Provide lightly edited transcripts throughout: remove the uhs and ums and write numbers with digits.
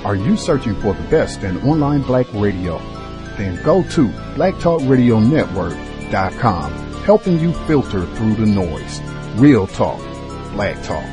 Are you searching for the best in online black radio? Then go to blacktalkradionetwork.com, helping you filter through the noise. Real talk, black talk.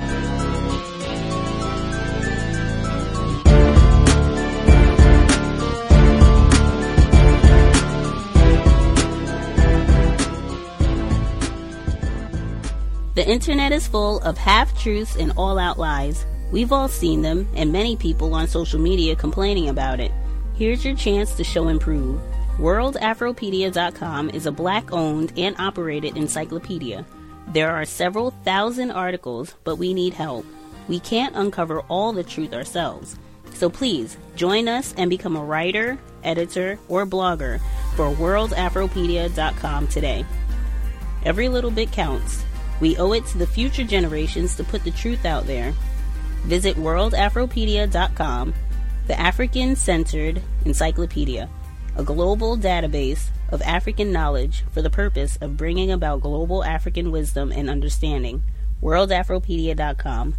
The internet is full of half-truths and all-out lies. We've all seen them, and many people on social media complaining about it. Here's your chance to show and prove. WorldAfropedia.com is a black-owned and operated encyclopedia. There are several thousand articles, but we need help. We can't uncover all the truth ourselves. So please, join us and become a writer, editor, or blogger for WorldAfropedia.com today. Every little bit counts. We owe it to the future generations to put the truth out there. Visit WorldAfropedia.com, the African-centered encyclopedia, a global database of African knowledge for the purpose of bringing about global African wisdom and understanding. WorldAfropedia.com.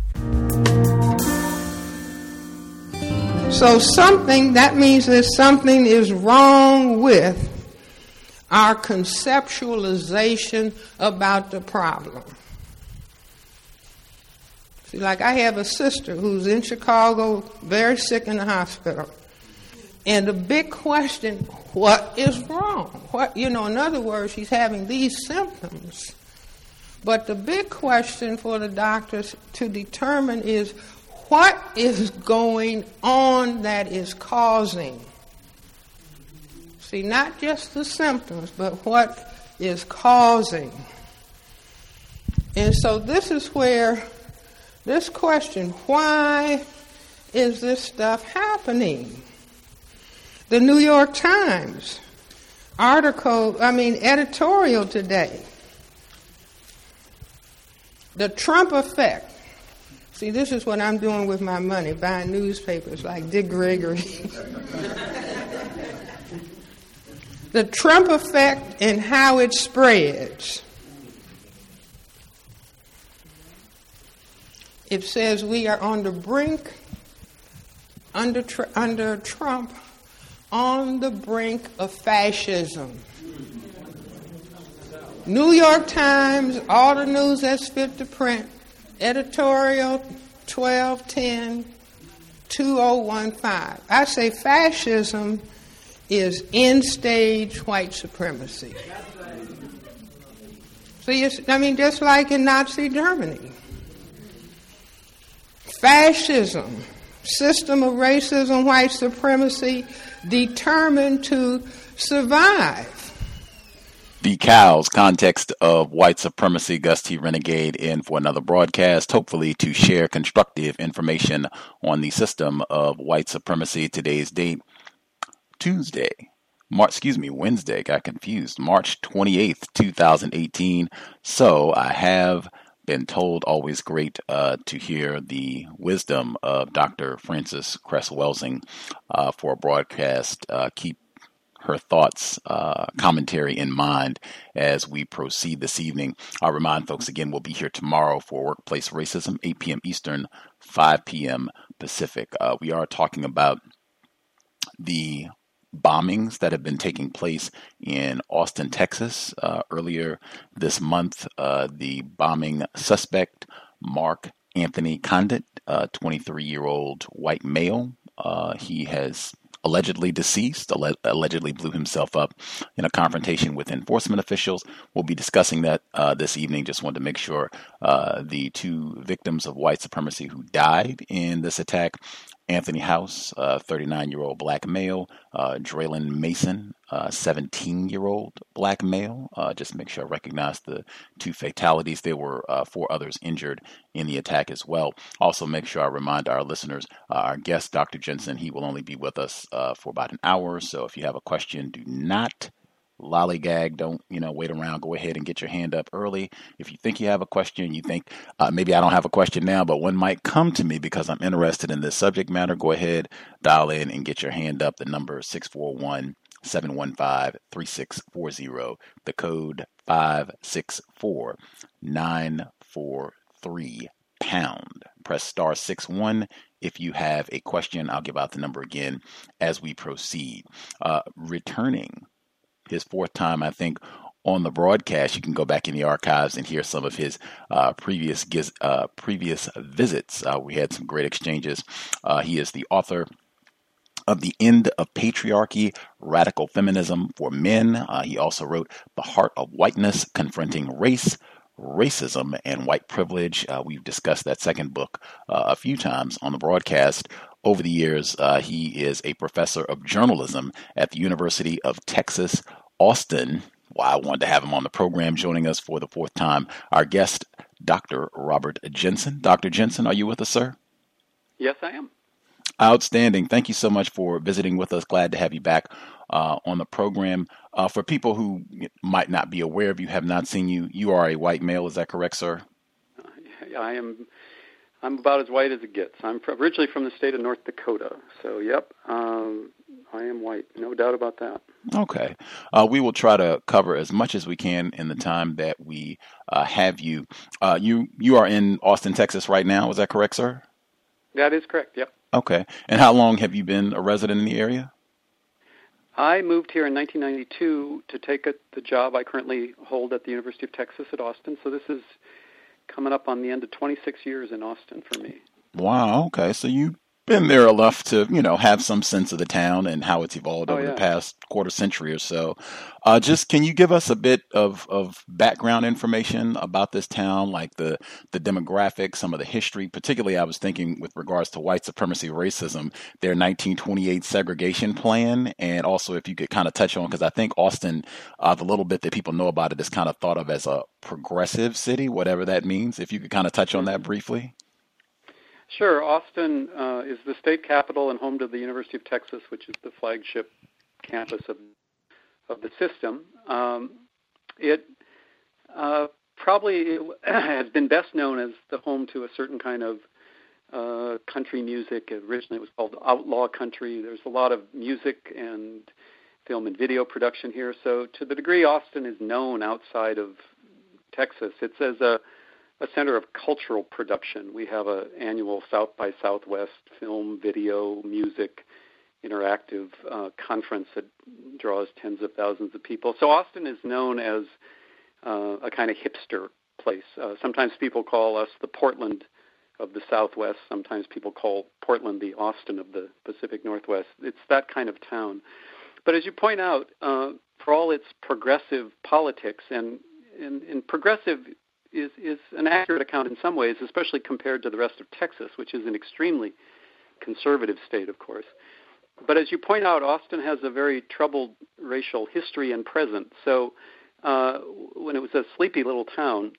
So that means that something is wrong with our conceptualization about the problem. See, like I have a sister who's in Chicago, very sick in the hospital. And the big question, what is wrong? In other words, she's having these symptoms. But the big question for the doctors to determine is what is going on that is causing. See, not just the symptoms, but what is causing. And so this is where this question, why is this stuff happening? The New York Times editorial today. The Trump effect. See, this is what I'm doing with my money, buying newspapers like Dick Gregory. The Trump effect and how it spreads. It says we are on the brink, under Trump, on the brink of fascism. New York Times, all the news that's fit to print, editorial 12/10/2015. I say fascism is end-stage white supremacy. See, just like in Nazi Germany. Fascism, system of racism, white supremacy, determined to survive. The Cows, context of white supremacy. Gus T. Renegade in for another broadcast, hopefully to share constructive information on the system of white supremacy. Today's date, Wednesday, got confused, March 28th, 2018. So I have been told, always great to hear the wisdom of Dr. Frances Cress Welsing for a broadcast. Keep her thoughts, commentary in mind as we proceed this evening. I'll remind folks again, we'll be here tomorrow for Workplace Racism, 8 p.m. Eastern, 5 p.m. Pacific. We are talking about the bombings that have been taking place in Austin, Texas. Earlier this month, the bombing suspect, Mark Anthony Condit, 23-year-old white male, he has allegedly deceased, allegedly blew himself up in a confrontation with enforcement officials. We'll be discussing that this evening. Just wanted to make sure the two victims of white supremacy who died in this attack, Anthony House, 39-year-old black male, Draylon Mason, 17-year-old black male. Just make sure I recognize the two fatalities. There were 4 others injured in the attack as well. Also, make sure I remind our listeners, our guest, Dr. Jensen, he will only be with us for about an hour. So if you have a question, do not lollygag. Don't, wait around. Go ahead and get your hand up early. If you think you have a question, you think maybe I don't have a question now, but one might come to me because I'm interested in this subject matter, go ahead, dial in and get your hand up. The number is 641-715-3640. The code 564-943#. press star 61. If you have a question, I'll give out the number again as we proceed. Returning his fourth time, I think, on the broadcast. You can go back in the archives and hear some of his previous visits. We had some great exchanges. He is the author of The End of Patriarchy, Radical Feminism for Men. He also wrote The Heart of Whiteness, Confronting Race, Racism, and White Privilege. We've discussed that second book a few times on the broadcast. Over the years, he is a professor of journalism at the University of Texas, Austin. Why I wanted to have him on the program, joining us for the fourth time, our guest, Dr. Robert Jensen. Dr. Jensen, are you with us, sir? Yes, I am. Outstanding. Thank you so much for visiting with us. Glad to have you back on the program. For people who might not be aware of you, have not seen you, you are a white male. Is that correct, sir? I am. I'm about as white as it gets. I'm originally from the state of North Dakota. So, yep, I am white. No doubt about that. Okay. We will try to cover as much as we can in the time that we have you. You are in Austin, Texas right now. Is that correct, sir? That is correct, yep. Okay. And how long have you been a resident in the area? I moved here in 1992 to take the job I currently hold at the University of Texas at Austin. So this is coming up on the end of 26 years in Austin for me. Wow. Okay. So you've been there enough to, have some sense of the town and how it's evolved over the past quarter century or so. Just can you give us a bit of background information about this town, like the demographics, some of the history? Particularly, I was thinking with regards to white supremacy, racism, their 1928 segregation plan, and also if you could kind of touch on, because I think Austin, the little bit that people know about it is kind of thought of as a progressive city, whatever that means. If you could kind of touch on that briefly. Sure. Austin is the state capital and home to the University of Texas, which is the flagship campus of the system. It probably has been best known as the home to a certain kind of country music. Originally it was called outlaw country. There's a lot of music and film and video production here. So to the degree Austin is known outside of Texas, it's as a center of cultural production. We have an annual South by Southwest film, video, music, interactive conference that draws tens of thousands of people. So Austin is known as a kind of hipster place. Sometimes people call us the Portland of the Southwest. Sometimes people call Portland the Austin of the Pacific Northwest. It's that kind of town. But as you point out, for all its progressive politics, and progressive is an accurate account in some ways, especially compared to the rest of Texas, which is an extremely conservative state, of course. But as you point out, Austin has a very troubled racial history and present. So when it was a sleepy little town,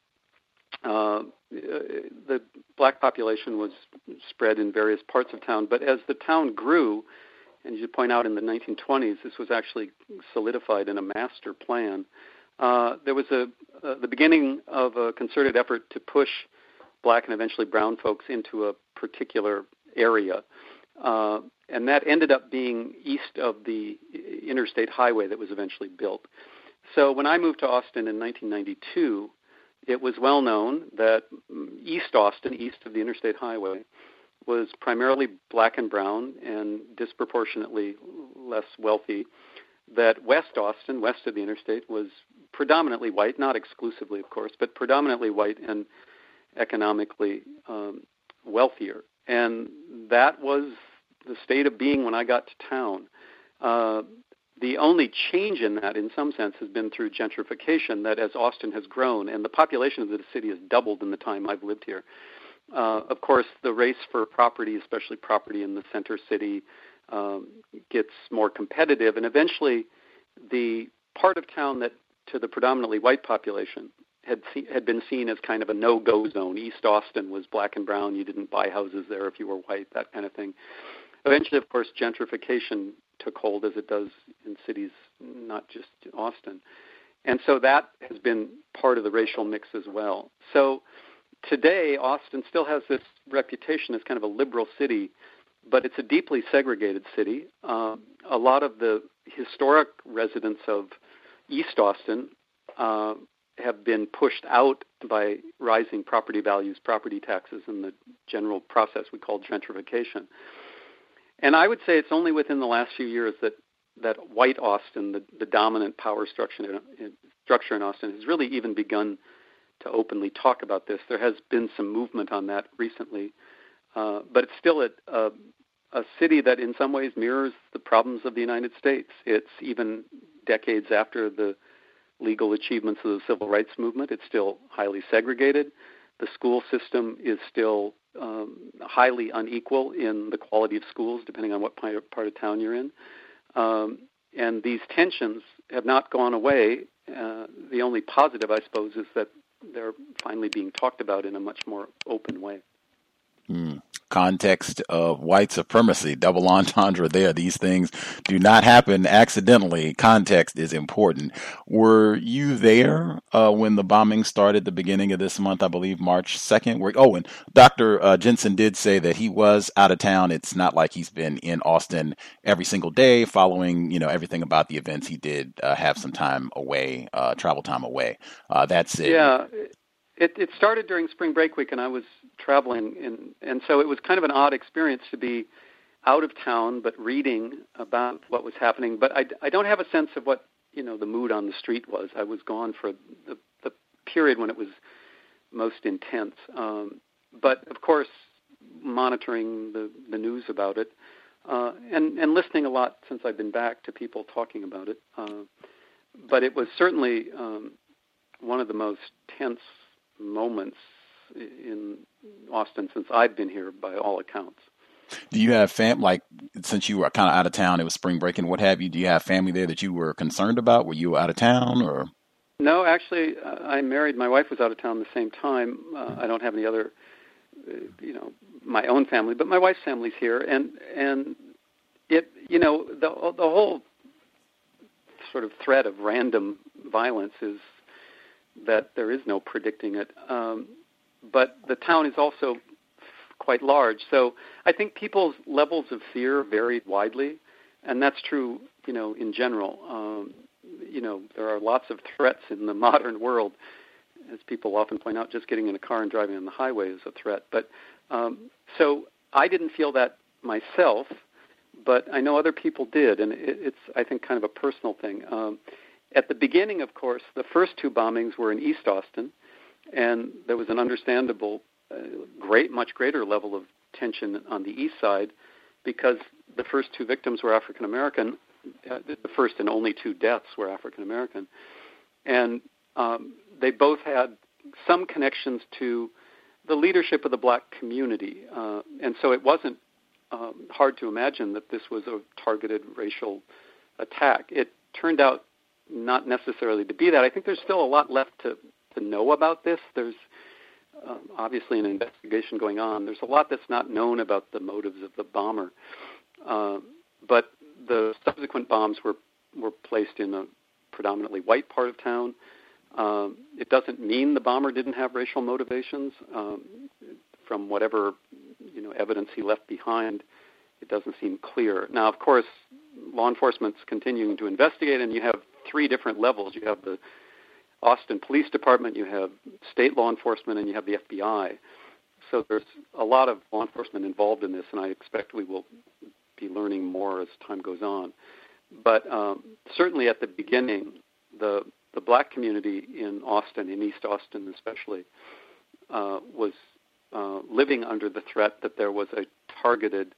the black population was spread in various parts of town. But as the town grew, and as you point out in the 1920s, this was actually solidified in a master plan. There was the beginning of a concerted effort to push black and eventually brown folks into a particular area. And that ended up being east of the interstate highway that was eventually built. So when I moved to Austin in 1992, it was well known that East Austin, east of the interstate highway, was primarily black and brown and disproportionately less wealthy. That West Austin, west of the interstate, was predominantly white, not exclusively, of course, but predominantly white and economically wealthier. And that was the state of being when I got to town. The only change in that, in some sense, has been through gentrification, that as Austin has grown, and the population of the city has doubled in the time I've lived here. Of course, the race for property, especially property in the center city, gets more competitive, and eventually the part of town that to the predominantly white population had been seen as kind of a no-go zone. East Austin was black and brown. You didn't buy houses there if you were white, that kind of thing. Eventually, of course, gentrification took hold, as it does in cities, not just Austin. And so that has been part of the racial mix as well. So today, Austin still has this reputation as kind of a liberal city, but it's a deeply segregated city. A lot of the historic residents of East Austin have been pushed out by rising property values, property taxes, and the general process we call gentrification. And I would say it's only within the last few years that white Austin, the dominant power structure in Austin, has really even begun to openly talk about this. There has been some movement on that recently, but it's still a city that in some ways mirrors the problems of the United States. It's even decades after the legal achievements of the civil rights movement. It's still highly segregated. The school system is still highly unequal in the quality of schools, depending on what part of town you're in. And these tensions have not gone away. The only positive, I suppose, is that they're finally being talked about in a much more open way. Context of white supremacy, double entendre there. These things do not happen accidentally. Context is important. Were you there when the bombing started the beginning of this month, I believe March 2nd? And Dr. Jensen did say that he was out of town. It's not like he's been in Austin every single day following, everything about the events. He did have some time away, travel time away. That's it. Yeah. It started during spring break week, and I was traveling, and so it was kind of an odd experience to be out of town but reading about what was happening. But I don't have a sense of what the mood on the street was. I was gone for the period when it was most intense. But of course, monitoring the news about it and listening a lot since I've been back to people talking about it. But it was certainly one of the most tense moments in Austin since I've been here, by all accounts. Do you have since you were kind of out of town, it was spring break and what have you, do you have family there that you were concerned about? Were you out of town or? No, actually, I'm married. My wife was out of town the same time. I don't have any other, my own family, but my wife's family's here. And it, the whole sort of threat of random violence is that there is no predicting it. But the town is also quite large. So I think people's levels of fear varied widely, and that's true, in general. There are lots of threats in the modern world. As people often point out, just getting in a car and driving on the highway is a threat. But so I didn't feel that myself, but I know other people did, and it's, I think, kind of a personal thing. At the beginning, of course, the first two bombings were in East Austin, and there was an understandable, much greater level of tension on the east side because the first two victims were African American. The first and only two deaths were African American, and they both had some connections to the leadership of the black community, and so it wasn't hard to imagine that this was a targeted racial attack. It turned out not necessarily to be that. I think there's still a lot left to know about this. There's obviously an investigation going on. There's a lot that's not known about the motives of the bomber. But the subsequent bombs were placed in a predominantly white part of town. It doesn't mean the bomber didn't have racial motivations. From whatever evidence he left behind, it doesn't seem clear. Now, of course, law enforcement's continuing to investigate, and you have three different levels. You have the Austin Police Department, you have state law enforcement, and you have the FBI. So there's a lot of law enforcement involved in this, and I expect we will be learning more as time goes on. But certainly at the beginning, the black community in Austin, in East Austin especially, was living under the threat that there was a targeted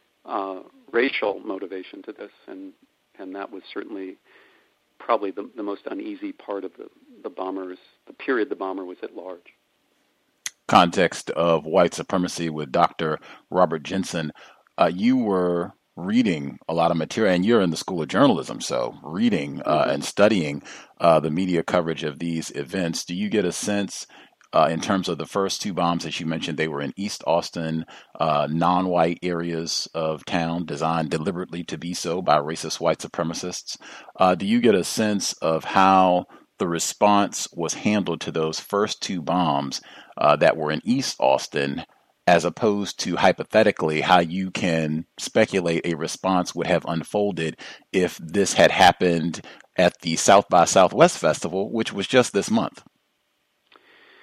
racial motivation to this, and that was certainly probably the most uneasy part of the period the bomber was at large. Context of white supremacy with Dr. Robert Jensen. You were reading a lot of material, and you're in the School of Journalism, so reading and studying the media coverage of these events. Do you get a sense in terms of the first two bombs, as you mentioned, they were in East Austin, non-white areas of town, designed deliberately to be so by racist white supremacists. Do you get a sense of how the response was handled to those first two bombs that were in East Austin, as opposed to hypothetically how you can speculate a response would have unfolded if this had happened at the South by Southwest Festival, which was just this month?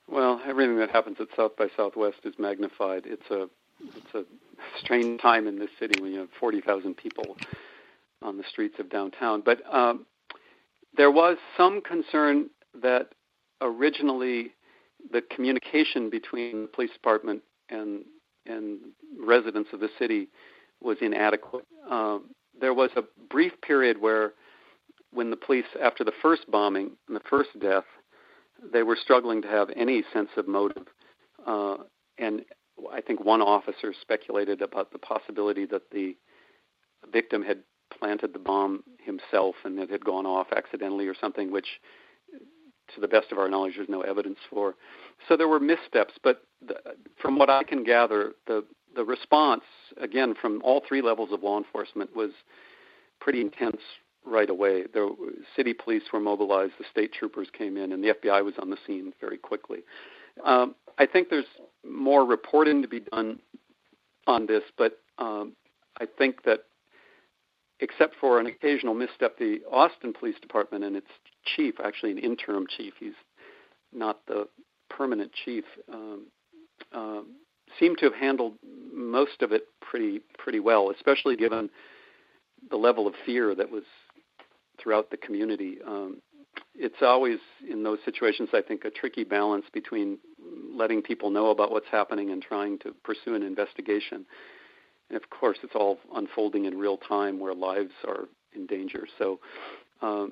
Well, everything that happens at South by Southwest is magnified. It's a strange time in this city when you have 40,000 people on the streets of downtown. But there was some concern that originally the communication between the police department and residents of the city was inadequate. There was a brief period when the police, after the first bombing and the first death, they were struggling to have any sense of motive. And I think one officer speculated about the possibility that the victim had planted the bomb himself and it had gone off accidentally or something, which, to the best of our knowledge, there's no evidence for. So there were missteps, but from what I can gather, the response, again, from all three levels of law enforcement was pretty intense right away. The city police were mobilized, the state troopers came in, and the FBI was on the scene very quickly. I think there's more reporting to be done on this, but I think that except for an occasional misstep, the Austin Police Department and its chief, actually an interim chief, he's not the permanent chief, seemed to have handled most of it pretty well, especially given the level of fear that was throughout the community. It's always, in those situations, I think, a tricky balance between letting people know about what's happening and trying to pursue an investigation. And, of course, it's all unfolding in real time where lives are in danger. So I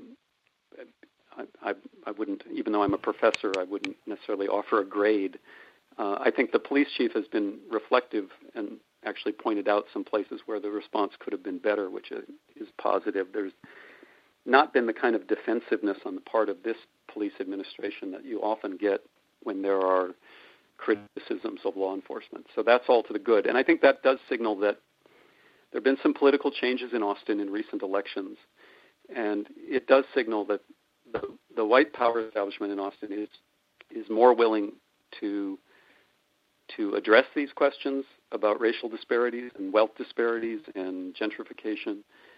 wouldn't, even though I'm a professor, I wouldn't necessarily offer a grade. I think the police chief has been reflective and actually pointed out some places where the response could have been better, which is positive. There's not been the kind of defensiveness on the part of this police administration that you often get when there are criticisms of law enforcement. So that's all to the good. And I think that does signal that there have been some political changes in Austin in recent elections. And it does signal that the white power establishment in Austin is more willing to address these questions about racial disparities and wealth disparities and gentrification,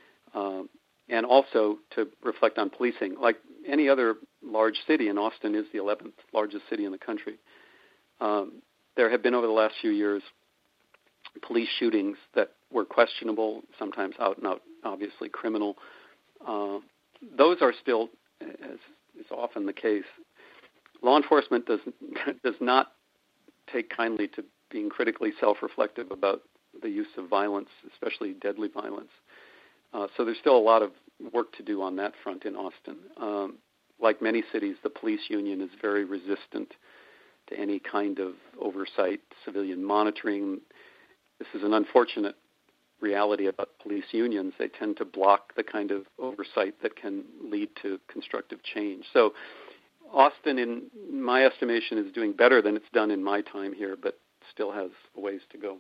and also to reflect on policing. Like any other large city, and Austin is the 11th largest city in the country, there have been over the last few years police shootings that were questionable, sometimes out and out, obviously criminal. Those are still, as is often the case, law enforcement does not take kindly to being critically self-reflective about the use of violence, especially deadly violence. So there's still a lot of work to do on that front in Austin. Like many cities, the police union is very resistant to any kind of oversight, civilian monitoring. This is an unfortunate reality about police unions. They tend to block the kind of oversight that can lead to constructive change. So Austin, in my estimation, is doing better than it's done in my time here, but still has a ways to go.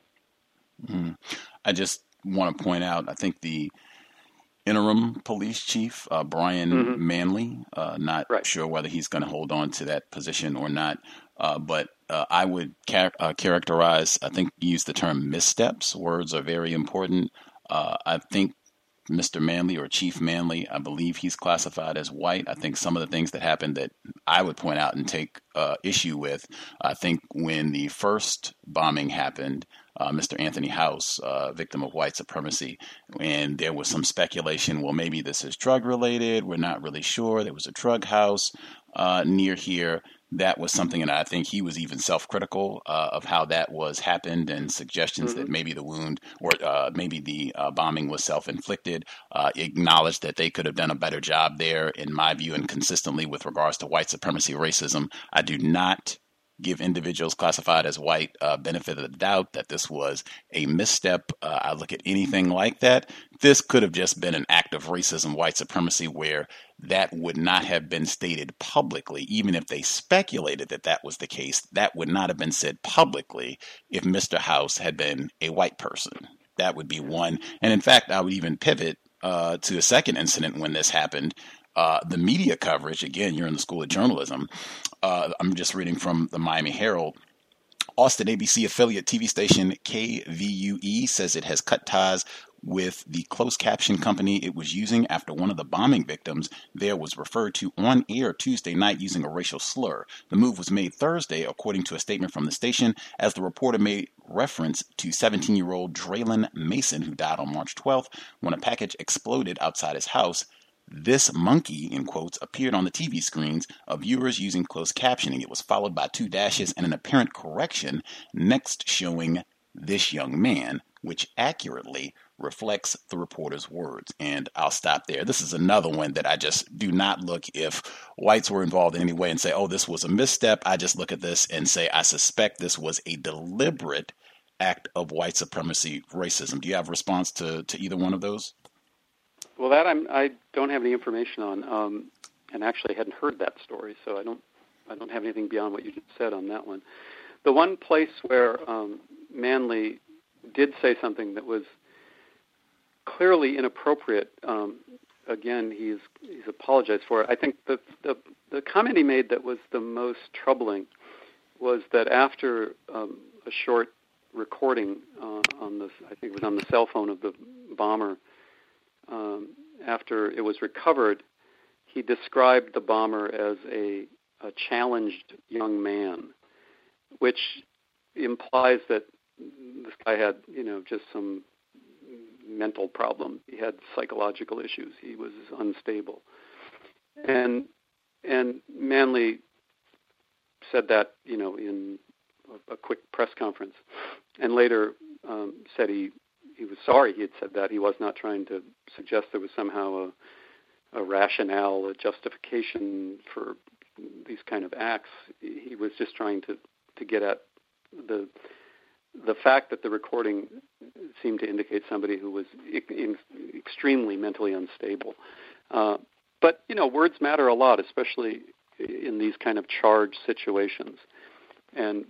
I just want to point out, I think the interim police chief, Brian Manley, not sure whether he's going to hold on to that position or not, but I would characterize, I think you used the term missteps. Words are very important. I think Mr. Manley, or Chief Manley, I believe he's classified as white. I think some of the things that happened that I would point out and take issue with, I think when the first bombing happened, Mr. Anthony House, victim of white supremacy, and there was some speculation, well, maybe this is drug related. We're not really sure. There was a drug house near here. That was something, and I think he was even self-critical of how that was happened, and suggestions that maybe the wound or maybe the bombing was self-inflicted. Acknowledged that they could have done a better job there, in my view, and consistently with regards to white supremacy, racism. I do not give individuals classified as white benefit of the doubt that this was a misstep. I look at anything like that. This could have just been an act of racism, white supremacy, where that would not have been stated publicly. Even if they speculated that that was the case, that would not have been said publicly if Mr. House had been a white person. That would be one. And in fact, I would even pivot to a second incident when this happened. The media coverage, again, you're in the School of Journalism. I'm just reading from the Miami Herald. Austin ABC affiliate TV station KVUE says it has cut ties with the closed caption company it was using after one of the bombing victims there was referred to on air Tuesday night using a racial slur. The move was made Thursday, according to a statement from the station, as the reporter made reference to 17-year-old Draylon Mason, who died on March 12th when a package exploded outside his house. This monkey, in quotes, appeared on the TV screens of viewers using closed captioning. It was followed by 2 dashes and an apparent correction next showing this young man, which accurately reflects the reporter's words. And I'll stop there. This is another one that I just do not look if whites were involved in any way and say, oh, this was a misstep. I just look at this and say, I suspect this was a deliberate act of white supremacy racism. Do you have a response to either one of those? Well, that I don't have any information on, and actually hadn't heard that story, so I don't have anything beyond what you just said on that one. The one place where Manley did say something that was clearly inappropriate, again, he's apologized for it. I think the comment he made that was the most troubling was that after a short recording on this, I think it was on the cell phone of the bomber, after it was recovered, he described the bomber as a challenged young man, which implies that this guy had, just some mental problem. He had psychological issues. He was unstable. And Manley said that, in a quick press conference, and later said he was sorry he had said that. He was not trying to suggest there was somehow a rationale, a justification for these kind of acts. He was just trying to get at the fact that the recording seemed to indicate somebody who was extremely mentally unstable. But, words matter a lot, especially in these kind of charged situations. And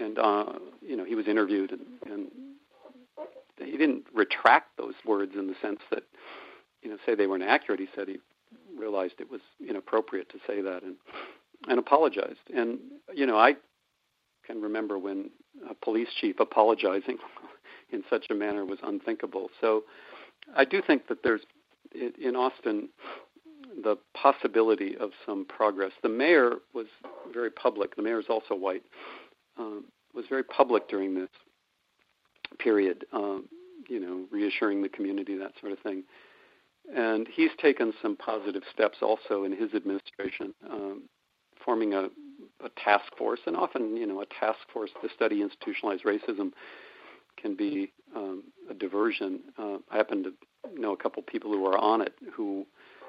he was interviewed, and he didn't retract those words in the sense that, say they were inaccurate. He said he realized it was inappropriate to say that and apologized. And, I can remember when a police chief apologizing in such a manner was unthinkable. So I do think that there's, in Austin, the possibility of some progress. The mayor was very public. The mayor is also white. Was very public during this period, reassuring the community, that sort of thing. And he's taken some positive steps also in his administration, forming a task force, and often, a task force to study institutionalized racism can be a diversion. I happen to know a couple people who are on it who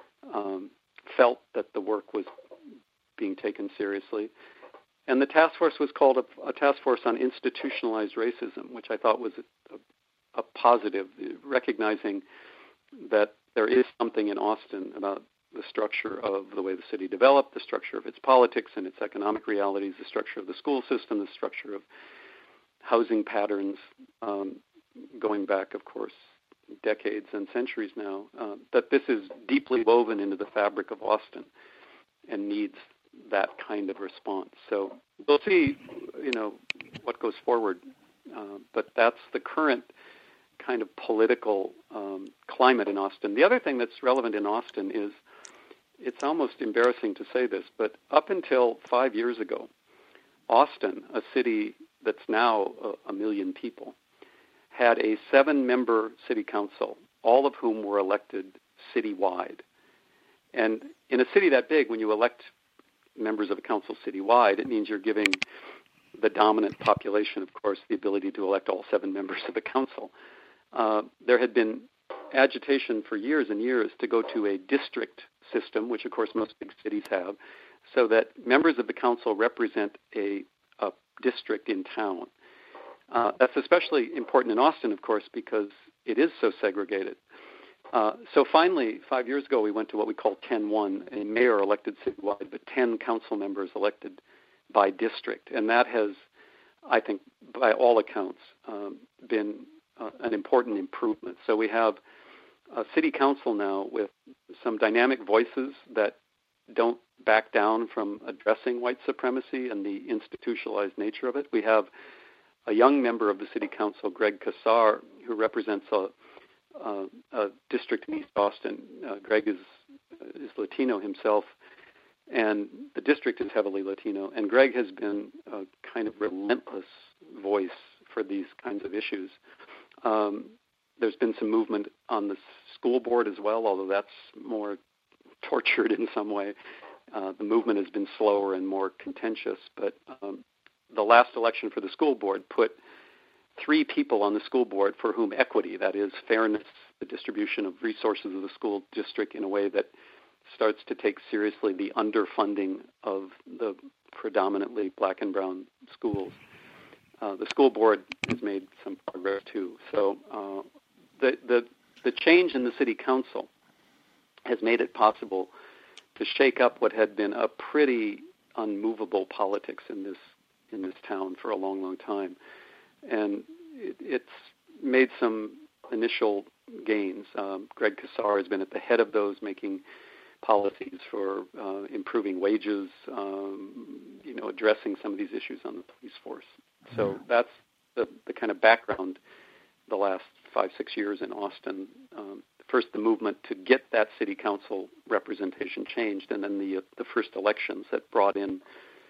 felt that the work was being taken seriously. And the task force was called a task force on institutionalized racism, which I thought was a positive, recognizing that there is something in Austin about the structure of the way the city developed, the structure of its politics and its economic realities, the structure of the school system, the structure of housing patterns, going back, of course, decades and centuries now, that this is deeply woven into the fabric of Austin and needs that kind of response. So we'll see, what goes forward. But that's the current kind of political climate in Austin. The other thing that's relevant in Austin is, it's almost embarrassing to say this, but up until 5 years ago, Austin, a city that's now 1 million people, had a 7-member city council, all of whom were elected citywide. And in a city that big, when you elect members of a council citywide, it means you're giving the dominant population, of course, the ability to elect all 7 members of the council. There had been agitation for years and years to go to a district system, which, of course, most big cities have, so that members of the council represent a district in town. That's especially important in Austin, of course, because it is so segregated. So finally, 5 years ago, we went to what we call 10-1, a mayor elected citywide, but 10 council members elected by district. And that has, I think, by all accounts, been an important improvement. So we have a city council now with some dynamic voices that don't back down from addressing white supremacy and the institutionalized nature of it. We have a young member of the city council, Greg Kassar, who represents a district in East Austin. Greg is Latino himself, and the district is heavily Latino. And Greg has been a kind of relentless voice for these kinds of issues. There's been some movement on the school board as well, although that's more tortured in some way. The movement has been slower and more contentious, but the last election for the school board put 3 people on the school board for whom equity, that is fairness, the distribution of resources of the school district in a way that starts to take seriously the underfunding of the predominantly black and brown schools. The school board has made some progress too. So the change in the city council has made it possible to shake up what had been a pretty unmovable politics in this town for a long, long time. And it's made some initial gains. Greg Casar has been at the head of those, making policies for improving wages, addressing some of these issues on the police force. So that's the kind of background the last 5-6 years in Austin. First, the movement to get that city council representation changed, and then the first elections that brought in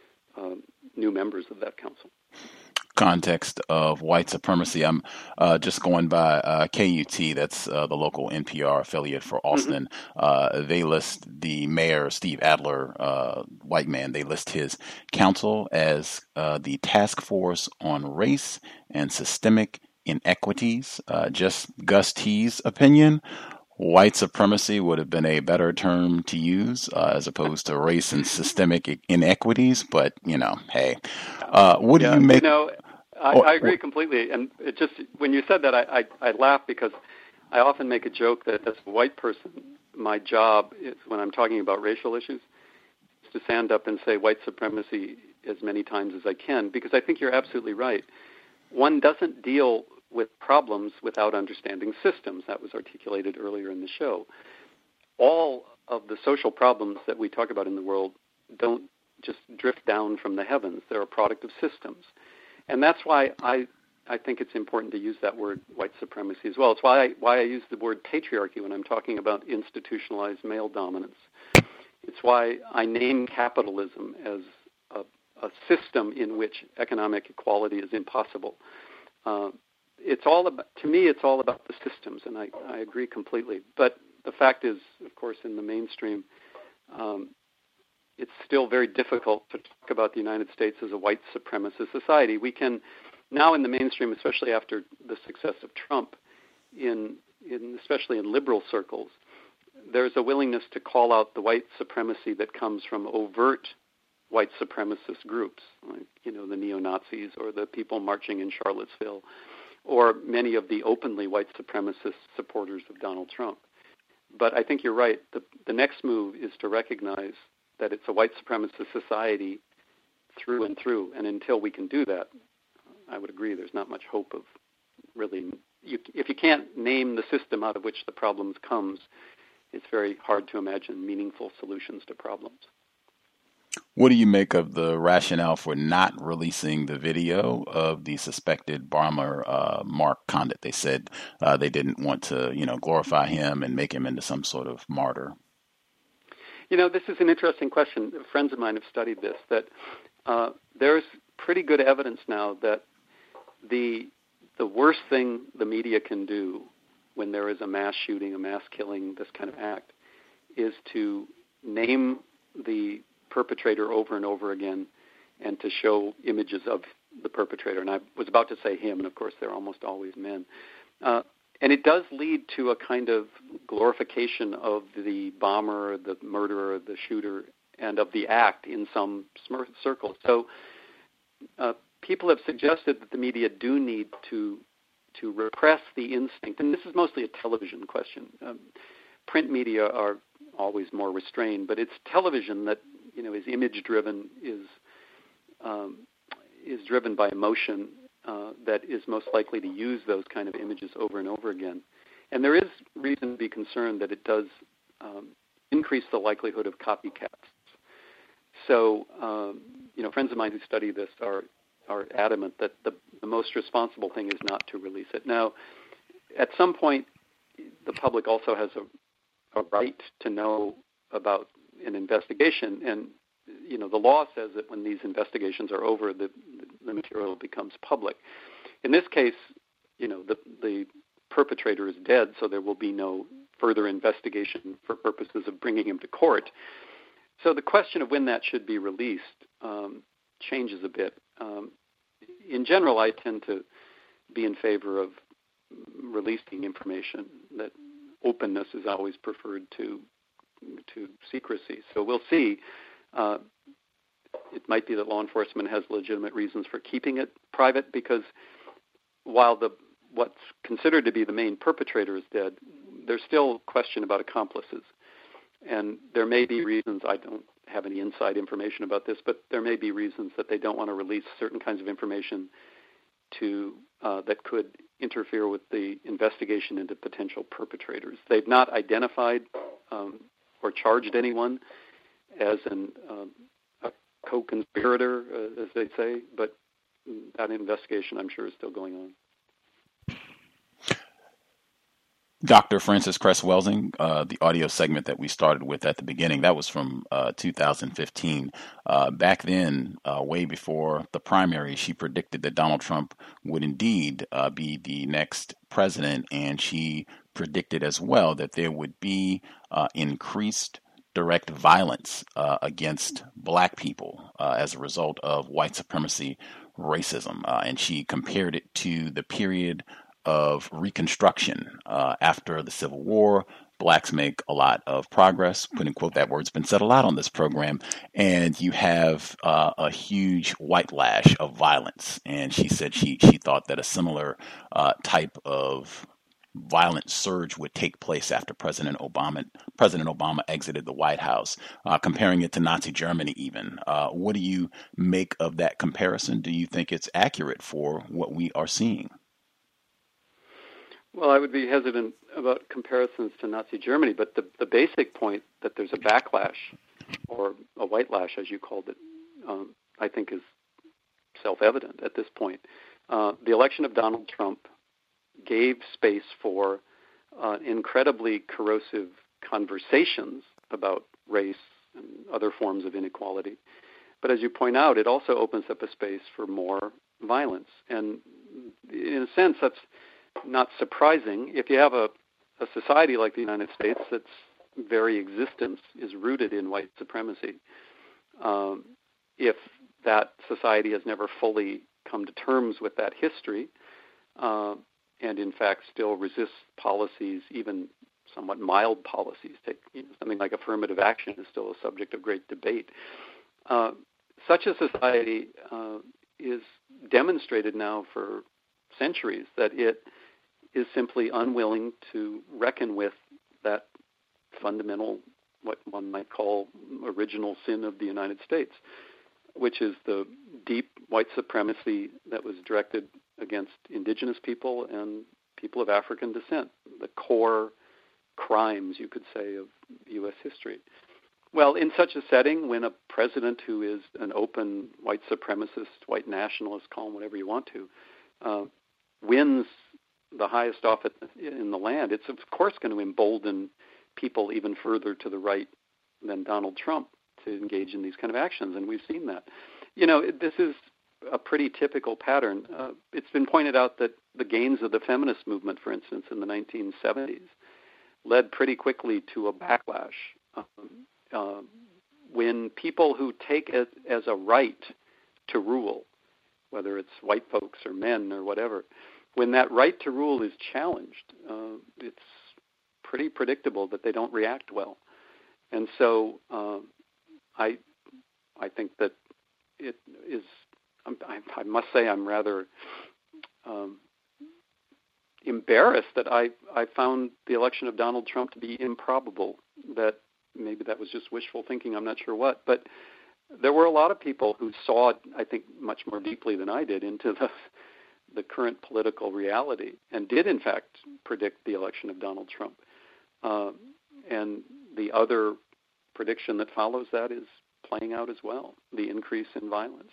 new members of that council. Context of white supremacy. I'm just going by KUT, that's the local NPR affiliate for Austin. They list the mayor, Steve Adler, white man, they list his council as the Task Force on Race and Systemic Inequities. Just Gus T's opinion, white supremacy would have been a better term to use as opposed to race and systemic inequities. But, hey, what do you make? I agree completely. And it just, when you said that, I laugh because I often make a joke that as a white person, my job is, when I'm talking about racial issues, is to stand up and say white supremacy as many times as I can, because I think you're absolutely right. One doesn't deal with problems without understanding systems. That was articulated earlier in the show. All of the social problems that we talk about in the world don't just drift down from the heavens. They're a product of systems. And that's why I think it's important to use that word white supremacy as well. It's why I use the word patriarchy when I'm talking about institutionalized male dominance. It's why I name capitalism as a system in which economic equality is impossible. It's all about the systems, and I agree completely. But the fact is, of course, in the mainstream, it's still very difficult to talk about the United States as a white supremacist society. We can now in the mainstream, especially after the success of Trump, especially in liberal circles, there's a willingness to call out the white supremacy that comes from overt white supremacist groups, like, the neo-Nazis or the people marching in Charlottesville, or many of the openly white supremacist supporters of Donald Trump. But I think you're right. The next move is to recognize that it's a white supremacist society through and through. And until we can do that, I would agree there's not much hope of really... if you can't name the system out of which the problems comes, it's very hard to imagine meaningful solutions to problems. What do you make of the rationale for not releasing the video of the suspected bomber, Mark Condit? They said they didn't want to, glorify him and make him into some sort of martyr. This is an interesting question. Friends of mine have studied this, that there's pretty good evidence now that the worst thing the media can do when there is a mass shooting, a mass killing, this kind of act, is to name the perpetrator over and over again and to show images of the perpetrator. And I was about to say him, and of course they're almost always men. And it does lead to a kind of glorification of the bomber, the murderer, the shooter, and of the act in some circles. So people have suggested that the media do need to repress the instinct, and this is mostly a television question. Print media are always more restrained, but it's television that is image-driven, is driven by emotion, that is most likely to use those kind of images over and over again. And there is reason to be concerned that it does increase the likelihood of copycats. So, friends of mine who study this are adamant that the most responsible thing is not to release it. Now, at some point, the public also has a right to know about an investigation. And, the law says that when these investigations are over, the material becomes public. In this case, the perpetrator is dead, so there will be no further investigation for purposes of bringing him to court. So the question of when that should be released changes a bit. In general, I tend to be in favor of releasing information. That openness is always preferred to secrecy. So we'll see. It might be that law enforcement has legitimate reasons for keeping it private, because while what's considered to be the main perpetrator is dead, there's still question about accomplices. And there may be reasons, I don't have any inside information about this, but there may be reasons that they don't want to release certain kinds of information that could interfere with the investigation into potential perpetrators. They've not identified or charged anyone as a co-conspirator, as they say, but that investigation, I'm sure, is still going on. Dr. Frances Cress Welsing, the audio segment that we started with at the beginning, that was from 2015. Back then, way before the primary, she predicted that Donald Trump would indeed be the next president, and she predicted as well that there would be increased direct violence against black people as a result of white supremacy racism. And she compared it to the period of Reconstruction after the Civil War. Blacks make a lot of progress. Put in quote, that word's been said a lot on this program. And you have a huge white lash of violence. And she said she thought that a similar type of violent surge would take place after President Obama exited the White House, comparing it to Nazi Germany even. What do you make of that comparison? Do you think it's accurate for what we are seeing? Well, I would be hesitant about comparisons to Nazi Germany, but the basic point that there's a backlash, or a white lash, as you called it, I think is self-evident at this point. The election of Donald Trump gave space for incredibly corrosive conversations about race and other forms of inequality. But as you point out, it also opens up a space for more violence. And in a sense, that's not surprising. If you have a society like the United States that's very existence is rooted in white supremacy, if that society has never fully come to terms with that history, and in fact still resists policies, even somewhat mild policies, something like affirmative action is still a subject of great debate. Such a society is demonstrated now for centuries that it is simply unwilling to reckon with that fundamental, what one might call original sin of the United States, which is the deep white supremacy that was directed against indigenous people and people of African descent, the core crimes, you could say, of U.S. history. Well, in such a setting, when a president who is an open white supremacist, white nationalist, call him whatever you want to, wins the highest office in the land, it's of course going to embolden people even further to the right than Donald Trump to engage in these kind of actions, and we've seen that. This is a pretty typical pattern. It's been pointed out that the gains of the feminist movement, for instance, in the 1970s, led pretty quickly to a backlash. When people who take it as a right to rule, whether it's white folks or men or whatever, when that right to rule is challenged, it's pretty predictable that they don't react well. And so I think that it is, I must say I'm rather embarrassed that I found the election of Donald Trump to be improbable. That maybe that was just wishful thinking, I'm not sure what. But there were a lot of people who saw, I think, much more deeply than I did into the current political reality and did, in fact, predict the election of Donald Trump. And the other prediction that follows that is playing out as well, the increase in violence.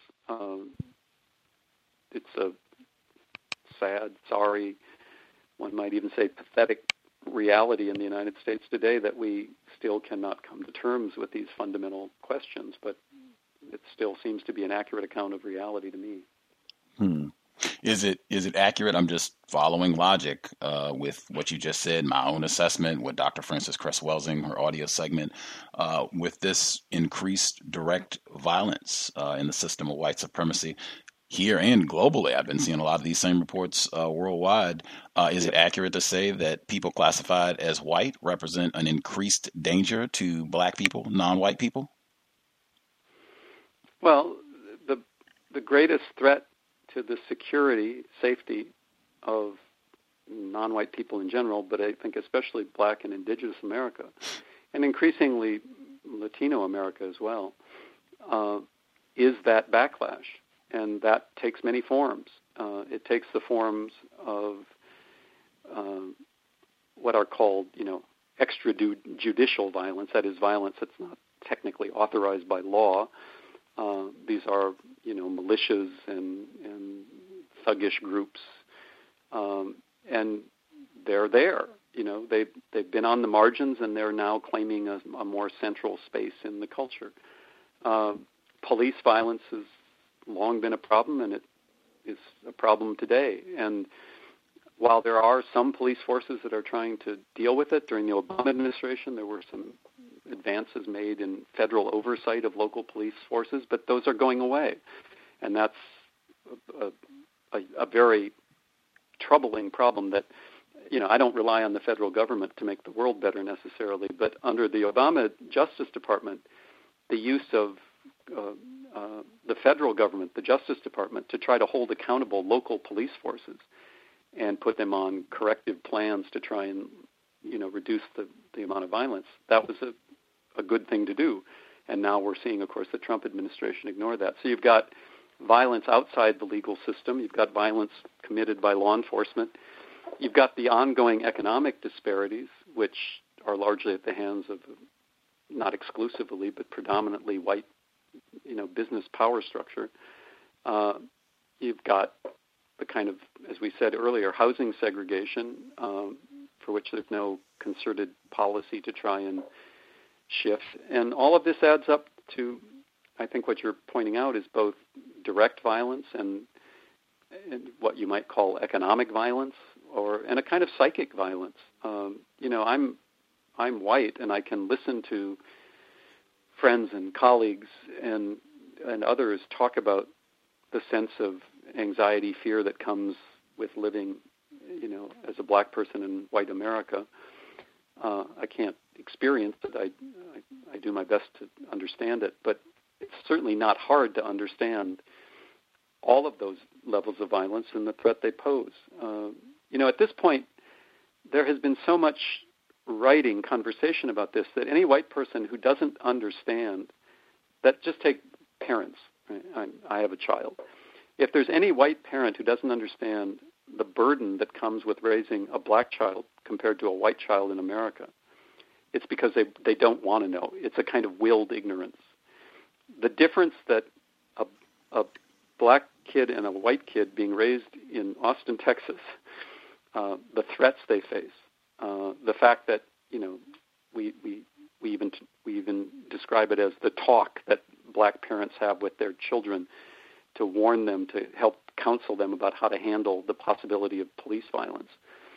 It's a sad, sorry, one might even say pathetic reality in the United States today that we still cannot come to terms with these fundamental questions, but it still seems to be an accurate account of reality to me. Is it accurate? I'm just following logic with what you just said, my own assessment with Dr. Frances Cress Welsing, her audio segment, with this increased direct violence in the system of white supremacy here and globally. I've been seeing a lot of these same reports worldwide. Is it accurate to say that people classified as white represent an increased danger to black people, non-white people? Well, the greatest threat to the security, safety of non-white people in general, but I think especially black and indigenous America, and increasingly Latino America as well, is that backlash. And that takes many forms. It takes the forms of what are called, extrajudicial violence, that is violence that's not technically authorized by law. These are, militias and thuggish groups, and they're there. They've been on the margins, and they're now claiming a more central space in the culture. Police violence has long been a problem, and it is a problem today. And while there are some police forces that are trying to deal with it, during the Obama administration, there were some advances made in federal oversight of local police forces, but those are going away. And that's a very troubling problem that, I don't rely on the federal government to make the world better necessarily, but under the Obama Justice Department, the use of the federal government, the Justice Department, to try to hold accountable local police forces and put them on corrective plans to try and, reduce the amount of violence, that was a good thing to do. And now we're seeing, of course, the Trump administration ignore that. So you've got violence outside the legal system. You've got violence committed by law enforcement. You've got the ongoing economic disparities, which are largely at the hands of, not exclusively, but predominantly white, business power structure. You've got the kind of, as we said earlier, housing segregation, for which there's no concerted policy to try and shift. And all of this adds up to, I think what you're pointing out is both direct violence and what you might call economic violence, and a kind of psychic violence. I'm white, and I can listen to friends and colleagues and others talk about the sense of anxiety, fear that comes with living, as a black person in white America. I can't experience it. I do my best to understand it, but it's certainly not hard to understand all of those levels of violence and the threat they pose. At this point, there has been so much writing, conversation about this, that any white person who doesn't understand, that just take parents. Right? I have a child. If there's any white parent who doesn't understand the burden that comes with raising a black child compared to a white child in America, it's because they don't want to know. It's a kind of willed ignorance. The difference that a black kid and a white kid being raised in Austin, Texas, the threats they face, the fact that we even describe it as the talk that black parents have with their children to warn them, to help counsel them about how to handle the possibility of police violence.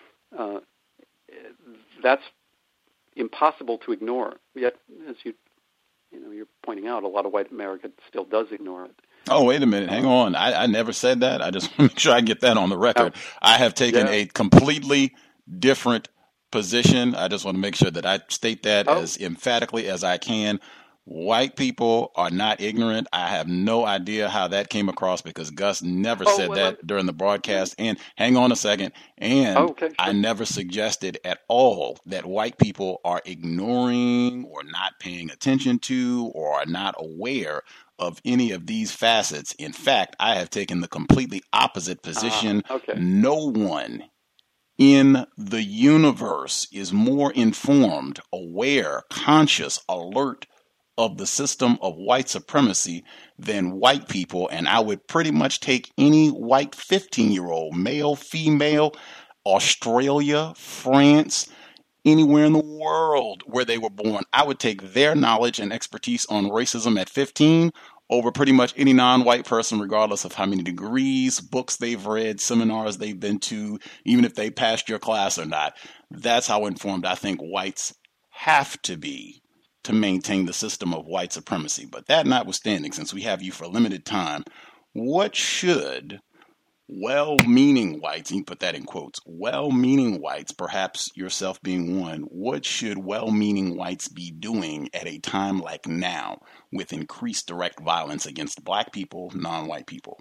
That's impossible to ignore. Yet, as you're pointing out, a lot of white America still does ignore it. Oh, wait a minute. Hang on. I never said that. I just want to make sure I get that on the record. I have taken a completely different position. I just want to make sure that I state that as emphatically as I can. White people are not ignorant. I have no idea how that came across because Gus never said that during the broadcast. And hang on a second. And I never suggested at all that white people are ignoring or not paying attention to or are not aware of any of these facets. In fact, I have taken the completely opposite position. No one in the universe is more informed, aware, conscious, alert of the system of white supremacy than white people. And I would pretty much take any white 15-year-old, male, female, Australia, France, anywhere in the world where they were born. I would take their knowledge and expertise on racism at 15 over pretty much any non-white person, regardless of how many degrees, books they've read, seminars they've been to, even if they passed your class or not. That's how informed I think whites have to be to maintain the system of white supremacy. But that notwithstanding, since we have you for a limited time, what should well-meaning whites, and you put that in quotes, well-meaning whites, perhaps yourself being one, what should well-meaning whites be doing at a time like now with increased direct violence against black people, non-white people?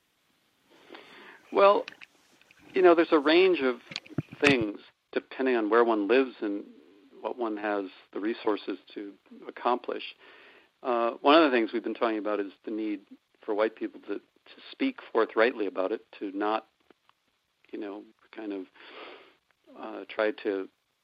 Well, there's a range of things depending on where one lives and what one has the resources to accomplish. One of the things we've been talking about is the need for white people to speak forthrightly about it, to not, try to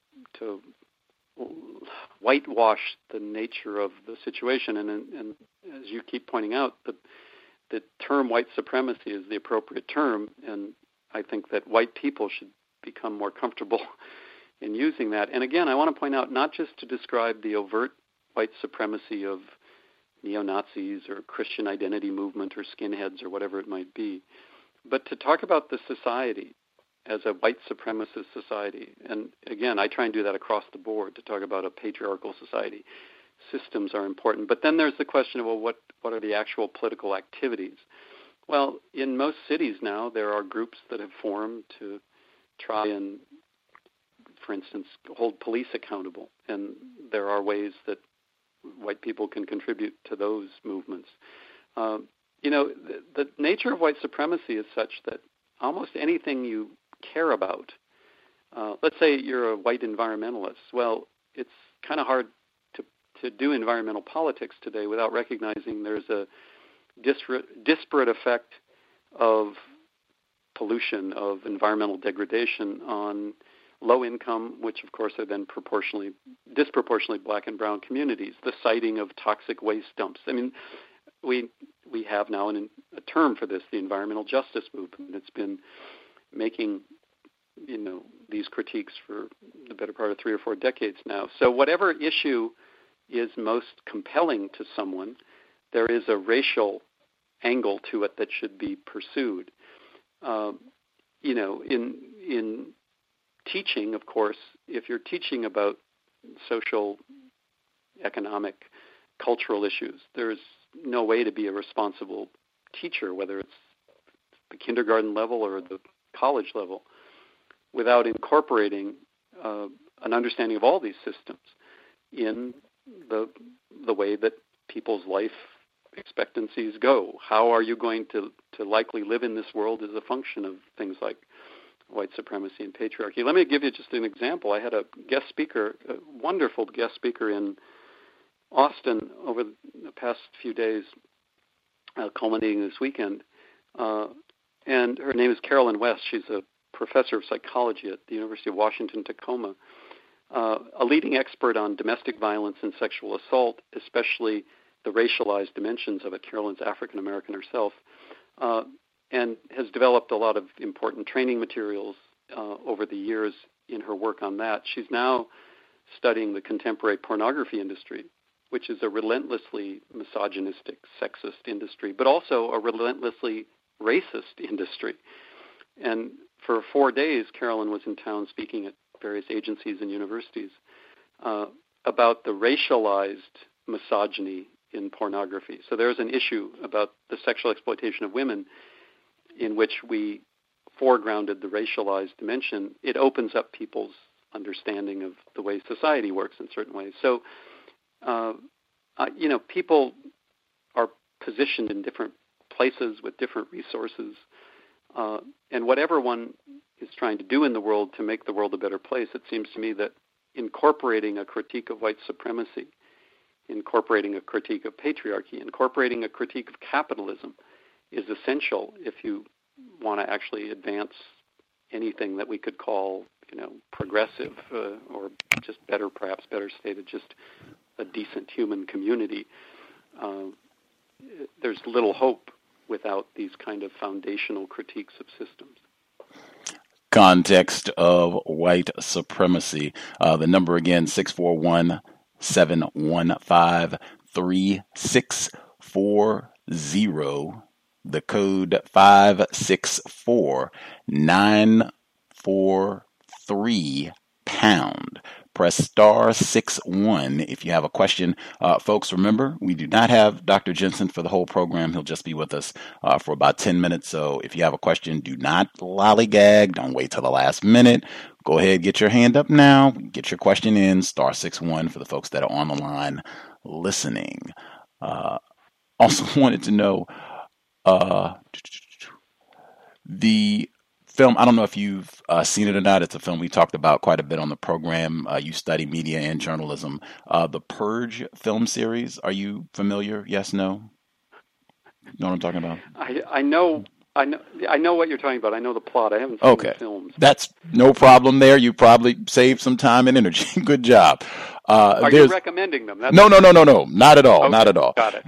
whitewash the nature of the situation. And as you keep pointing out, the term white supremacy is the appropriate term, and I think that white people should become more comfortable in using that. And again, I want to point out, not just to describe the overt white supremacy of neo-Nazis or Christian identity movement or skinheads or whatever it might be, but to talk about the society as a white supremacist society. And again, I try and do that across the board, to talk about a patriarchal society. Systems are important. But then there's the question of, well, what are the actual political activities? Well, in most cities now, there are groups that have formed to try and, for instance, hold police accountable. And there are ways that white people can contribute to those movements. The nature of white supremacy is such that almost anything you care about, let's say you're a white environmentalist, well, it's kind of hard to do environmental politics today without recognizing there's a disparate effect of pollution, of environmental degradation on low income, which of course are then disproportionately black and brown communities, the siting of toxic waste dumps. I mean, we have now a term for this, the environmental justice movement. It's been making, these critiques for the better part of 3 or 4 decades now. So whatever issue is most compelling to someone, there is a racial angle to it that should be pursued. In teaching, of course, if you're teaching about social, economic, cultural issues, there's no way to be a responsible teacher, whether it's the kindergarten level or the college level, without incorporating an understanding of all these systems in the way that people's life expectancies go. How are you going to likely live in this world as a function of things like white supremacy and patriarchy? Let me give you just an example. I had a wonderful guest speaker in Austin over the past few days, culminating this weekend, and her name is Carolyn West. She's a professor of psychology at the University of Washington, Tacoma, a leading expert on domestic violence and sexual assault, especially the racialized dimensions of it. Carolyn's African American herself, and has developed a lot of important training materials over the years in her work on that. She's now studying the contemporary pornography industry, which is a relentlessly misogynistic, sexist industry, but also a relentlessly racist industry. And for 4 days, Carolyn was in town speaking at various agencies and universities about the racialized misogyny in pornography. So there's an issue about the sexual exploitation of women in which we foregrounded the racialized dimension. It opens up people's understanding of the way society works in certain ways. So, people are positioned in different places with different resources, and whatever one is trying to do in the world to make the world a better place, it seems to me that incorporating a critique of white supremacy, incorporating a critique of patriarchy, incorporating a critique of capitalism is essential if you want to actually advance anything that we could call, progressive, or just perhaps better stated, just a decent human community. There's little hope without these kind of foundational critiques of systems. context of white supremacy. The number again, 641-715-3640. The code 564-943#. Press *61 if you have a question. Folks, remember, we do not have Dr. Jensen for the whole program. He'll just be with us for about 10 minutes. So if you have a question, do not lollygag. Don't wait till the last minute. Go ahead, get your hand up now. Get your question in. *61 for the folks that are on the line listening. Also wanted to know the film, I don't know if you've seen it or not. It's a film we talked about quite a bit on the program. You study media and journalism. The Purge film series. Are you familiar? Yes, no? You know what I'm talking about? I know what you're talking about. I know the plot. I haven't seen the films. That's no problem there. You probably saved some time and energy. Good job. Are you recommending them? No. Not at all. Okay. Not at all. Got it.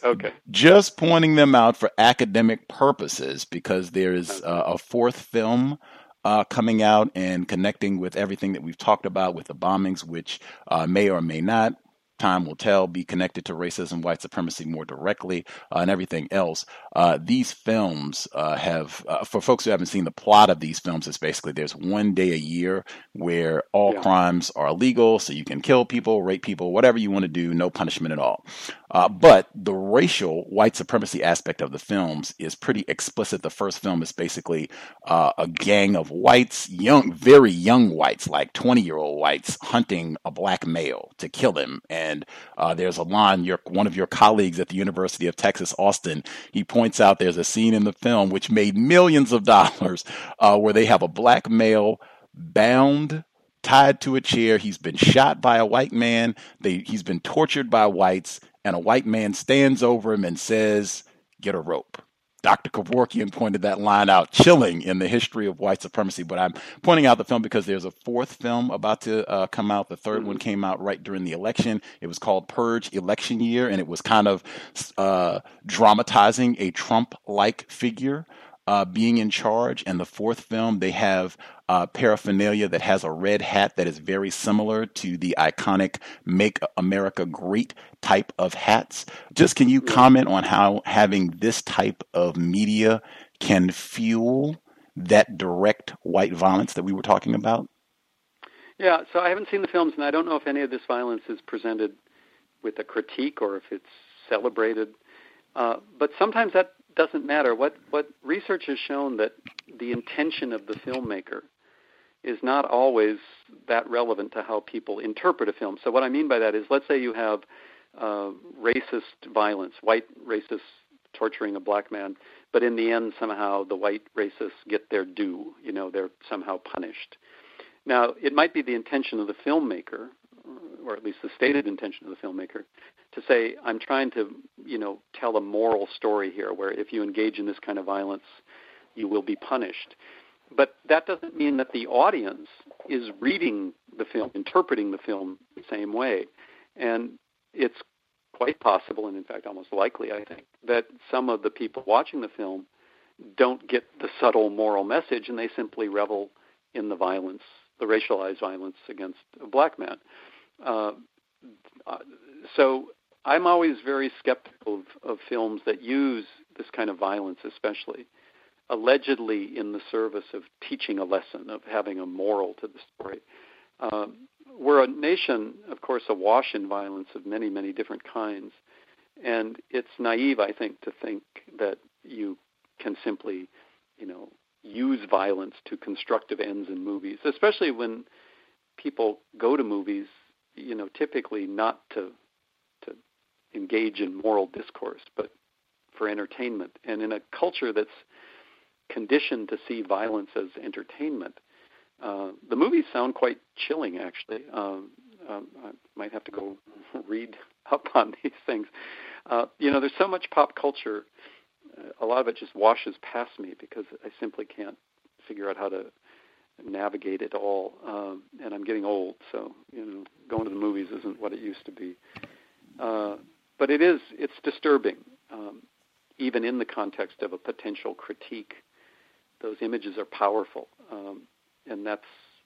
Just pointing them out for academic purposes because there is a fourth film coming out and connecting with everything that we've talked about with the bombings, which may or may not, time will tell, be connected to racism, white supremacy more directly, and everything else. These films have, for folks who haven't seen the plot of these films, it's basically there's one day a year where all crimes are illegal, so you can kill people, rape people, whatever you want to do, no punishment at all. But the racial white supremacy aspect of the films is pretty explicit. The first film is basically a gang of whites, very young whites, like 20-year-old whites, hunting a black male to kill him. And there's a line, one of your colleagues at the University of Texas, Austin, he points out there's a scene in the film which made millions of dollars where they have a black male bound, tied to a chair. He's been shot by a white man. He's been tortured by whites. And a white man stands over him and says, "Get a rope." Dr. Kevorkian pointed that line out, chilling in the history of white supremacy. But I'm pointing out the film because there's a fourth film about to come out. The third one came out right during the election. It was called Purge Election Year, and it was kind of dramatizing a Trump-like figure being in charge. And the fourth film, they have paraphernalia that has a red hat that is very similar to the iconic Make America Great type of hats. Just can you comment on how having this type of media can fuel that direct white violence that we were talking about? Yeah, so I haven't seen the films, and I don't know if any of this violence is presented with a critique or if it's celebrated. But sometimes that doesn't matter. What research has shown that the intention of the filmmaker is not always that relevant to how people interpret a film. So what I mean by that is, let's say you have racist violence, white racists torturing a black man, but in the end somehow the white racists get their due, they're somehow punished. Now, it might be the intention of the filmmaker, or at least the stated intention of the filmmaker, to say, I'm trying to, tell a moral story here where if you engage in this kind of violence, you will be punished. But that doesn't mean that the audience is reading the film, interpreting the film the same way. And it's quite possible, and in fact almost likely, I think, that some of the people watching the film don't get the subtle moral message, and they simply revel in the violence, the racialized violence against a black man. So I'm always very skeptical of films that use this kind of violence, especially, allegedly in the service of teaching a lesson, of having a moral to the story. We're a nation, of course, awash in violence of many, many different kinds. And it's naive, I think, to think that you can simply, use violence to constructive ends in movies, especially when people go to movies, typically not to engage in moral discourse, but for entertainment. And in a culture that's conditioned to see violence as entertainment, the movies sound quite chilling, actually. I might have to go read up on these things. There's so much pop culture. A lot of it just washes past me because I simply can't figure out how to navigate it all. And I'm getting old, so going to the movies isn't what it used to be. But it's disturbing, even in the context of a potential critique. Those images are powerful. that's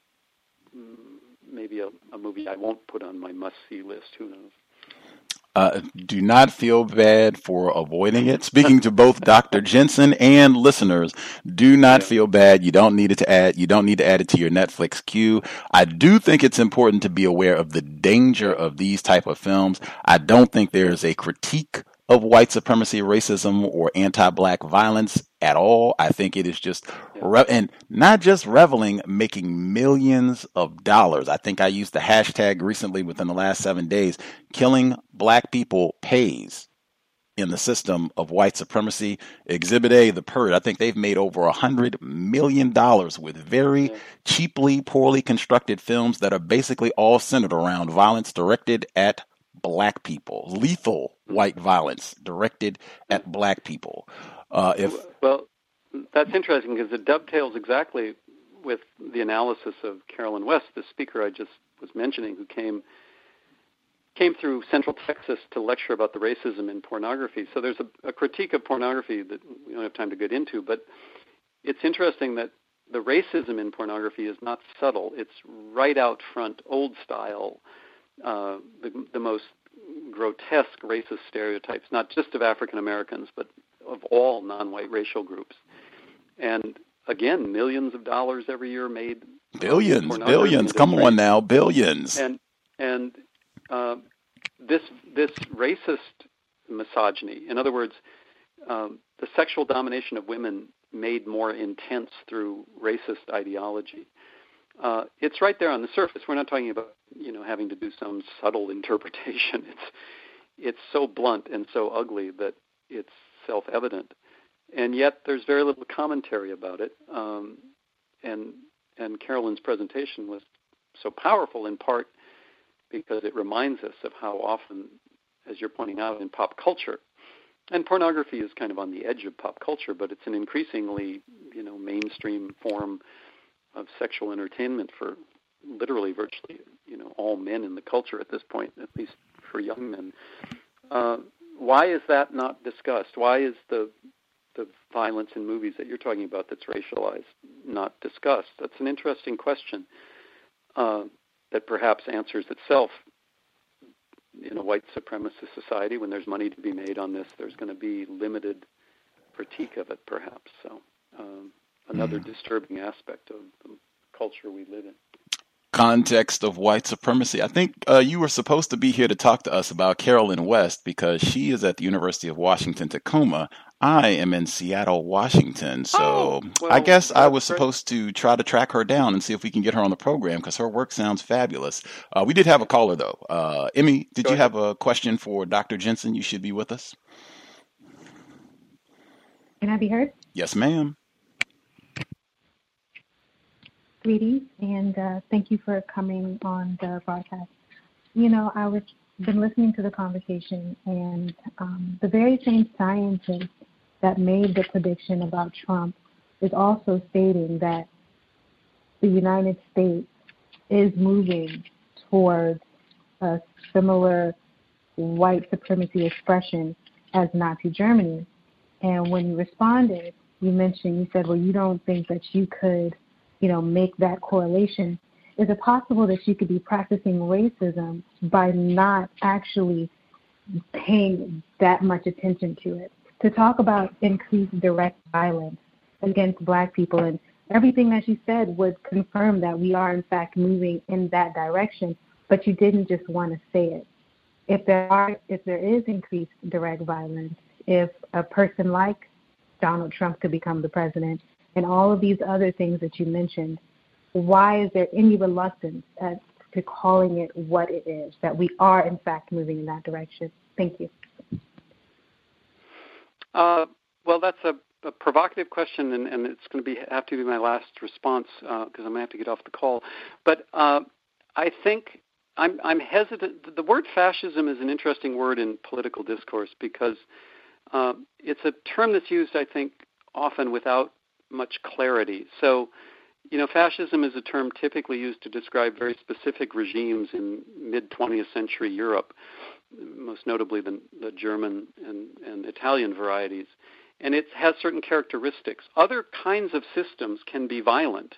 maybe a movie I won't put on my must-see list. Who knows? Do not feel bad for avoiding it. Speaking to both Dr. Jensen and listeners, do not feel bad. You don't need it to add. You don't need to add it to your Netflix queue. I do think it's important to be aware of the danger of these type of films. I don't think there is a critique of white supremacy, racism, or anti-black violence at all. I think it is just, and not just reveling, making millions of dollars. I think I used the hashtag recently within the last 7 days, killing black people pays in the system of white supremacy. Exhibit A, The Purge, I think they've made over $100 million with very cheaply, poorly constructed films that are basically all centered around violence directed at black people, lethal white violence directed at black people. Well, that's interesting because it dovetails exactly with the analysis of Carolyn West, the speaker I just was mentioning, who came through Central Texas to lecture about the racism in pornography. So there's a critique of pornography that we don't have time to get into, but it's interesting that the racism in pornography is not subtle. It's right out front, old style, the most grotesque racist stereotypes, not just of African Americans, but of all non-white racial groups. And again, millions of dollars every year made. Billions. Come on now, billions. And this racist misogyny, in other words, the sexual domination of women made more intense through racist ideology. It's right there on the surface. We're not talking about, having to do some subtle interpretation. It's so blunt and so ugly that it's self-evident. And yet there's very little commentary about it. And Carolyn's presentation was so powerful in part because it reminds us of how often, as you're pointing out, in pop culture, and pornography is kind of on the edge of pop culture, but it's an increasingly, mainstream form of sexual entertainment for literally virtually, all men in the culture at this point, at least for young men. Why is that not discussed? Why is the violence in movies that you're talking about that's racialized not discussed? That's an interesting question that perhaps answers itself. In a white supremacist society, when there's money to be made on this, there's going to be limited critique of it, perhaps. So another disturbing aspect of the culture we live in. Context of white supremacy. I think you were supposed to be here to talk to us about Carolyn West because she is at the University of Washington, Tacoma. I am in Seattle, Washington. So I guess I was supposed to try to track her down and see if we can get her on the program because her work sounds fabulous. We did have a caller, though. Emmy, did you have a question for Dr. Jensen? You should be with us. Can I be heard? Yes, ma'am. Greetings, and thank you for coming on the broadcast. I was been listening to the conversation, and the very same scientist that made the prediction about Trump is also stating that the United States is moving towards a similar white supremacy expression as Nazi Germany. And when you responded, you said, well, you don't think that you could make that correlation. Is it possible that she could be practicing racism by not actually paying that much attention to it? To talk about increased direct violence against black people and everything that you said would confirm that we are in fact moving in that direction, but you didn't just want to say it. If there is increased direct violence, if a person like Donald Trump could become the president, and all of these other things that you mentioned, why is there any reluctance to calling it what it is, that we are, in fact, moving in that direction? Thank you. Well, that's a provocative question, and it's going to have to be my last response because I'm going to have to get off the call. But I think I'm hesitant. The word fascism is an interesting word in political discourse because it's a term that's used, I think, often without much clarity. So, fascism is a term typically used to describe very specific regimes in mid-20th century Europe, most notably the German and Italian varieties. And it has certain characteristics. Other kinds of systems can be violent.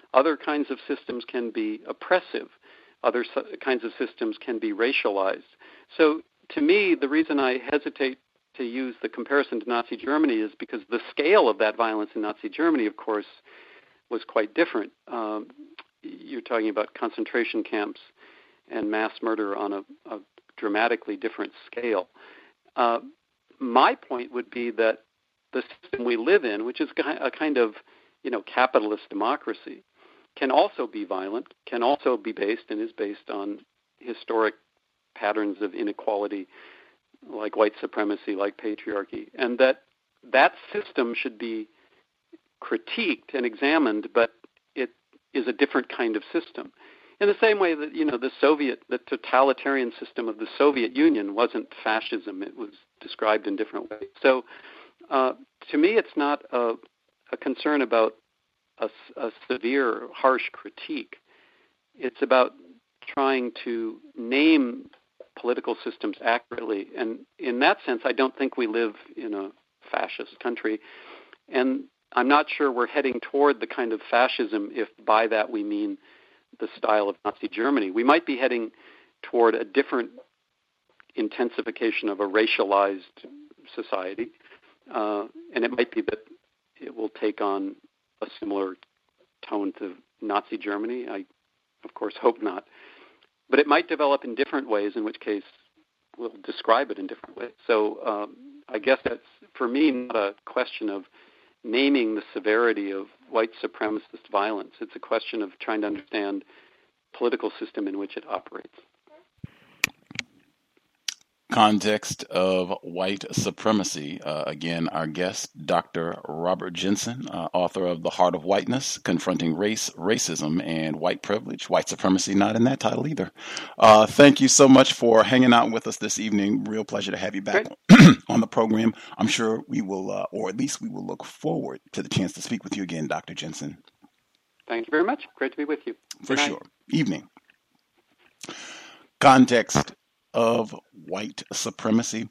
Other kinds of systems can be oppressive. Other kinds of systems can be racialized. So to me, the reason I hesitate to use the comparison to Nazi Germany is because the scale of that violence in Nazi Germany, of course, was quite different. You're talking about concentration camps and mass murder on a dramatically different scale. My point would be that the system we live in, which is a kind of, capitalist democracy, can also be violent, can also be based and is based on historic patterns of inequality, like white supremacy, like patriarchy, and that system should be critiqued and examined, but it is a different kind of system. In the same way that, the totalitarian system of the Soviet Union wasn't fascism. It was described in different ways. So to me, it's not a concern about a severe, harsh critique. It's about trying to name political systems accurately. And in that sense, I don't think we live in a fascist country. And I'm not sure we're heading toward the kind of fascism if by that we mean the style of Nazi Germany. We might be heading toward a different intensification of a racialized society. And it might be that it will take on a similar tone to Nazi Germany. I, of course, hope not. But it might develop in different ways, in which case we'll describe it in different ways. So I guess that's, for me, not a question of naming the severity of white supremacist violence. It's a question of trying to understand the political system in which it operates. Context of white supremacy. Again, our guest, Dr. Robert Jensen, author of The Heart of Whiteness, Confronting Race, Racism, and White Privilege. White supremacy, not in that title either. Thank you so much for hanging out with us this evening. Real pleasure to have you back on the program. I'm sure we will, or at least we will look forward to the chance to speak with you again, Dr. Jensen. Thank you very much. Great to be with you. For sure. Evening. Context of white supremacy.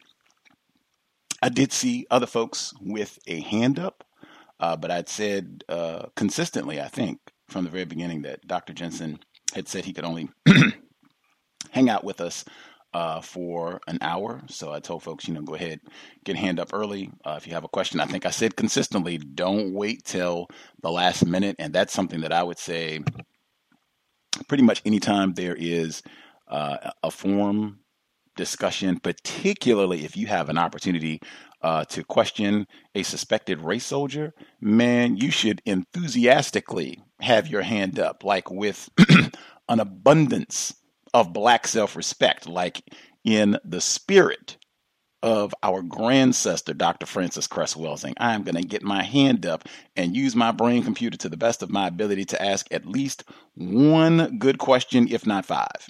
I did see other folks with a hand up, but I'd said consistently, I think, from the very beginning that Dr. Jensen had said he could only hang out with us for an hour. So I told folks, go ahead, get a hand up early. If you have a question, I think I said consistently, don't wait till the last minute. And that's something that I would say pretty much anytime there is a forum discussion, particularly if you have an opportunity to question a suspected race soldier, man, you should enthusiastically have your hand up, like with an abundance of Black self-respect, like in the spirit of our grandsestor, Dr. Frances Cress Welsing. I'm going to get my hand up and use my brain computer to the best of my ability to ask at least one good question, if not five.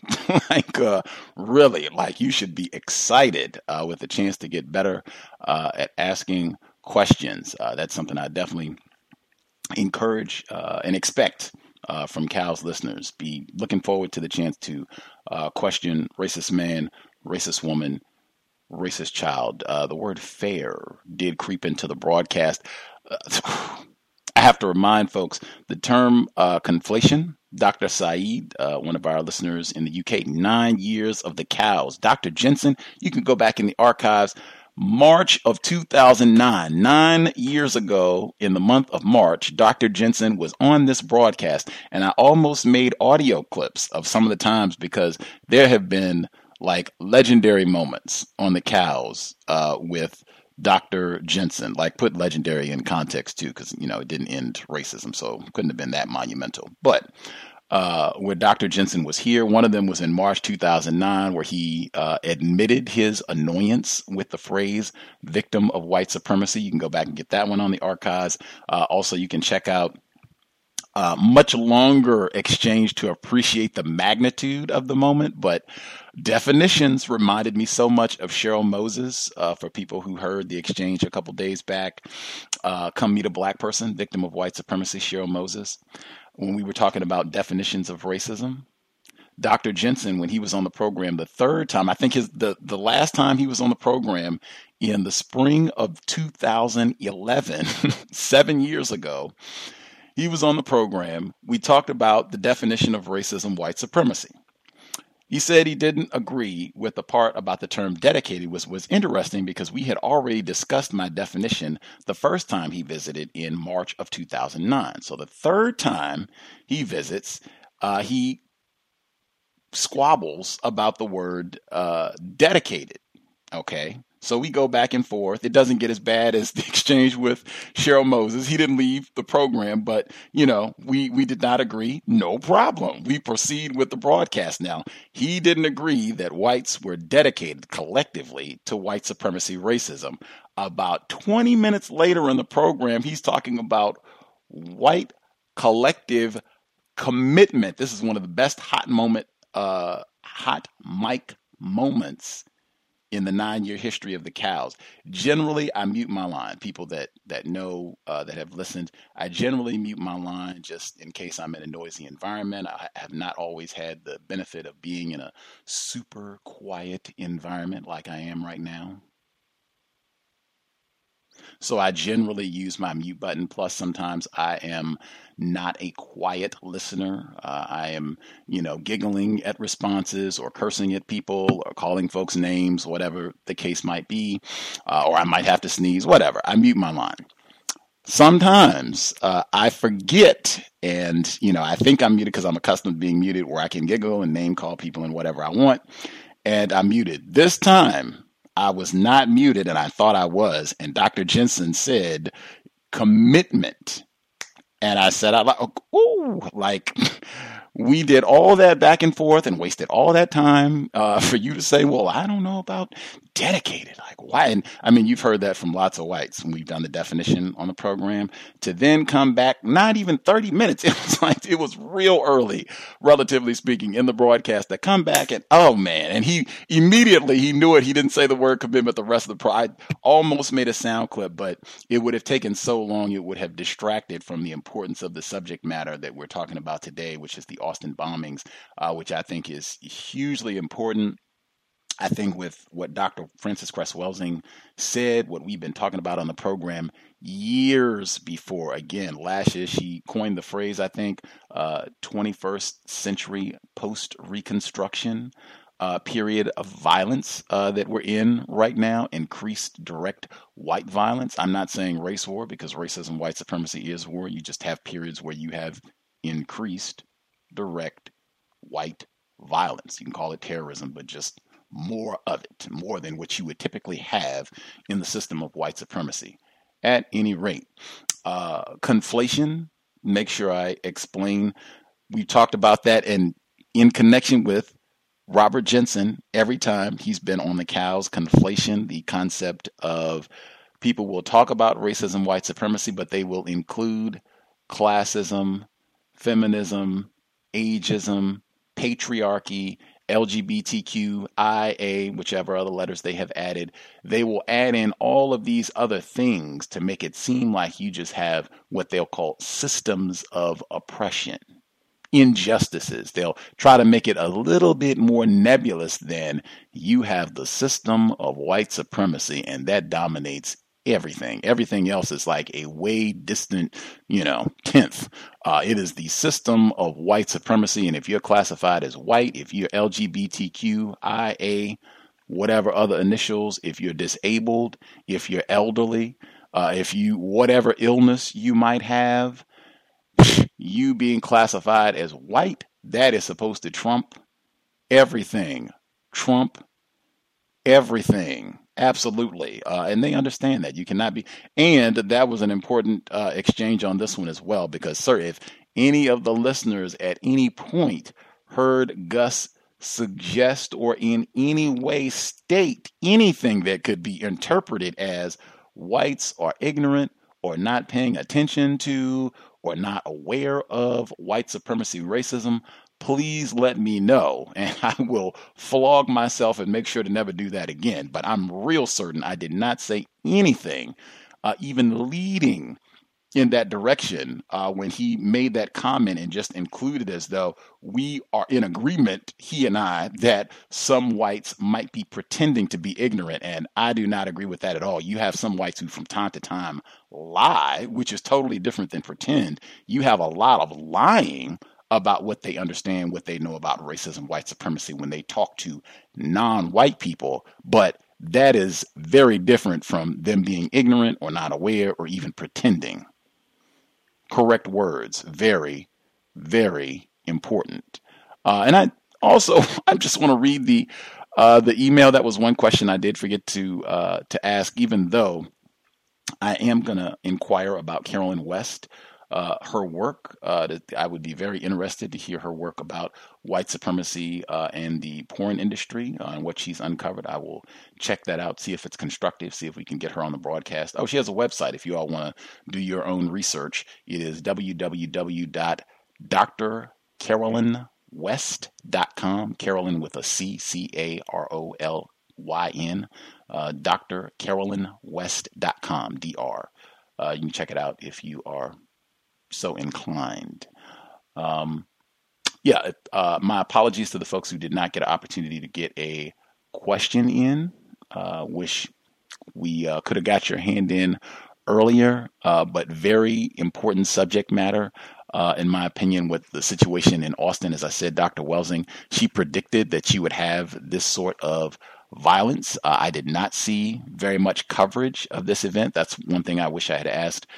Really, you should be excited with the chance to get better at asking questions. That's something I definitely encourage and expect from Cal's listeners. Be looking forward to the chance to question racist man, racist woman, racist child. The word fair did creep into the broadcast. I have to remind folks the term conflation. Dr. Saeed, one of our listeners in the UK, 9 years of the cows. Dr. Jensen, you can go back in the archives. March of 2009, 9 years ago, in the month of March, Dr. Jensen was on this broadcast, and I almost made audio clips of some of the times because there have been legendary moments on the cows with Dr. Jensen. Put legendary in context too, because it didn't end racism, so it couldn't have been that monumental. But where Dr. Jensen was here, one of them was in March 2009, where he admitted his annoyance with the phrase "victim of white supremacy." You can go back and get that one on the archives. Also, you can check out much longer exchange to appreciate the magnitude of the moment, but definitions reminded me so much of Cheryl Moses. For people who heard the exchange a couple days back, come meet a Black person, victim of white supremacy, Cheryl Moses. When we were talking about definitions of racism, Dr. Jensen, when he was on the program the third time, I think the last time he was on the program in the spring of 2011, 7 years ago, He was on the program. We talked about the definition of racism, white supremacy. He said he didn't agree with the part about the term dedicated, was interesting because we had already discussed my definition the first time he visited in March of 2009. So the third time he visits, he squabbles about the word dedicated. Okay. So we go back and forth. It doesn't get as bad as the exchange with Cheryl Moses. He didn't leave the program, but, we did not agree. No problem. We proceed with the broadcast now. He didn't agree that whites were dedicated collectively to white supremacy racism. About 20 minutes later in the program, he's talking about white collective commitment. This is one of the best hot mic moments in the 9-year history of the cows. Generally, I mute my line. People that know, that have listened, I generally mute my line just in case I'm in a noisy environment. I have not always had the benefit of being in a super quiet environment like I am right now. So I generally use my mute button. Plus, sometimes I am not a quiet listener. I am, giggling at responses or cursing at people or calling folks names, whatever the case might be, or I might have to sneeze, whatever. I mute my line. Sometimes I forget, and, I think I'm muted because I'm accustomed to being muted, where I can giggle and name call people and whatever I want, and I'm muted. This time, I was not muted, and I thought I was. And Dr. Jensen said, commitment. And I said, we did all that back and forth and wasted all that time for you to say, well, I don't know about dedicated. Like, why? And I mean, you've heard that from lots of whites when we've done the definition on the program, to then come back, not even 30 minutes. It was real early, relatively speaking, in the broadcast, to come back and, oh man. And he knew it. He didn't say the word commitment the rest of the I almost made a sound clip, but it would have taken so long, it would have distracted from the importance of the subject matter that we're talking about today, which is the Austin bombings, which I think is hugely important. I think with what Dr. Frances Cress Welsing said, what we've been talking about on the program years before, again, last year she coined the phrase, I think, 21st century post-Reconstruction period of violence that we're in right now, increased direct white violence. I'm not saying race war, because racism, white supremacy is war. You just have periods where you have increased direct white violence. You can call it terrorism, but just more of it, more than what you would typically have in the system of white supremacy. At any rate, conflation, make sure I explain. We talked about that, and in connection with Robert Jensen, every time he's been on the cows, conflation, the concept of people will talk about racism, white supremacy, but they will include classism, feminism, ageism, patriarchy, LGBTQIA, whichever other letters they have added. They will add in all of these other things to make it seem like you just have what they'll call systems of oppression, injustices. They'll try to make it a little bit more nebulous than you have the system of white supremacy, and that dominates everything. Everything else is like a way distant, tenth. It is the system of white supremacy. And if you're classified as white, if you're LGBTQIA, whatever other initials, if you're disabled, if you're elderly, if you, whatever illness you might have, you being classified as white, that is supposed to trump everything. Trump everything. Absolutely. And they understand that you cannot be. And that was an important exchange on this one as well, because, sir, if any of the listeners at any point heard Gus suggest or in any way state anything that could be interpreted as whites are ignorant or not paying attention to or not aware of white supremacy racism, please let me know, and I will flog myself and make sure to never do that again. But I'm real certain I did not say anything, even leading in that direction when he made that comment and just included as though we are in agreement, he and I, that some whites might be pretending to be ignorant. And I do not agree with that at all. You have some whites who from time to time lie, which is totally different than pretend. You have a lot of lying about what they understand, what they know about racism, white supremacy when they talk to non-white people. But that is very different from them being ignorant or not aware or even pretending. Correct words, very, very important. And I just want to read the email. That was one question I did forget to ask, even though I am going to inquire about Carolyn West, her work. I would be very interested to hear her work about white supremacy and the porn industry and what she's uncovered. I will check that out, see if it's constructive, see if we can get her on the broadcast. Oh, she has a website if you all want to do your own research. It is www.drcarolynwest.com. Carolyn with a C, C-A-R-O-L-Y-N. drcarolynwest.com, D-R. You can check it out if you are so inclined. My apologies to the folks who did not get an opportunity to get a question in. Wish we could have got your hand in earlier, but very important subject matter. In my opinion, with the situation in Austin, as I said, Dr. Welsing, she predicted that she would have this sort of violence. I did not see very much coverage of this event. That's one thing I wish I had asked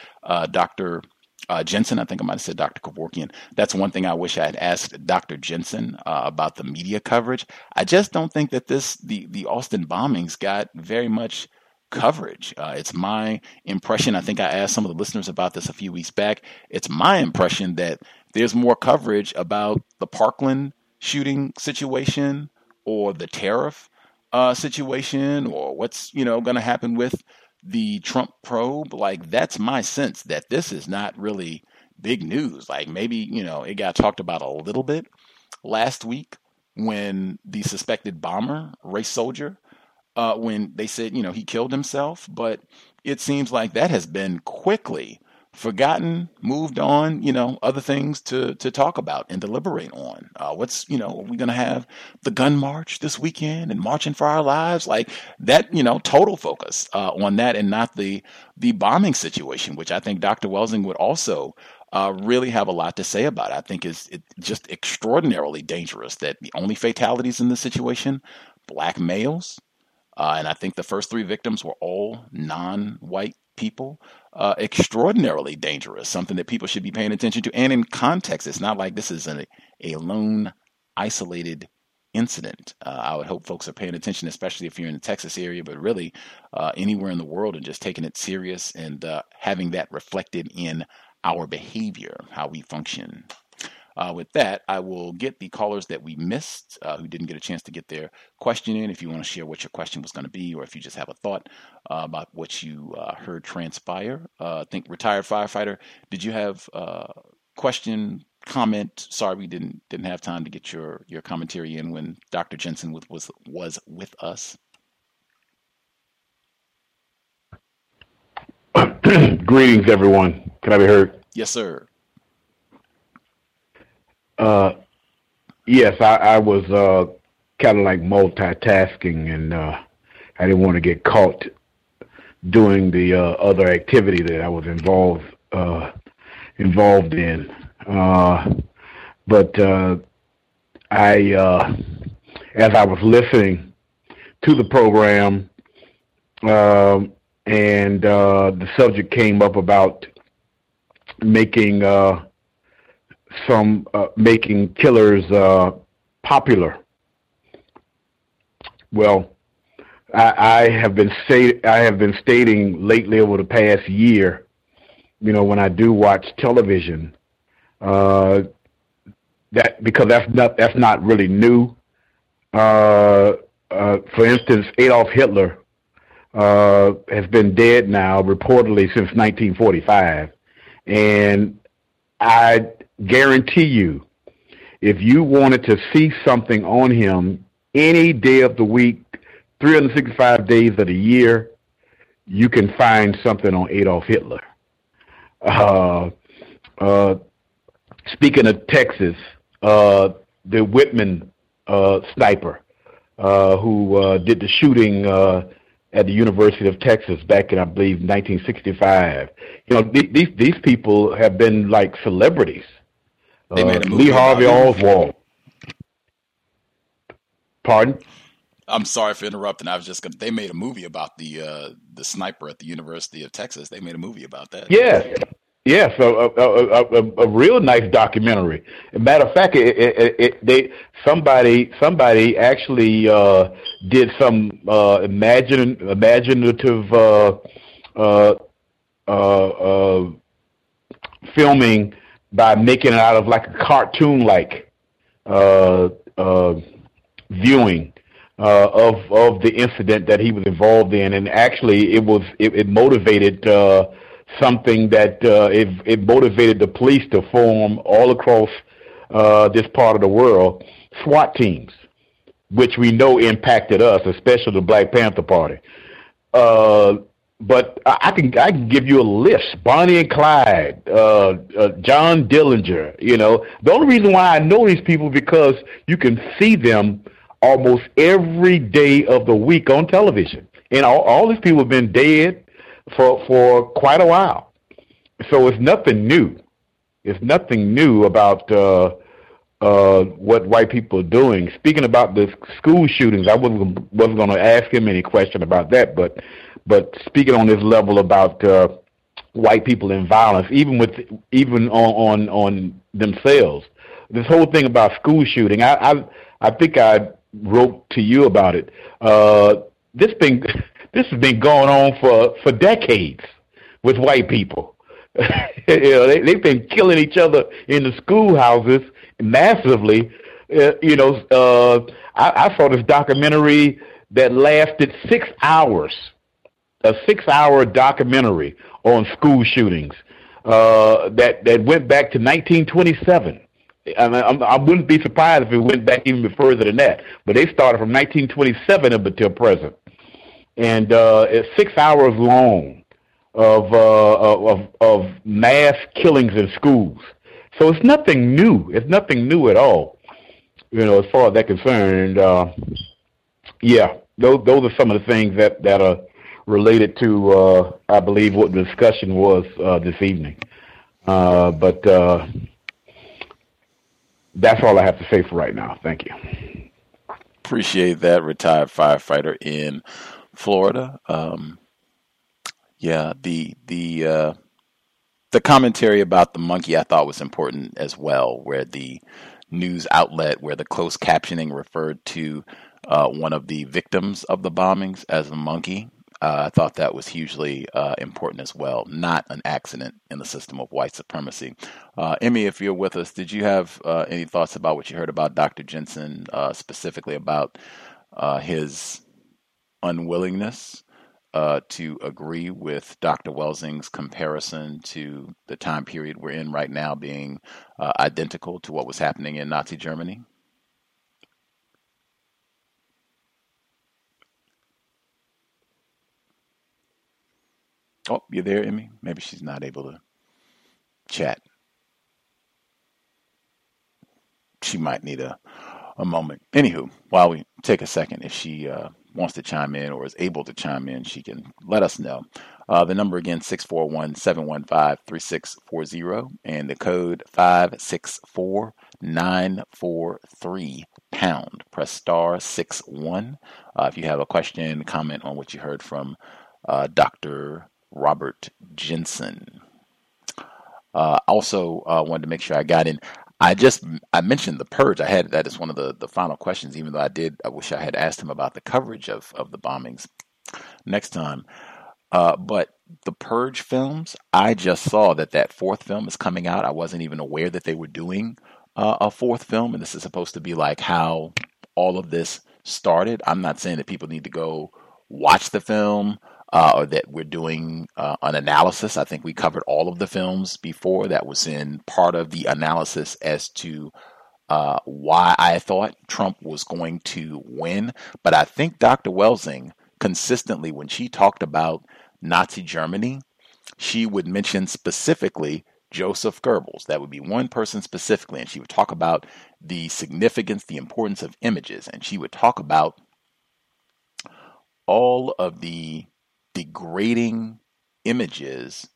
Dr. Jensen. I think I might have said Dr. Kevorkian. That's one thing I wish I had asked Dr. Jensen about the media coverage. I just don't think that the Austin bombings got very much coverage. It's my impression. I think I asked some of the listeners about this a few weeks back. It's my impression that there's more coverage about the Parkland shooting situation or the tariff situation or what's going to happen with the Trump probe. Like, that's my sense that this is not really big news. Like, maybe, it got talked about a little bit last week when the suspected bomber, race soldier, when they said, he killed himself. But it seems like that has been quickly forgotten, moved on, other things to talk about and deliberate on. Are we going to have the gun march this weekend and marching for our lives? Like that, total focus on that and not the bombing situation, which I think Dr. Welsing would also really have a lot to say about. I think it's just extraordinarily dangerous that the only fatalities in this situation, black males, and I think the first 3 victims were all non-white people. Extraordinarily dangerous, something that people should be paying attention to. And in context, it's not like this is a lone, isolated incident. I would hope folks are paying attention, especially if you're in the Texas area, but really anywhere in the world, and just taking it serious and having that reflected in our behavior, how we function. With that, I will get the callers that we missed who didn't get a chance to get their question in. If you want to share what your question was going to be, or if you just have a thought about what you heard transpire. I think retired firefighter, did you have a question, comment? Sorry, we didn't have time to get your commentary in when Dr. Jensen was with us. Greetings, everyone. Can I be heard? Yes, sir. Yes, I was kind of like multitasking, and I didn't want to get caught doing the other activity that I was involved in. But as I was listening to the program, and the subject came up about making killers popular. Well, I have been stating lately over the past year, when I do watch television, that because that's not really new. For instance, Adolf Hitler has been dead now reportedly since 1945, and I guarantee you, if you wanted to see something on him any day of the week, 365 days of the year, you can find something on Adolf Hitler. Uh, uh, Speaking of Texas, the Whitman sniper who did the shooting at the University of Texas back in, I believe, 1965. You know, these people have been like celebrities. They made a movie Lee Harvey Oswald. Pardon? I'm sorry for interrupting. I was just gonna. They made a movie about the sniper at the University of Texas. They made a movie about that. Yes, a real nice documentary. As a matter of fact, somebody actually did some imaginative filming by making it out of like a cartoon-like viewing of the incident that he was involved in, and actually it motivated something that it motivated the police to form all across this part of the world SWAT teams, which we know impacted us, especially the Black Panther Party. But I can give you a list: Bonnie and Clyde, John Dillinger. You know, the only reason why I know these people because you can see them almost every day of the week on television, and all these people have been dead for quite a while. So it's nothing new. It's nothing new about what white people are doing. Speaking about the school shootings, I wasn't going to ask him any question about that, but speaking on this level about white people in violence, even on themselves, this whole thing about school shooting, I think I wrote to you about it. This has been going on for decades with white people. You know, they've been killing each other in the schoolhouses massively. I saw this documentary that lasted 6 hours, a 6-hour documentary on school shootings that went back to 1927. I wouldn't be surprised if it went back even further than that. But they started from 1927 up until present, and it's 6 hours long of mass killings in schools. So it's nothing new. It's nothing new at all, you know, as far as that's concerned. And yeah, those are some of the things that are related to, I believe, what the discussion was this evening. But that's all I have to say for right now. Thank you. Appreciate that, retired firefighter in Florida. Yeah, the commentary about the monkey I thought was important as well, where the news outlet, where the closed captioning referred to one of the victims of the bombings as a monkey. I thought that was hugely important as well, not an accident in the system of white supremacy. Emmy, if you're with us, did you have any thoughts about what you heard about Dr. Jensen, specifically about his unwillingness to agree with Dr. Welsing's comparison to the time period we're in right now being identical to what was happening in Nazi Germany? Oh, you there, Emmy? Maybe she's not able to chat. She might need a moment. Anywho, while we take a second, if she wants to chime in or is able to chime in, she can let us know. The number again, 641-715-3640, and the code 564943 pound. Press star 61 if you have a question, comment on what you heard from Dr. Robert Jensen. Also wanted to make sure I got in. I mentioned The Purge. I had that as one of the final questions, even though I wish I had asked him about the coverage of the bombings next time. But the Purge films, I just saw that fourth film is coming out. I wasn't even aware that they were doing a fourth film, and this is supposed to be like how all of this started. I'm not saying that people need to go watch the film, or that we're doing an analysis. I think we covered all of the films before. That was in part of the analysis as to why I thought Trump was going to win. But I think Dr. Welsing consistently, when she talked about Nazi Germany, she would mention specifically Joseph Goebbels. That would be one person specifically, and she would talk about the significance, the importance of images, and she would talk about all of the degrading images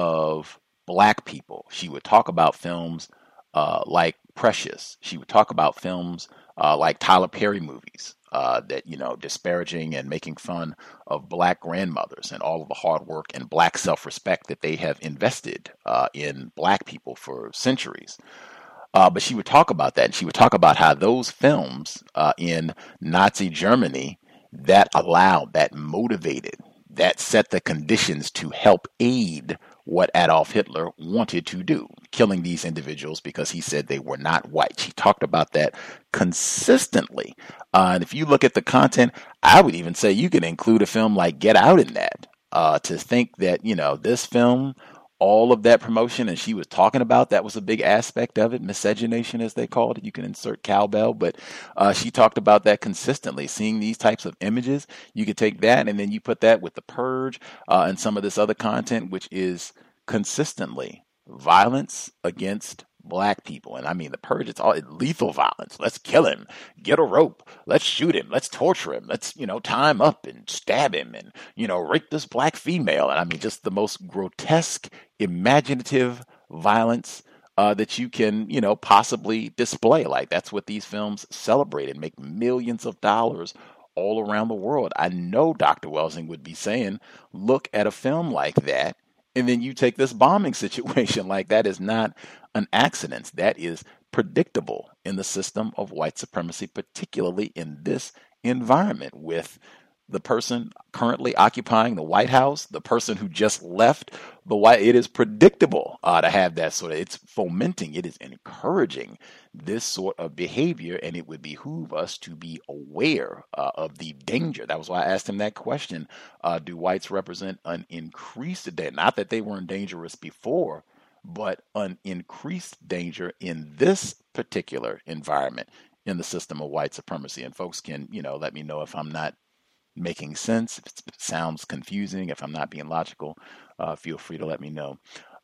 of black people. She would talk about films like Precious. She would talk about films like Tyler Perry movies that, disparaging and making fun of black grandmothers and all of the hard work and black self-respect that they have invested in black people for centuries. But she would talk about that, and she would talk about how those films in Nazi Germany that allowed, that motivated, that set the conditions to help aid what Adolf Hitler wanted to do, killing these individuals because he said they were not white. She talked about that consistently. And if you look at the content, I would even say you can include a film like Get Out in that. To think that, this film, all of that promotion, and she was talking about, that was a big aspect of it, miscegenation as they called it. You can insert cowbell, but she talked about that consistently. Seeing these types of images, you could take that and then you put that with The Purge and some of this other content, which is consistently violence against black people. And I mean, The Purge, it's all lethal violence. Let's kill him, get a rope, let's shoot him, let's torture him, let's, tie him up and stab him and, rape this black female. And I mean, just the most grotesque, imaginative violence that you can, possibly display. Like, that's what these films celebrate and make millions of dollars all around the world. I know Dr. Welsing would be saying, look at a film like that, and then you take this bombing situation. Like, that is not an accident. That is predictable in the system of white supremacy, particularly in this environment with the person currently occupying the White House, the person who just left the White. It is predictable to have that sort of, it's fomenting, it is encouraging this sort of behavior, and it would behoove us to be aware of the danger. That was why I asked him that question. Do whites represent an increased danger? Not that they weren't dangerous before, but an increased danger in this particular environment in the system of white supremacy. And folks can, let me know if I'm not making sense, if it sounds confusing, if I'm not being logical. Feel free to let me know.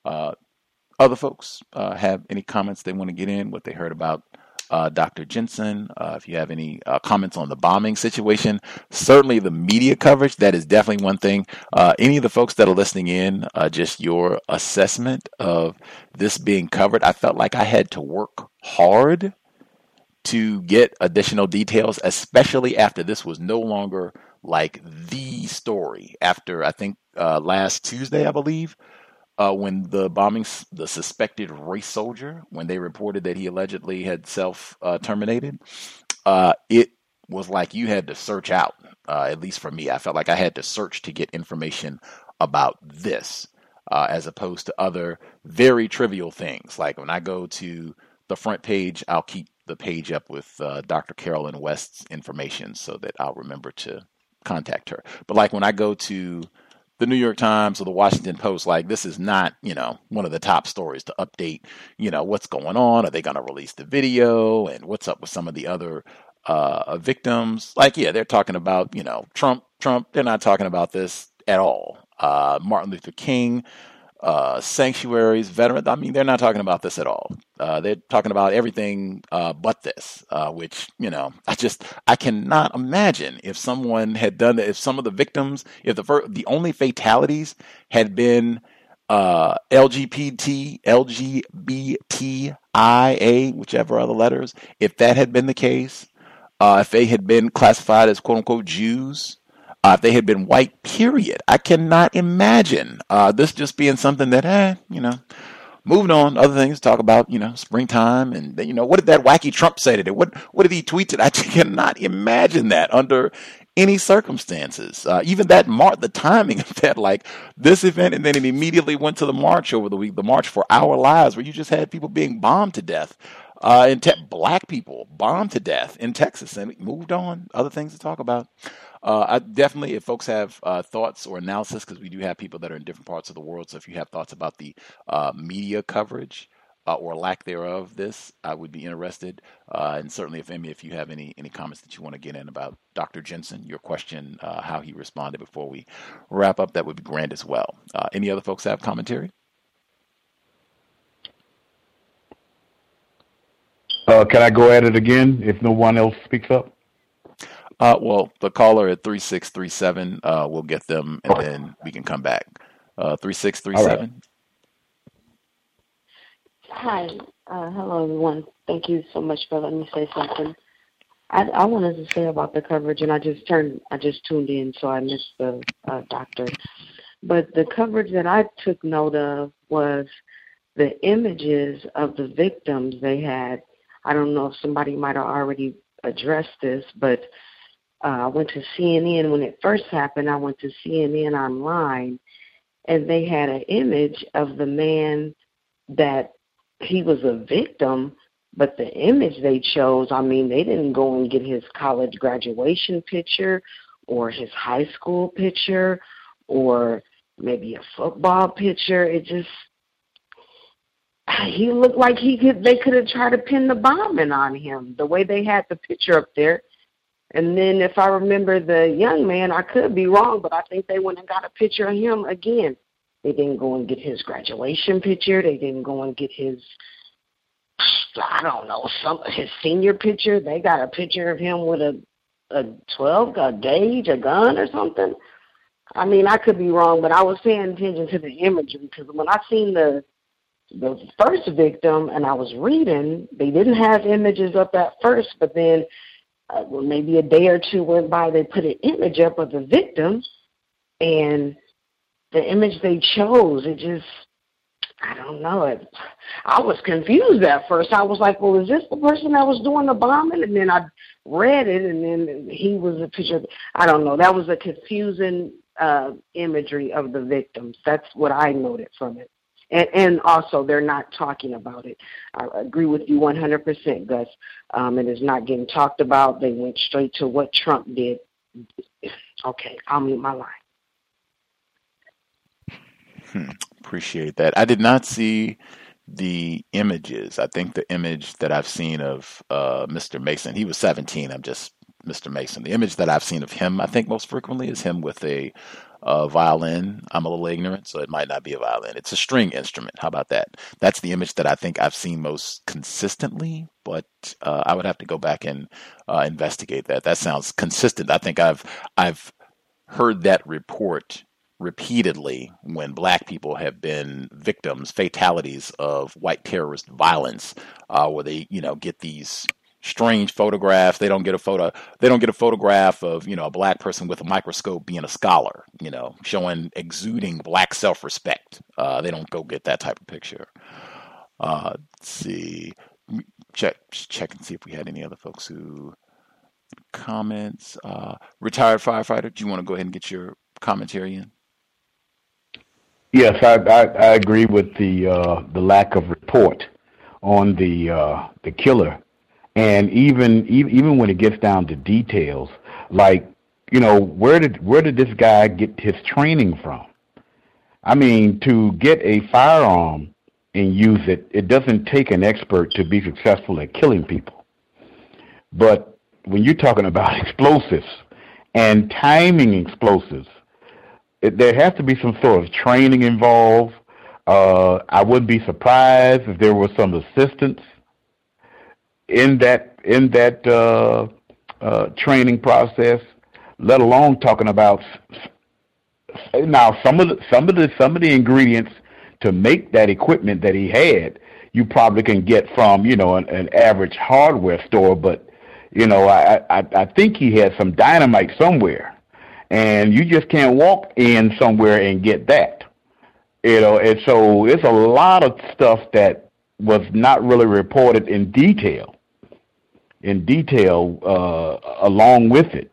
Other folks have any comments they want to get in, what they heard about Dr. Jensen. If you have any comments on the bombing situation, certainly the media coverage, that is definitely one thing. Any of the folks that are listening in, just your assessment of this being covered. I felt like I had to work hard to get additional details, especially after this was no longer like the story. After, I think, last Tuesday, I believe, when the bombings, the suspected race soldier, when they reported that he allegedly had self-terminated, it was like you had to search out, at least for me. I felt like I had to search to get information about this, as opposed to other very trivial things. Like when I go to the front page, I'll keep the page up with Dr. Carolyn West's information so that I'll remember to contact her. But like when I go to the New York Times or the Washington Post, like this is not, one of the top stories to update, what's going on. Are they going to release the video and what's up with some of the other victims? Like, yeah, they're talking about, Trump. They're not talking about this at all. Martin Luther King, sanctuaries, veterans. I mean, they're not talking about this at all. They're talking about everything but this, which, I cannot imagine if someone had done that, if some of the victims, if the only fatalities had been LGBTIA, whichever other letters, if that had been the case, if they had been classified as quote unquote Jews, if they had been white, period, I cannot imagine this just being something that, moving on. Other things to talk about, springtime, and what did that wacky Trump say today? What did he tweet today? I cannot imagine that under any circumstances. Even that the timing of that, like this event, and then it immediately went to the march over the week, the March for Our Lives, where you just had people being bombed to death, black people bombed to death in Texas, and we moved on. Other things to talk about. I definitely, if folks have thoughts or analysis, because we do have people that are in different parts of the world. So if you have thoughts about the media coverage or lack thereof this, I would be interested. And certainly, if you have any comments that you want to get in about Dr. Jensen, your question, how he responded before we wrap up, that would be grand as well. Any other folks have commentary? Can I go at it again if no one else speaks up? Well, the caller at 3637, we'll get them, and then we can come back. 3637. Hi. Hello, everyone. Thank you so much for letting me say something. I wanted to say about the coverage, and I just tuned in, so I missed the doctor. But the coverage that I took note of was the images of the victims they had. I don't know if somebody might have already addressed this, but I went to CNN when it first happened. I went to CNN online, and they had an image of the man that he was a victim, but the image they chose, I mean, they didn't go and get his college graduation picture or his high school picture or maybe a football picture. It just, he looked like they could have tried to pin the bombing on him, the way they had the picture up there. And then if I remember the young man, I could be wrong, but I think they went and got a picture of him again. They didn't go and get his graduation picture. They didn't go and get his, I don't know, his senior picture. They got a picture of him with a 12 gauge, a gun or something. I mean, I could be wrong, but I was paying attention to the imagery because when I seen the first victim and I was reading, they didn't have images up at first, but then maybe a day or two went by, they put an image up of the victim, and the image they chose, it just, I don't know. I was confused at first. I was like, well, is this the person that was doing the bombing? And then I read it, and then he was a picture. I don't know. That was a confusing imagery of the victims. That's what I noted from it. And also, they're not talking about it. I agree with you 100%, Gus. It is not getting talked about. They went straight to what Trump did. Okay, I'll mute my line. Appreciate that. I did not see the images. I think the image that I've seen of Mr. Mason, he was 17. I'm just Mr. Mason. The image that I've seen of him, I think most frequently, is him with a violin. I'm a little ignorant, so it might not be a violin. It's a string instrument. How about that? That's the image that I think I've seen most consistently, but I would have to go back and investigate that. That sounds consistent. I think I've heard that report repeatedly when Black people have been victims, fatalities of white terrorist violence, where they, get these strange photographs. They don't get a photograph of, a Black person with a microscope being a scholar, exuding Black self-respect. They don't go get that type of picture. Let's see, check and see if we had any other folks who comments. Retired firefighter, do you want to go ahead and get your commentary in? Yes, I agree with the lack of report on the killer, and even when it gets down to details, like where did this guy get his training from? I mean, to get a firearm and use it, it doesn't take an expert to be successful at killing people. But when you're talking about explosives and timing explosives, there has to be some sort of training involved. I wouldn't be surprised if there was some assistance in that training process. Let alone talking about now some of the ingredients to make that equipment that he had, you probably can get from an average hardware store. But I think he had some dynamite somewhere. And you just can't walk in somewhere and get that, and so it's a lot of stuff that was not really reported in detail along with it,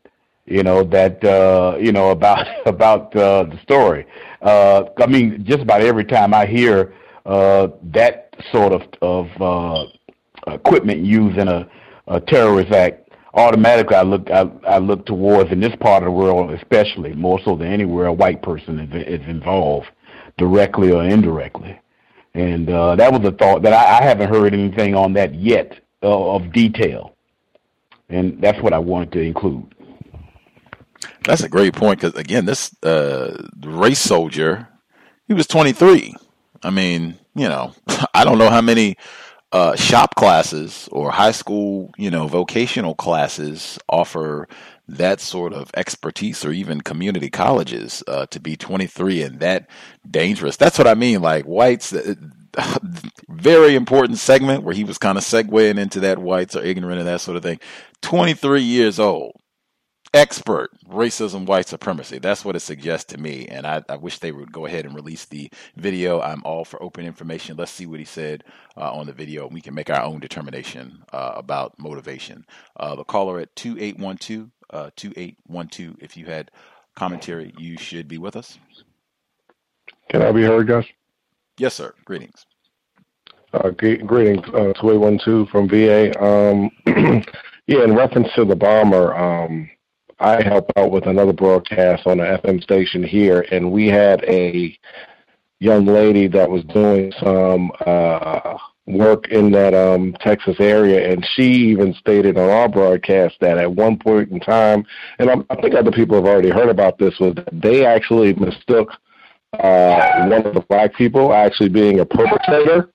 about the story. I mean, just about every time I hear that sort of equipment used in a terrorist act, automatically I look towards, in this part of the world especially, more so than anywhere, a white person is involved, directly or indirectly. And that was a thought that I haven't heard anything on that yet of detail. And that's what I wanted to include. That's a great point because, again, this race soldier, he was 23. I mean, I don't know how many shop classes or high school, vocational classes offer that sort of expertise, or even community colleges to be 23 and that dangerous. That's what I mean. Like whites, very important segment where he was kind of segueing into that whites are ignorant and that sort of thing. 23 years old. Expert racism, white supremacy. That's what it suggests to me. And I wish they would go ahead and release the video. I'm all for open information. Let's see what he said on the video. We can make our own determination about motivation. The caller at 2812, 2812. If you had commentary, you should be with us. Can I be heard, guys? Yes, sir. Greetings. Greetings, 2812 from VA. Yeah, in reference to the bomber, I helped out with another broadcast on an FM station here, and we had a young lady that was doing some work in that Texas area, and she even stated on our broadcast that at one point in time, and I think other people have already heard about this, was that they actually mistook one of the black people actually being a perpetrator.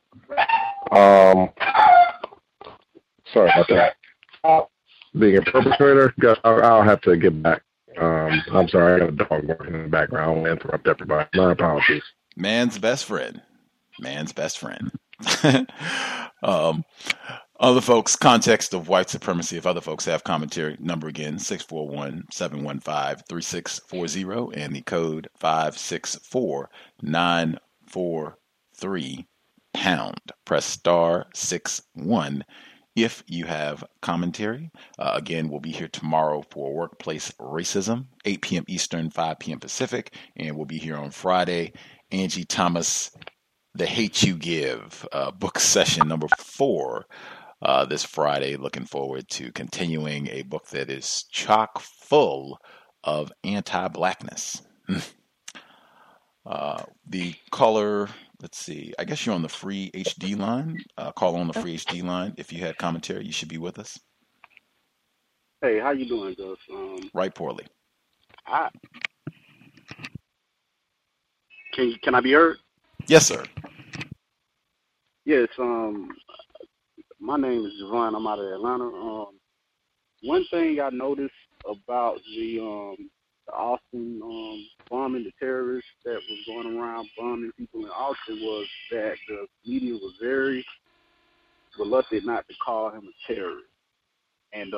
Sorry about that. Being a perpetrator, I'll have to get back. I'm sorry, I got a dog working in the background. I don't want to interrupt everybody. My apologies. Man's best friend. Man's best friend. Other folks, context of white supremacy. If other folks have commentary, number again, 641-715-3640, and the code 564943#. Press star 61 if you have commentary. Again, we'll be here tomorrow for Workplace Racism, 8 p.m. Eastern, 5 p.m. Pacific, and we'll be here on Friday. Angie Thomas, The Hate You Give, book session number 4 this Friday. Looking forward to continuing a book that is chock full of anti-blackness. The caller, let's see, I guess you're on the free HD line. Call on the free HD line. If you had commentary, you should be with us. Hey, how you doing, Gus? Right poorly. Can I be heard? Yes, sir. Yes. My name is Javon. I'm out of Atlanta. One thing I noticed about the Austin bombing, the terrorists that was going around bombing people in Austin, was that the media was very reluctant not to call him a terrorist. And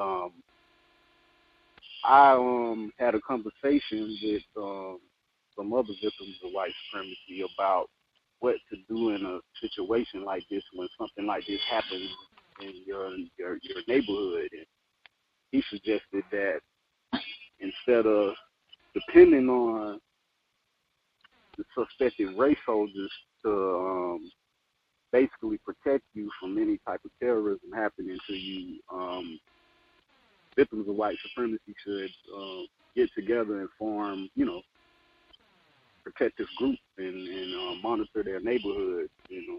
I had a conversation with some other victims of white supremacy about what to do in a situation like this when something like this happens in your neighborhood. And he suggested that instead of depending on the suspected race soldiers to basically protect you from any type of terrorism happening to you, victims of white supremacy should get together and form, protective groups and monitor their neighborhoods.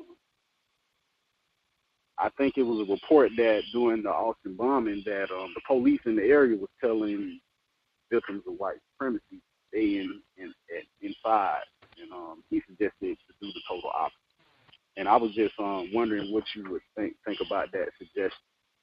I think it was a report that during the Austin bombing that the police in the area was telling victims of white supremacy stay inside, and he suggested to do the total opposite. And I was just wondering what you would think about that suggestion.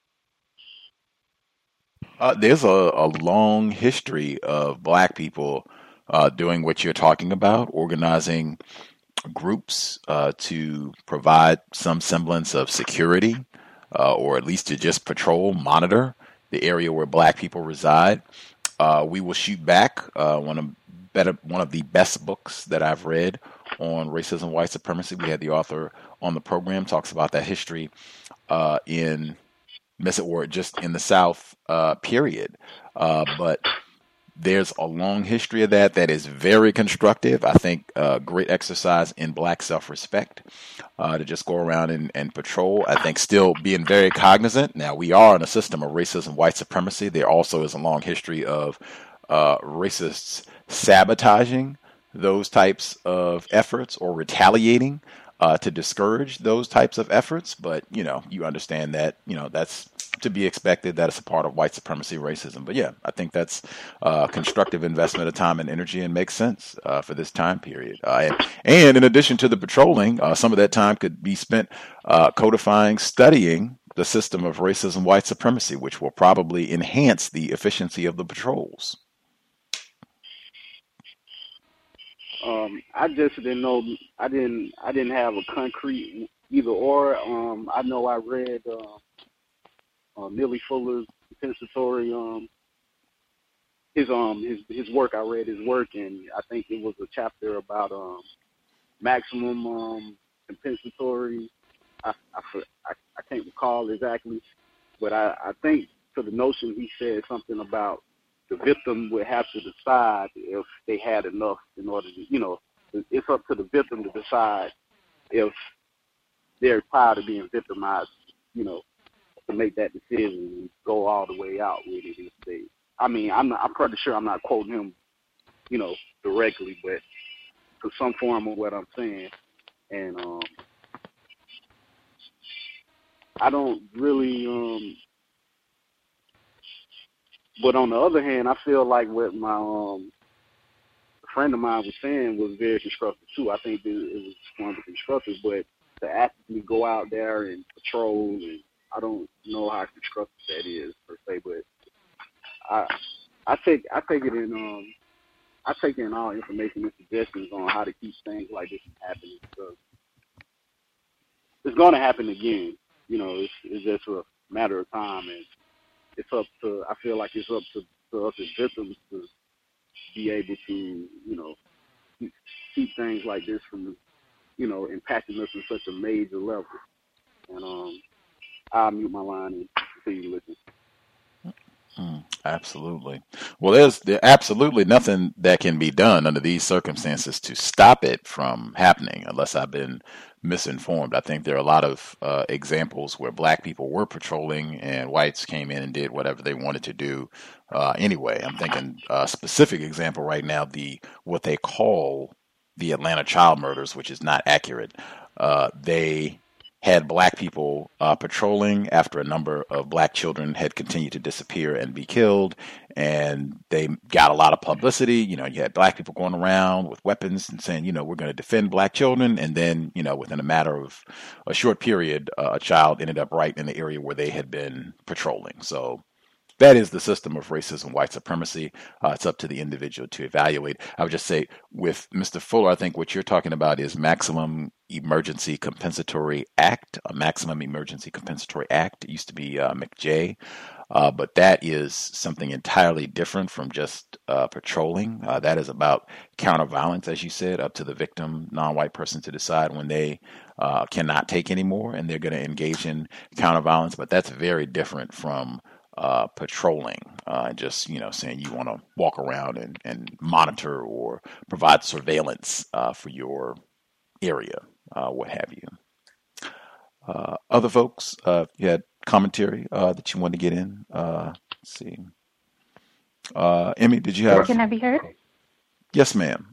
There's a long history of black people doing what you're talking about, organizing groups to provide some semblance of security, or at least to just patrol, monitor the area where black people reside. We Will Shoot Back, one of the best books that I've read on racism, white supremacy. We had the author on the program, talks about that history in just in the South, period. But there's a long history of that is very constructive. I think great exercise in black self-respect to just go around and patrol. I think still being very cognizant. Now, we are in a system of racism, white supremacy. There also is a long history of racists sabotaging those types of efforts or retaliating to discourage those types of efforts. But, you understand that, that's to be expected. That is a part of white supremacy racism. But yeah, I think that's constructive investment of time and energy and makes sense for this time period. And in addition to the patrolling, some of that time could be spent codifying, studying the system of racism, white supremacy, which will probably enhance the efficiency of the patrols. I just didn't know. I didn't have a concrete either or. I know I read Neely Fuller's compensatory his work. I read his work, and I think it was a chapter about maximum compensatory. I can't recall exactly, but I think to the notion he said something about the victim would have to decide if they had enough in order to, it's up to the victim to decide if they're tired of being victimized, to make that decision and go all the way out with it. I'm pretty sure I'm not quoting him, directly, but to some form of what I'm saying. And I don't really, but on the other hand, I feel like what my friend of mine was saying was very constructive too. I think it was one of the constructive, but to actively go out there and patrol, and I don't know how constructive that is per se, but I take in all information and suggestions on how to keep things like this from happening, because it's going to happen again. It's just a matter of time, and I feel like it's up to us as victims to be able to, keep things like this from, impacting us in such a major level. And I'll mute my line and continue to listen. Absolutely. Well, there's absolutely nothing that can be done under these circumstances to stop it from happening, unless I've been misinformed. I think there are a lot of examples where black people were patrolling and whites came in and did whatever they wanted to do anyway. I'm thinking a specific example right now, what they call the Atlanta child murders, which is not accurate. They had black people patrolling after a number of black children had continued to disappear and be killed, and they got a lot of publicity. You had black people going around with weapons and saying, we're going to defend black children, and then, within a matter of a short period, a child ended up right in the area where they had been patrolling. So that is the system of racism, white supremacy. It's up to the individual to evaluate. I would just say with Mr. Fuller, I think what you're talking about is Maximum Emergency Compensatory Act, a Maximum Emergency Compensatory Act. It used to be McJ, but that is something entirely different from just patrolling. That is about counter violence, as you said, up to the victim, non-white person, to decide when they cannot take anymore and they're going to engage in counter violence. But that's very different from patrolling, just, saying you want to walk around and monitor or provide surveillance for your area, what have you. Other folks, you had commentary that you wanted to get in? Let's see. Emmy, did you have... Can I be heard? Yes, ma'am.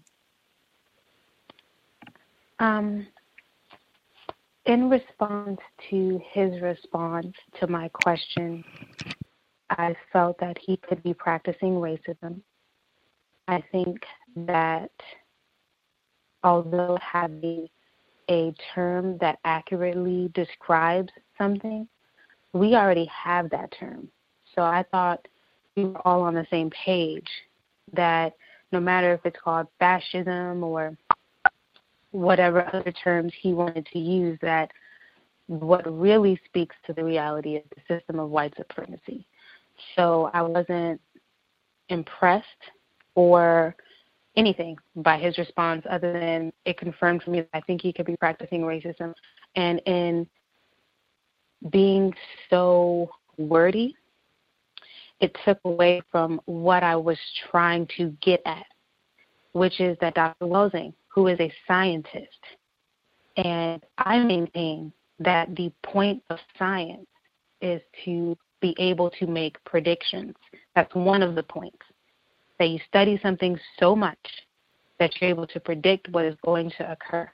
In response to his response to my question, I felt that he could be practicing racism. I think that although having a term that accurately describes something, we already have that term. So I thought we were all on the same page, that no matter if it's called fascism or whatever other terms he wanted to use, that what really speaks to the reality is the system of white supremacy. So I wasn't impressed or anything by his response, other than it confirmed for me that I think he could be practicing racism. And in being so wordy, it took away from what I was trying to get at, which is that Dr. Welsing, who is a scientist, and I maintain that the point of science is to be able to make predictions. That's one of the points, that you study something so much that you're able to predict what is going to occur.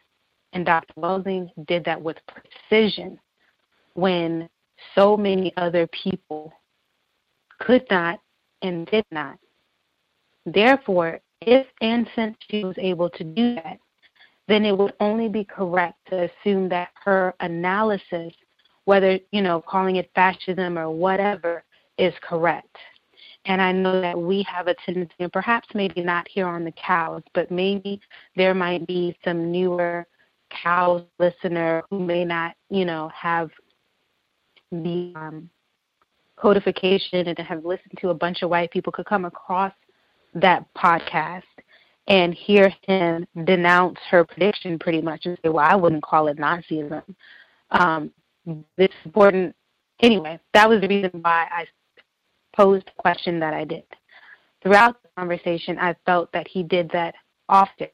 And Dr. Welsing did that with precision when so many other people could not and did not. Therefore, if and since she was able to do that, then it would only be correct to assume that her analysis, whether, calling it fascism or whatever, is correct. And I know that we have a tendency, and perhaps maybe not here on the cows, but maybe there might be some newer cows listener who may not, have the codification and have listened to a bunch of white people, could come across that podcast and hear him denounce her prediction pretty much and say, well, I wouldn't call it Nazism. It's important. Anyway, that was the reason why I posed the question that I did. Throughout the conversation, I felt that he did that often,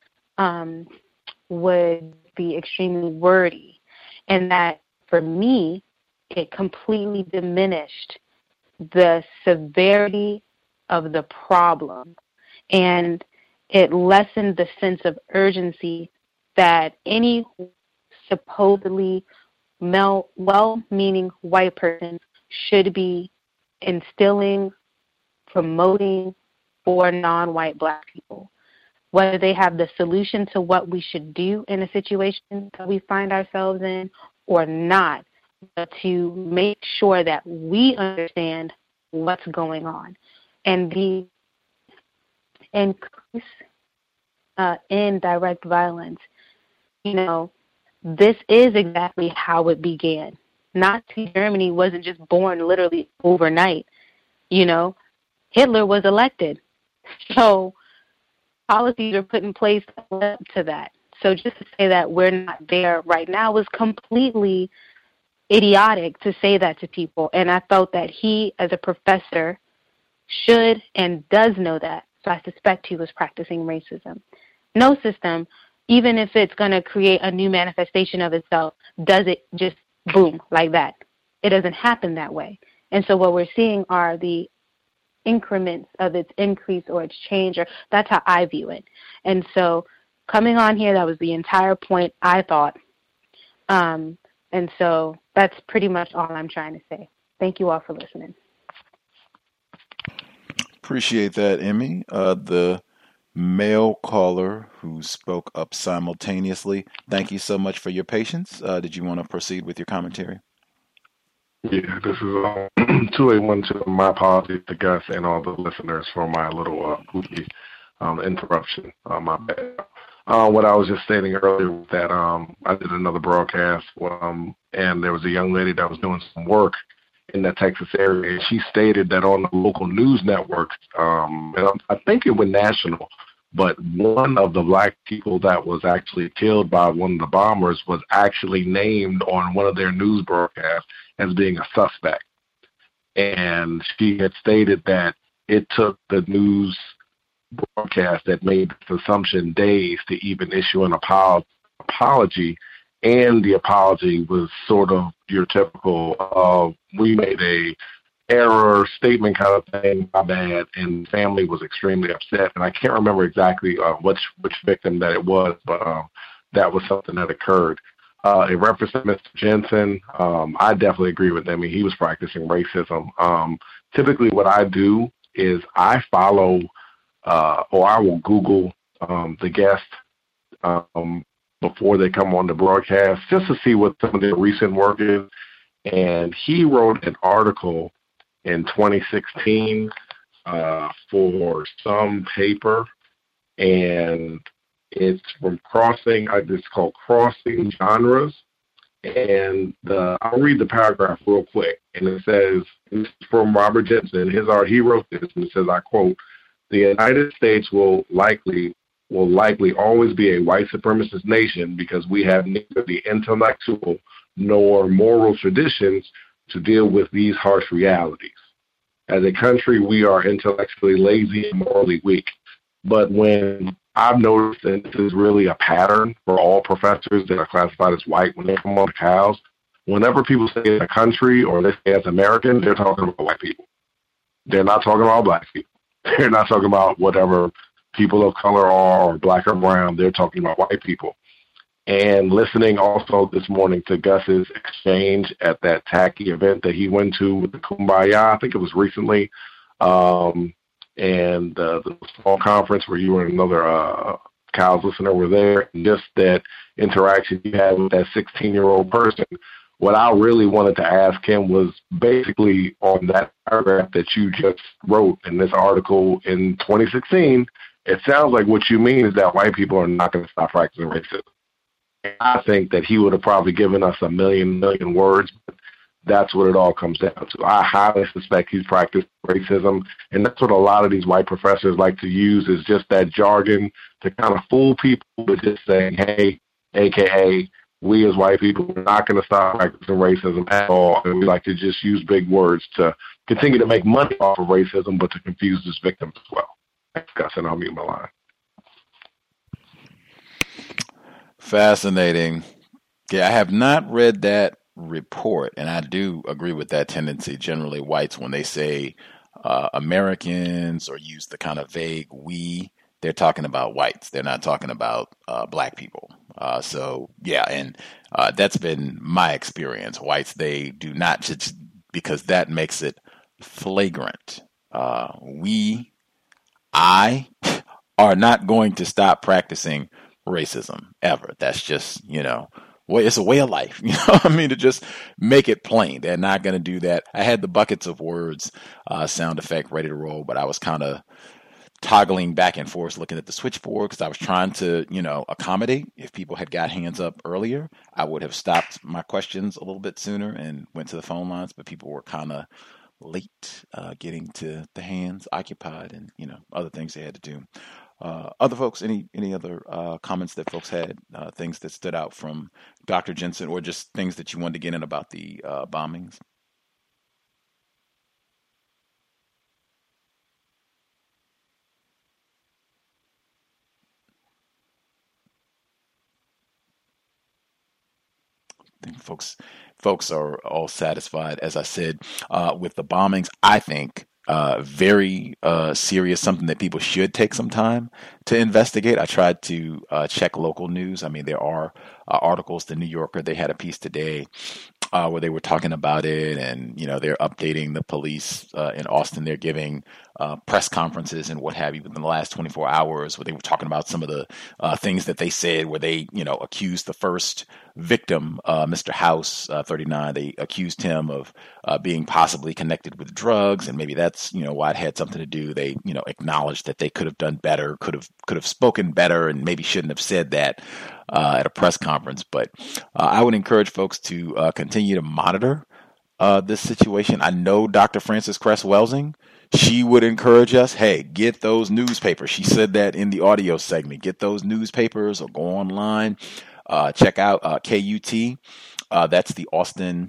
would be extremely wordy, and that for me, it completely diminished the severity of the problem, and it lessened the sense of urgency that any supposedly well-meaning white person should be instilling, promoting for non-white Black people. Whether they have the solution to what we should do in a situation that we find ourselves in or not, but to make sure that we understand what's going on. And the increase in direct violence, this is exactly how it began. Nazi Germany wasn't just born literally overnight. Hitler was elected. So policies are put in place that led up to that. So just to say that we're not there right now was completely idiotic to say that to people. And I felt that he, as a professor, should and does know that. So I suspect he was practicing racism. No system, even if it's going to create a new manifestation of itself, does it just boom like that. It doesn't happen that way. And so what we're seeing are the increments of its increase or its change, or that's how I view it. And so coming on here, that was the entire point, I thought. And so that's pretty much all I'm trying to say. Thank you all for listening. Appreciate that, Emmy. The male caller who spoke up simultaneously, thank you so much for your patience. Did you want to proceed with your commentary? Yeah, this is 2812. My apologies to Gus and all the listeners for my little goofy interruption. My bad. What I was just stating earlier was that I did another broadcast, and there was a young lady that was doing some work in the Texas area, and she stated that on the local news networks, and I think it went national, but one of the Black people that was actually killed by one of the bombers was actually named on one of their news broadcasts as being a suspect. And she had stated that it took the news broadcast that made this assumption days to even issue an apology, and the apology was sort of your typical, we made a error statement kind of thing, my bad, and the family was extremely upset. And I can't remember exactly which victim that it was, but that was something that occurred. In reference to Mr. Jensen, I definitely agree with him. I mean, he was practicing racism. Typically what I do is I follow or I will Google the guest before they come on the broadcast just to see what some of their recent work is. And he wrote an article in 2016 for some paper, and it's from it's called Crossing Genres. And I'll read the paragraph real quick. And it says, this is from Robert Jensen, he wrote this, and it says, I quote, "The United States will likely always be a white supremacist nation because we have neither the intellectual nor moral traditions to deal with these harsh realities. As a country, we are intellectually lazy and morally weak. But when I've noticed, and this is really a pattern for all professors that are classified as white when they come on the cows, whenever people say a country or they say as American, they're talking about white people. They're not talking about Black people. They're not talking about whatever people of color are or Black or brown. They're talking about white people. And listening also this morning to Gus's exchange at that tacky event that he went to with the Kumbaya, I think it was recently, and the small conference where you and another Kyle's listener were there, and just that interaction you had with that 16-year-old person. What I really wanted to ask him was basically on that paragraph that you just wrote in this article in 2016, it sounds like what you mean is that white people are not going to stop practicing racism. I think that he would have probably given us a million words, but that's what it all comes down to. I highly suspect he's practiced racism, and that's what a lot of these white professors like to use is just that jargon to kind of fool people with just saying, hey, AKA, we as white people are not going to stop practicing racism at all, and we like to just use big words to continue to make money off of racism, but to confuse its victims as well. Thanks, Gus, and I'll mute my line. Fascinating. Yeah, I have not read that report, and I do agree with that tendency. Generally, whites, when they say Americans or use the kind of vague we, they're talking about whites. They're not talking about black people. So, yeah, and that's been my experience. Whites, they do not, just because that makes it flagrant. I are not going to stop practicing racism ever. That's just, it's a way of life. To just make it plain. They're not going to do that. I had the buckets of words sound effect ready to roll, but I was kind of toggling back and forth looking at the switchboard because I was trying to, accommodate. If people had got hands up earlier, I would have stopped my questions a little bit sooner and went to the phone lines, but people were kind of late getting to the hands occupied and, other things they had to do. Other folks, any other comments that folks had, things that stood out from Dr. Jensen, or just things that you wanted to get in about the bombings? I think folks are all satisfied, as I said, with the bombings. I think very serious, something that people should take some time to investigate. I tried to check local news. There are articles. The New Yorker, they had a piece today where they were talking about it, and they're updating the police in Austin. They're giving press conferences and what have you within the last 24 hours, where they were talking about some of the things that they said, where they accused the first victim, Mr. House, 39. They accused him of being possibly connected with drugs, and maybe that's why it had something to do. They acknowledged that they could have done better, could have spoken better, and maybe shouldn't have said that at a press conference. But I would encourage folks to continue to monitor this situation. I know Dr. Frances Cress Welsing, she would encourage us, hey, get those newspapers. She said that in the audio segment. Get those newspapers or go online. Check out KUT. That's the Austin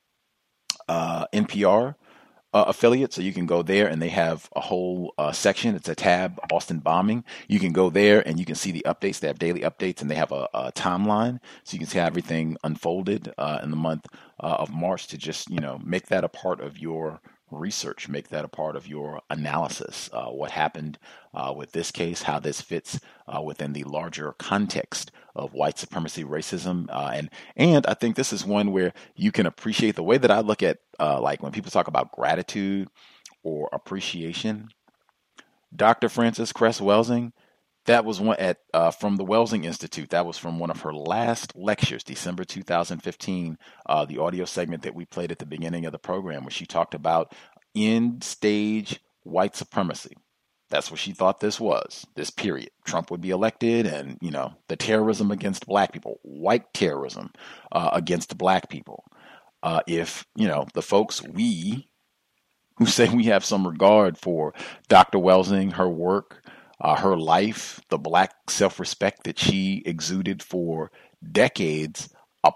NPR affiliate. So you can go there, and they have a whole section. It's a tab, Austin bombing. You can go there and you can see the updates. They have daily updates, and they have a timeline. So you can see how everything unfolded in the month of March, to just, make that a part of your research, make that a part of your analysis. What happened with this case, how this fits within the larger context of white supremacy, racism, and I think this is one where you can appreciate the way that I look at like when people talk about gratitude or appreciation. Dr. Frances Cress Welsing, that was one at from the Welsing Institute. That was from one of her last lectures, December 2015, the audio segment that we played at the beginning of the program, where she talked about end stage white supremacy. That's what she thought this was, this period. Trump would be elected, and, the terrorism against black people, white terrorism against black people. If, the folks who say we have some regard for Dr. Welsing, her work, her life, the black self-respect that she exuded for decades,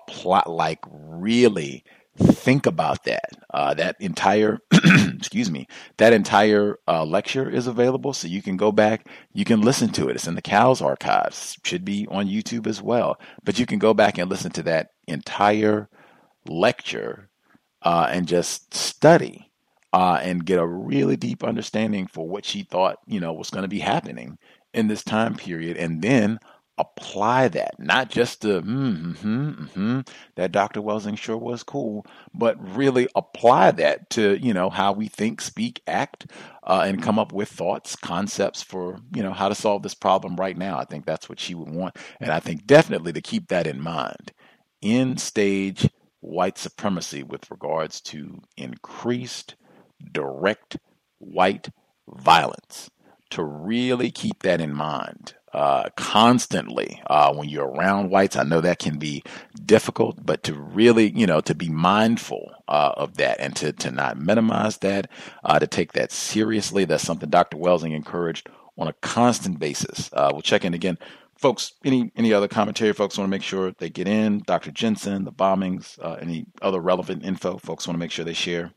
really think about that. That entire, that entire lecture is available, so you can go back, you can listen to it. It's in the CALS archives, should be on YouTube as well. But you can go back and listen to that entire lecture and just study and get a really deep understanding for what she thought, was going to be happening in this time period, and then apply that, not just the that Dr. Welsing sure was cool, but really apply that to, how we think, speak, act, and come up with thoughts, concepts for, how to solve this problem right now. I think that's what she would want. And I think definitely to keep that in mind. End stage white supremacy with regards to increased direct white violence, to really keep that in mind constantly when you're around whites. I know that can be difficult, but to really, to be mindful of that and to not minimize that, to take that seriously. That's something Dr. Welsing encouraged on a constant basis. We'll check in again. Folks, any other commentary folks want to make sure they get in? Dr. Jensen, the bombings, any other relevant info folks want to make sure they share?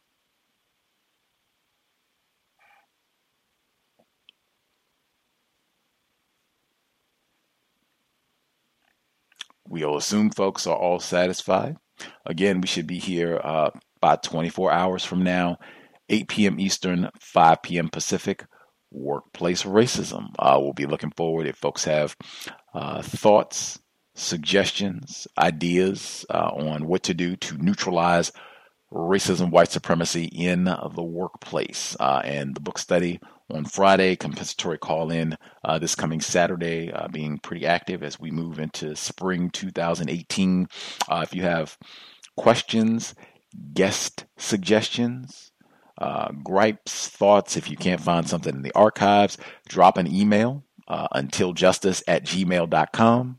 We'll assume folks are all satisfied. Again, we should be here about 24 hours from now, 8 p.m. Eastern, 5 p.m. Pacific. Workplace racism. We'll be looking forward if folks have thoughts, suggestions, ideas on what to do to neutralize racism, white supremacy in the workplace. And the book study on Friday, compensatory call-in this coming Saturday, being pretty active as we move into spring 2018. If you have questions, guest suggestions, gripes, thoughts, if you can't find something in the archives, drop an email, untiljustice@gmail.com,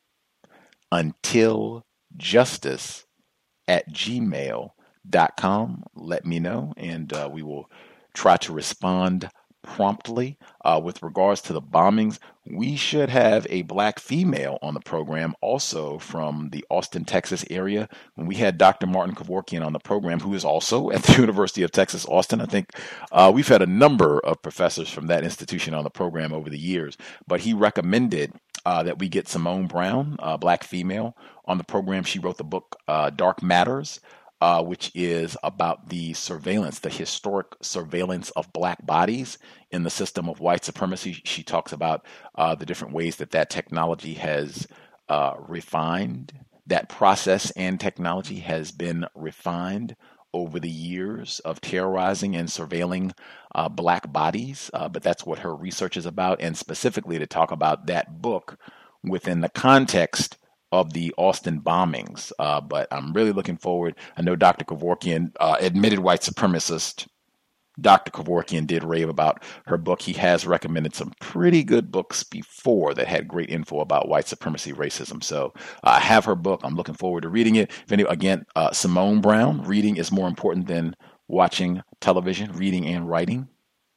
untiljustice@gmail.com. Let me know, and we will try to respond promptly. With regards to the bombings, we should have a black female on the program also from the Austin, Texas area. When we had Dr. Martin Kevorkian on the program, who is also at the University of Texas, Austin, I think we've had a number of professors from that institution on the program over the years, but he recommended that we get Simone Brown, a black female, on the program. She wrote the book Dark Matters, which is about the surveillance, the historic surveillance of black bodies in the system of white supremacy. She talks about the different ways that technology has refined, that process and technology has been refined over the years of terrorizing and surveilling black bodies. But that's what her research is about, and specifically to talk about that book within the context of the Austin bombings. But I'm really looking forward. I know Dr. Kevorkian, admitted white supremacist, Dr. Kevorkian did rave about her book. He has recommended some pretty good books before that had great info about white supremacy, racism. So I have her book. I'm looking forward to reading it. Again, Simone Brown, reading is more important than watching television, reading and writing.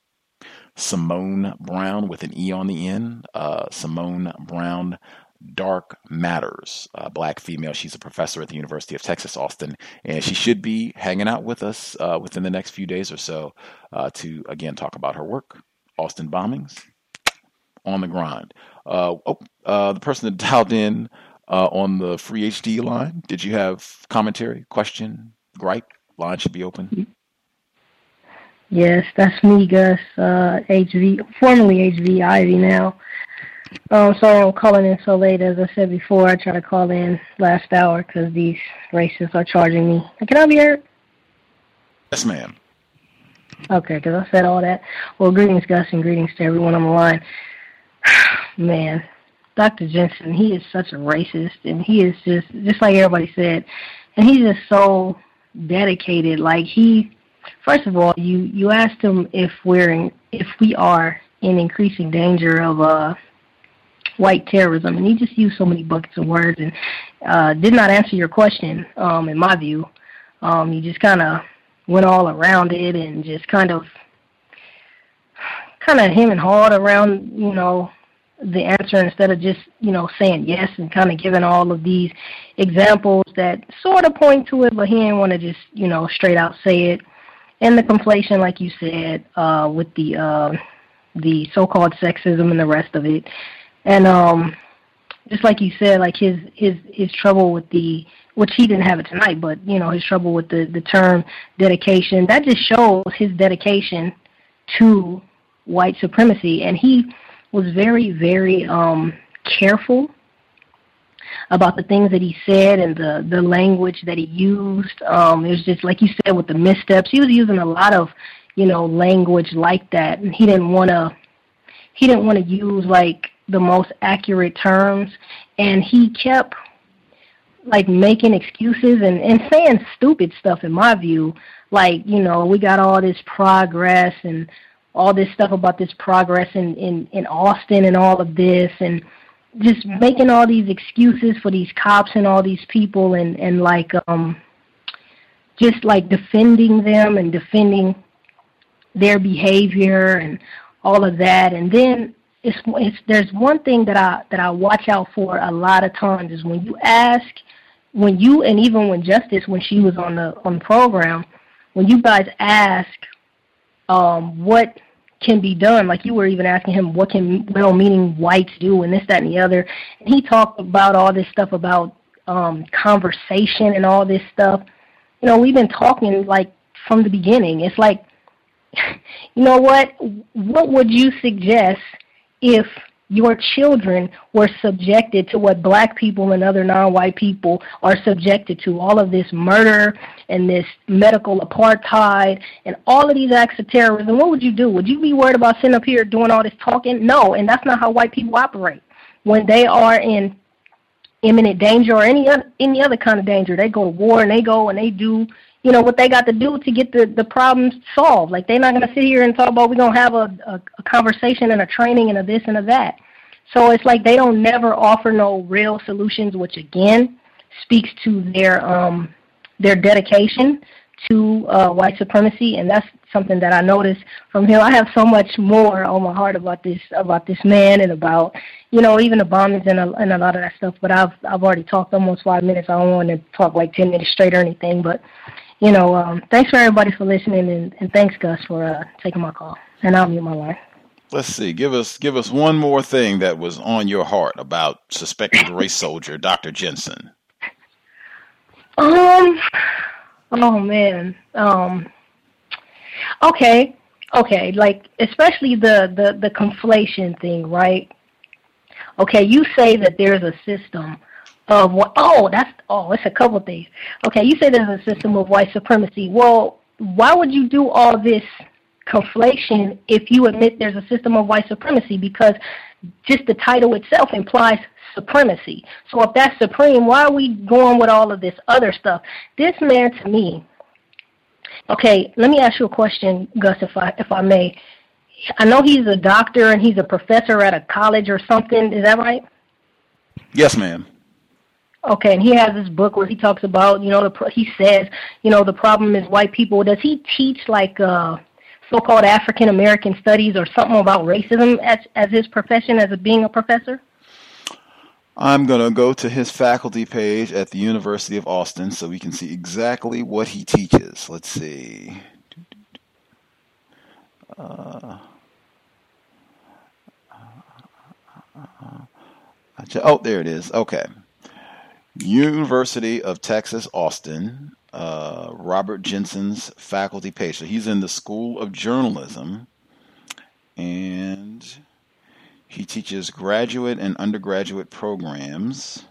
Simone Brown with an E on the end. Simone Brown, Dark Matters, black female. She's a professor at the University of Texas, Austin, and she should be hanging out with us within the next few days or so to, again, talk about her work. Austin bombings, on the grind. The person that dialed in on the free HD line, did you have commentary, question, gripe? Line should be open. Yes, that's me, Gus, HV, formerly HV Ivy now. Sorry I'm calling in so late. As I said before, I tried to call in last hour because these racists are charging me. Can I be heard? Yes, ma'am. Okay, because I said all that. Well, greetings, Gus, and greetings to everyone on the line. Man, Dr. Jensen, he is such a racist, and he is just like everybody said, and he's just so dedicated. Like first of all, you asked him if we are in increasing danger of white terrorism, and he just used so many buckets of words and did not answer your question, in my view. He just kind of went all around it and just kind of him and hawed around, the answer instead of just, saying yes and kind of giving all of these examples that sort of point to it, but he didn't want to just, straight out say it. And the conflation, like you said, with the so-called sexism and the rest of it. And just like you said, like his trouble with which he didn't have it tonight, but his trouble with the term dedication, that just shows his dedication to white supremacy. And he was very, very careful about the things that he said and the language that he used. It was just like you said with the missteps. He was using a lot of, language like that, and he didn't want to use like the most accurate terms, and he kept like making excuses and saying stupid stuff in my view. Like, we got all this progress and all this stuff about this progress in Austin and all of this, and just making all these excuses for these cops and all these people, and like just like defending them and defending their behavior and all of that. And then there's one thing that I watch out for a lot of times is when you and even when Justice, when she was on the program, when you guys ask what can be done, like you were even asking him what can well-meaning whites do and this, that, and the other, and he talked about all this stuff about conversation and all this stuff. We've been talking like from the beginning. It's like, what would you suggest if your children were subjected to what black people and other non-white people are subjected to, all of this murder and this medical apartheid and all of these acts of terrorism? What would you do? Would you be worried about sitting up here doing all this talking? No, and that's not how white people operate. When they are in imminent danger or any other kind of danger, they go to war and they go and they do what they got to do to get the problems solved. Like, they're not going to sit here and talk about we're going to have a conversation and a training and a this and a that. So it's like they don't never offer no real solutions, which again speaks to their dedication to white supremacy, and that's something that I noticed from him. I have so much more on my heart about this man and about even the bombings and a lot of that stuff. But I've already talked almost 5 minutes. I don't want to talk like 10 minutes straight or anything. But thanks for everybody for listening, and thanks Gus for taking my call. And I'll mute my line. Let's see. Give us one more thing that was on your heart about suspected race soldier Dr. Jensen. Oh man. Okay. Like, especially the conflation thing, right? Okay, you say that there's a system of it's a couple things. Okay, you say there's a system of white supremacy. Well, why would you do all this conflation if you admit there's a system of white supremacy? Because just the title itself implies supremacy. So if that's supreme, why are we going with all of this other stuff? This man, to me, okay, let me ask you a question, Gus, if I may. I know he's a doctor and he's a professor at a college or something. Is that right? Yes, ma'am. Okay, and he has this book where he talks about, he says, the problem is white people. Does he teach like so-called African American studies or something about racism as his profession, as being a professor? I'm going to go to his faculty page at the University of Austin so we can see exactly what he teaches. Let's see. There it is. Okay. University of Texas, Austin, Robert Jensen's faculty page. So he's in the School of Journalism, and he teaches graduate and undergraduate programs.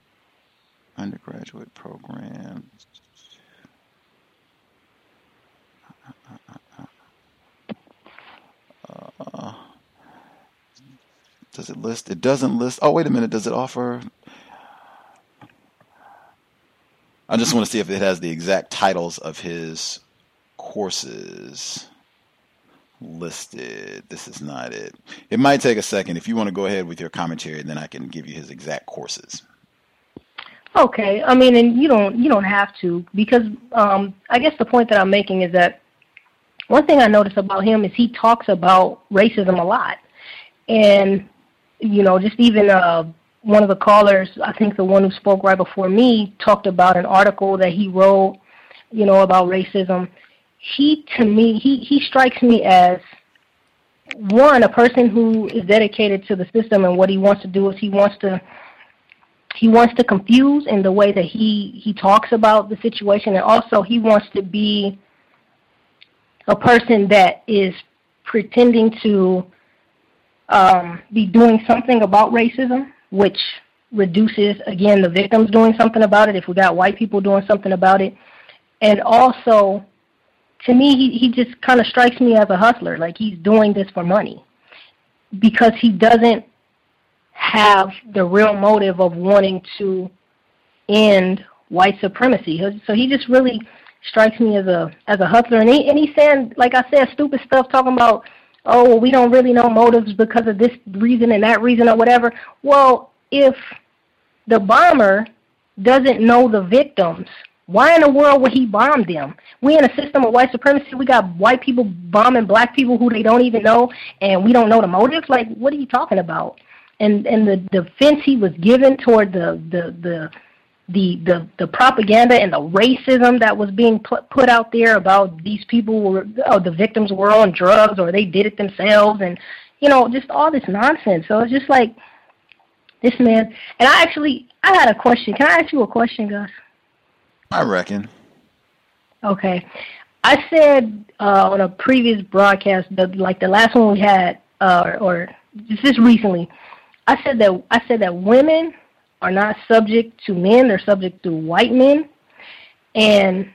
Does it list? It doesn't list. Oh, wait a minute. Does it offer? I just want to see if it has the exact titles of his courses listed. This is not it. It might take a second. If you want to go ahead with your commentary, then I can give you his exact courses. Okay. I mean, and you don't have to, because I guess the point that I'm making is that one thing I notice about him is he talks about racism a lot. And, just even one of the callers, I think the one who spoke right before me, talked about an article that he wrote, about racism. He strikes me as, one, a person who is dedicated to the system, and what he wants to do is he wants to confuse in the way that he talks about the situation, and also he wants to be a person that is pretending to be doing something about racism, which reduces, again, the victims doing something about it if we got white people doing something about it. And also, to me, he just kind of strikes me as a hustler, like he's doing this for money because he doesn't have the real motive of wanting to end white supremacy. So he just really strikes me as a hustler. And he's saying, like I said, stupid stuff, talking about, oh, well, we don't really know motives because of this reason and that reason or whatever. Well, if the bomber doesn't know the victims, why in the world would he bomb them? We in a system of white supremacy. We got white people bombing black people who they don't even know, and we don't know the motives. Like, what are you talking about? And the defense he was given toward the propaganda and the racism that was being put out there about these people the victims were on drugs or they did it themselves, and just all this nonsense. So it's just like this man. And I had a question. Can I ask you a question, Gus? I reckon. Okay. I said on a previous broadcast, the last one we had, or just recently, I said that women are not subject to men; they're subject to white men. And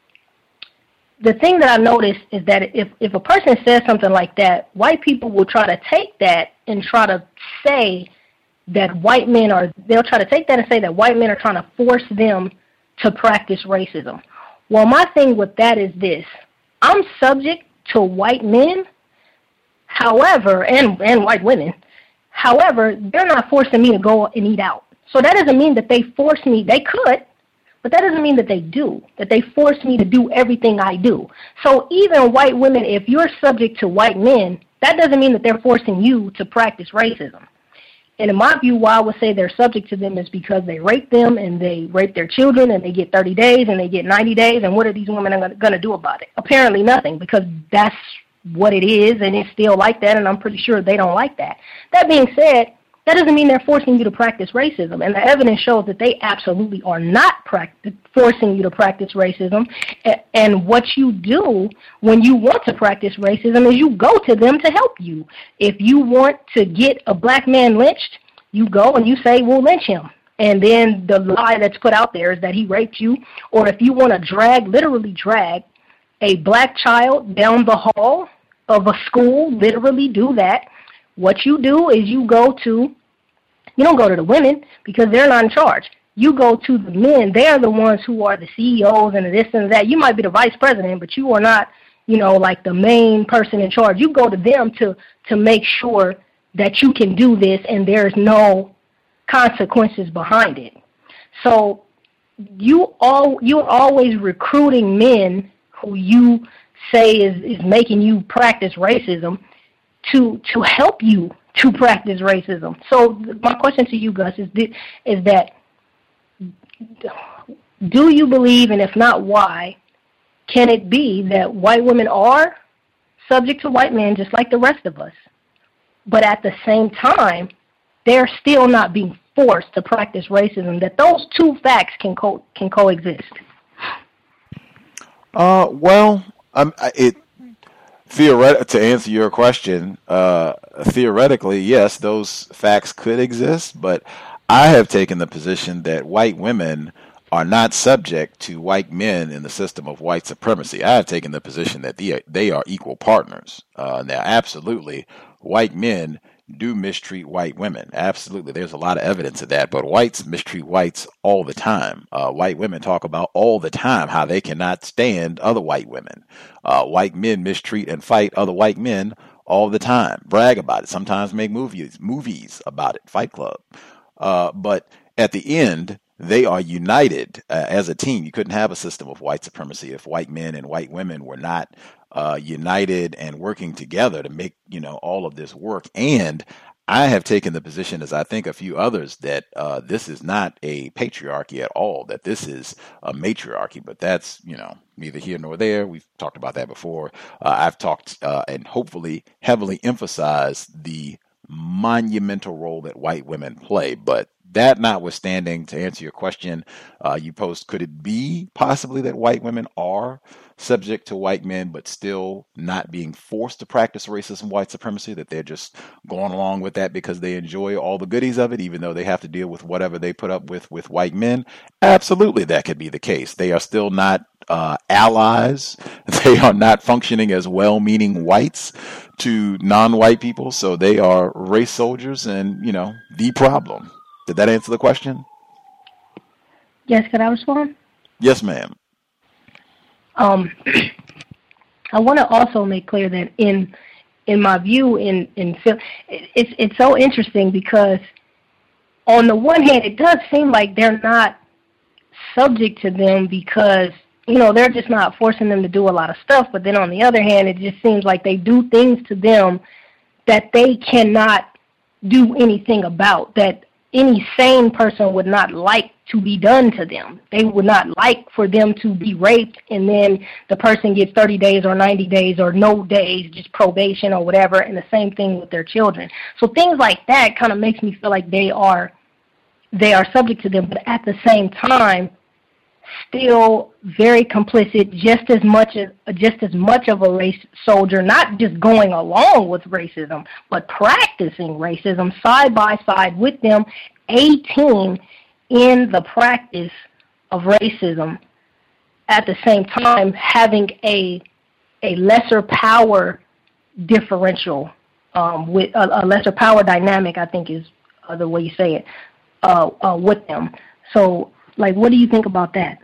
the thing that I noticed is that if a person says something like that, white people will try to take that and try to say that they'll try to take that and say that white men are trying to force them to practice racism. Well, my thing with that is this. I'm subject to white men, however, and white women. However, they're not forcing me to go and eat out. So that doesn't mean that they force me. They could, but that doesn't mean that they do, that they force me to do everything I do. So even white women, if you're subject to white men, that doesn't mean that they're forcing you to practice racism. And in my view, why I would say they're subject to them is because they rape them and they rape their children and they get 30 days and they get 90 days. And what are these women going to do about it? Apparently nothing, because that's what it is, and it's still like that, and I'm pretty sure they don't like that. That being said, that doesn't mean they're forcing you to practice racism. And the evidence shows that they absolutely are not forcing you to practice racism. And what you do when you want to practice racism is you go to them to help you. If you want to get a black man lynched, you go and you say, we'll lynch him. And then the lie that's put out there is that he raped you. Or if you want to literally drag a black child down the hall of a school, literally do that. What you do is you don't go to the women because they're not in charge. You go to the men. They're the ones who are the CEOs and this and that. You might be the vice president, but you are not, like the main person in charge. You go to them to make sure that you can do this and there's no consequences behind it. So you're always recruiting men who you say is making you practice racism to help you to practice racism. So my question to you, Gus, is that do you believe, and if not, why, can it be that white women are subject to white men just like the rest of us, but at the same time, they're still not being forced to practice racism, that those two facts can coexist? To answer your question, theoretically, yes, those facts could exist, but I have taken the position that white women are not subject to white men in the system of white supremacy. I have taken the position that they are equal partners. Now, absolutely, white men do mistreat white women. Absolutely. There's a lot of evidence of that, but whites mistreat whites all the time. White women talk about all the time how they cannot stand other white women. White men mistreat and fight other white men all the time, brag about it, sometimes make movies about it, Fight Club. But at the end, they are united as a team. You couldn't have a system of white supremacy if white men and white women were not united and working together to make, all of this work. And I have taken the position, as I think a few others, that this is not a patriarchy at all, that this is a matriarchy, but that's, neither here nor there. We've talked about that before. I've talked and hopefully heavily emphasized the monumental role that white women play, but that notwithstanding, to answer your question, you posed, could it be possibly that white women are subject to white men, but still not being forced to practice racism, white supremacy, that they're just going along with that because they enjoy all the goodies of it, even though they have to deal with whatever they put up with white men? Absolutely, that could be the case. They are still not allies. They are not functioning as well-meaning whites to non-white people, so they are race soldiers and, the problem. Did that answer the question? Yes, could I respond? Yes, ma'am. I want to also make clear that in my view, it's so interesting because on the one hand, it does seem like they're not subject to them because, they're just not forcing them to do a lot of stuff. But then on the other hand, it just seems like they do things to them that they cannot do anything about, that any sane person would not like to be done to them. They would not like for them to be raped and then the person gets 30 days or 90 days or no days, just probation or whatever, and the same thing with their children. So things like that kind of makes me feel like they are subject to them, but at the same time, still very complicit, just as much of a race soldier, not just going along with racism, but practicing racism side by side with them, a team in the practice of racism, at the same time having a lesser power differential, with a lesser power dynamic, I think is the way you say it, with them. So, what do you think about that?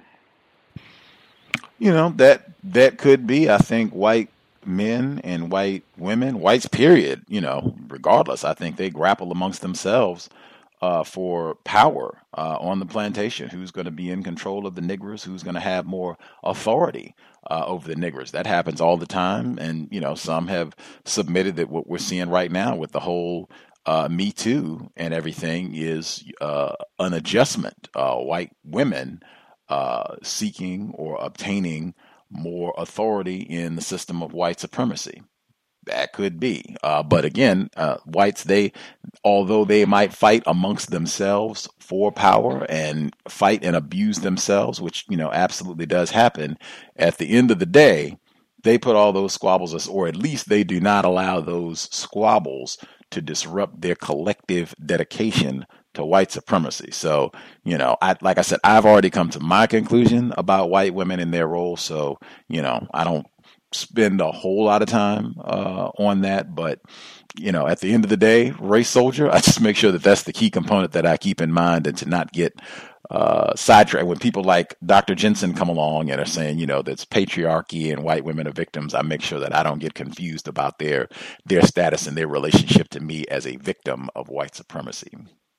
That could be. I think white men and white women, whites period, regardless, I think they grapple amongst themselves for power on the plantation. Who's going to be in control of the niggers? Who's going to have more authority over the niggers? That happens all the time. And, some have submitted that what we're seeing right now with the whole Me Too and everything is an adjustment. White women seeking or obtaining more authority in the system of white supremacy. That could be. But again, whites, although they might fight amongst themselves for power and fight and abuse themselves, which, absolutely does happen, at the end of the day, they put all those squabbles, or at least they do not allow those squabbles to disrupt their collective dedication to white supremacy. So, like I said, I've already come to my conclusion about white women and their role. So, I don't spend a whole lot of time on that. But, at the end of the day, race soldier, I just make sure that that's the key component that I keep in mind, and to not get sidetracked. When people like Dr. Jensen come along and are saying, that's patriarchy and white women are victims, I make sure that I don't get confused about their status and their relationship to me as a victim of white supremacy.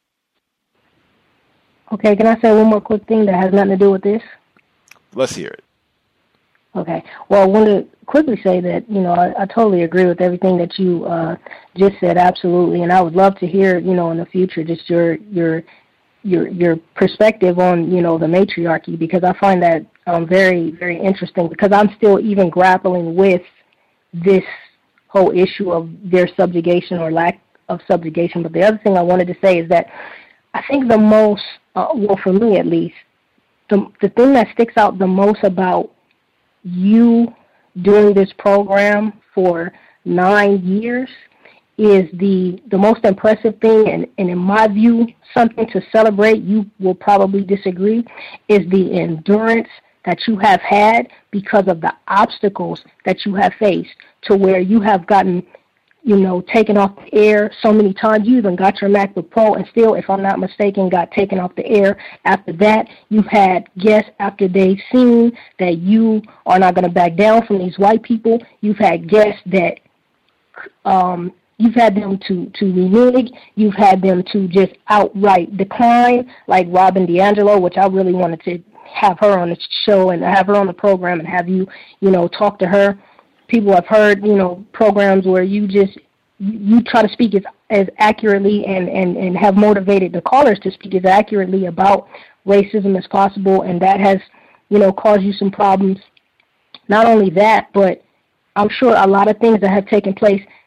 Okay, can I say one more quick thing that has nothing to do with this? Let's hear it. Okay. Well, I want to quickly say that, I totally agree with everything that you just said, absolutely. And I would love to hear, in the future, just your perspective on, the matriarchy, because I find that very, very interesting, because I'm still even grappling with this whole issue of their subjugation or lack of subjugation. But the other thing I wanted to say is that I think the most, for me at least, the thing that sticks out the most about you doing this program for 9 years is the most impressive thing, and in my view, something to celebrate, you will probably disagree, is the endurance that you have had because of the obstacles that you have faced, to where you have gotten taken off the air so many times. You even got your MacBook Pro and still, if I'm not mistaken, got taken off the air. After that, you've had guests after they've seen that you are not going to back down from these white people. You've had guests that you've had them to renege. You've had them to just outright decline, like Robin DiAngelo, which I really wanted to have her on the show and have her on the program and have you, talk to her. People have heard, programs where you try to speak as accurately and have motivated the callers to speak as accurately about racism as possible, and that has, caused you some problems. Not only that, but I'm sure a lot of things that have taken place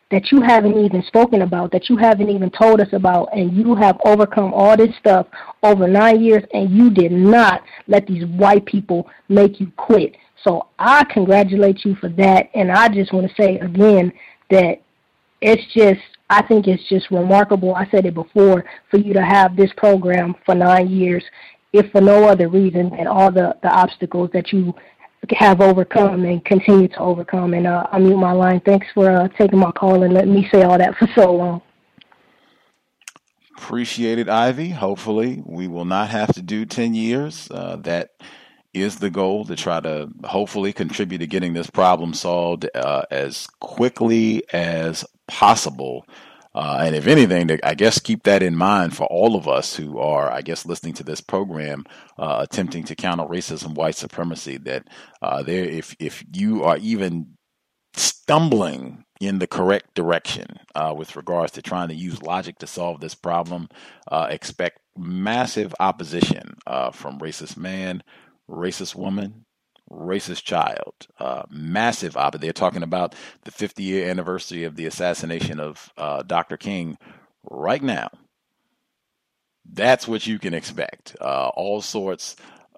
that you haven't even spoken about, that you haven't even told us about, and you have overcome all this stuff over 9 years, and you did not let these white people make you quit. So I congratulate you for that, and I just want to say again that I think it's just remarkable. I said it before, for you to have this program for 9 years, if for no other reason than all the obstacles that you have overcome and continue to overcome. And I mute my line. Thanks for taking my call and letting me say all that for so long. Appreciate it, Ivy. Hopefully we will not have to do 10 years. That is the goal, to try to hopefully contribute to getting this problem solved as quickly as possible. And if anything, to, I guess, keep that in mind for all of us who are, I guess, listening to this program, attempting to counter racism, white supremacy, that if you are even stumbling in the correct direction with regards to trying to use logic to solve this problem, expect massive opposition from racist man, racist woman, racist child, massive opposition. They're talking about the 50-year anniversary of the assassination of Dr. King right now. That's what you can expect. All sorts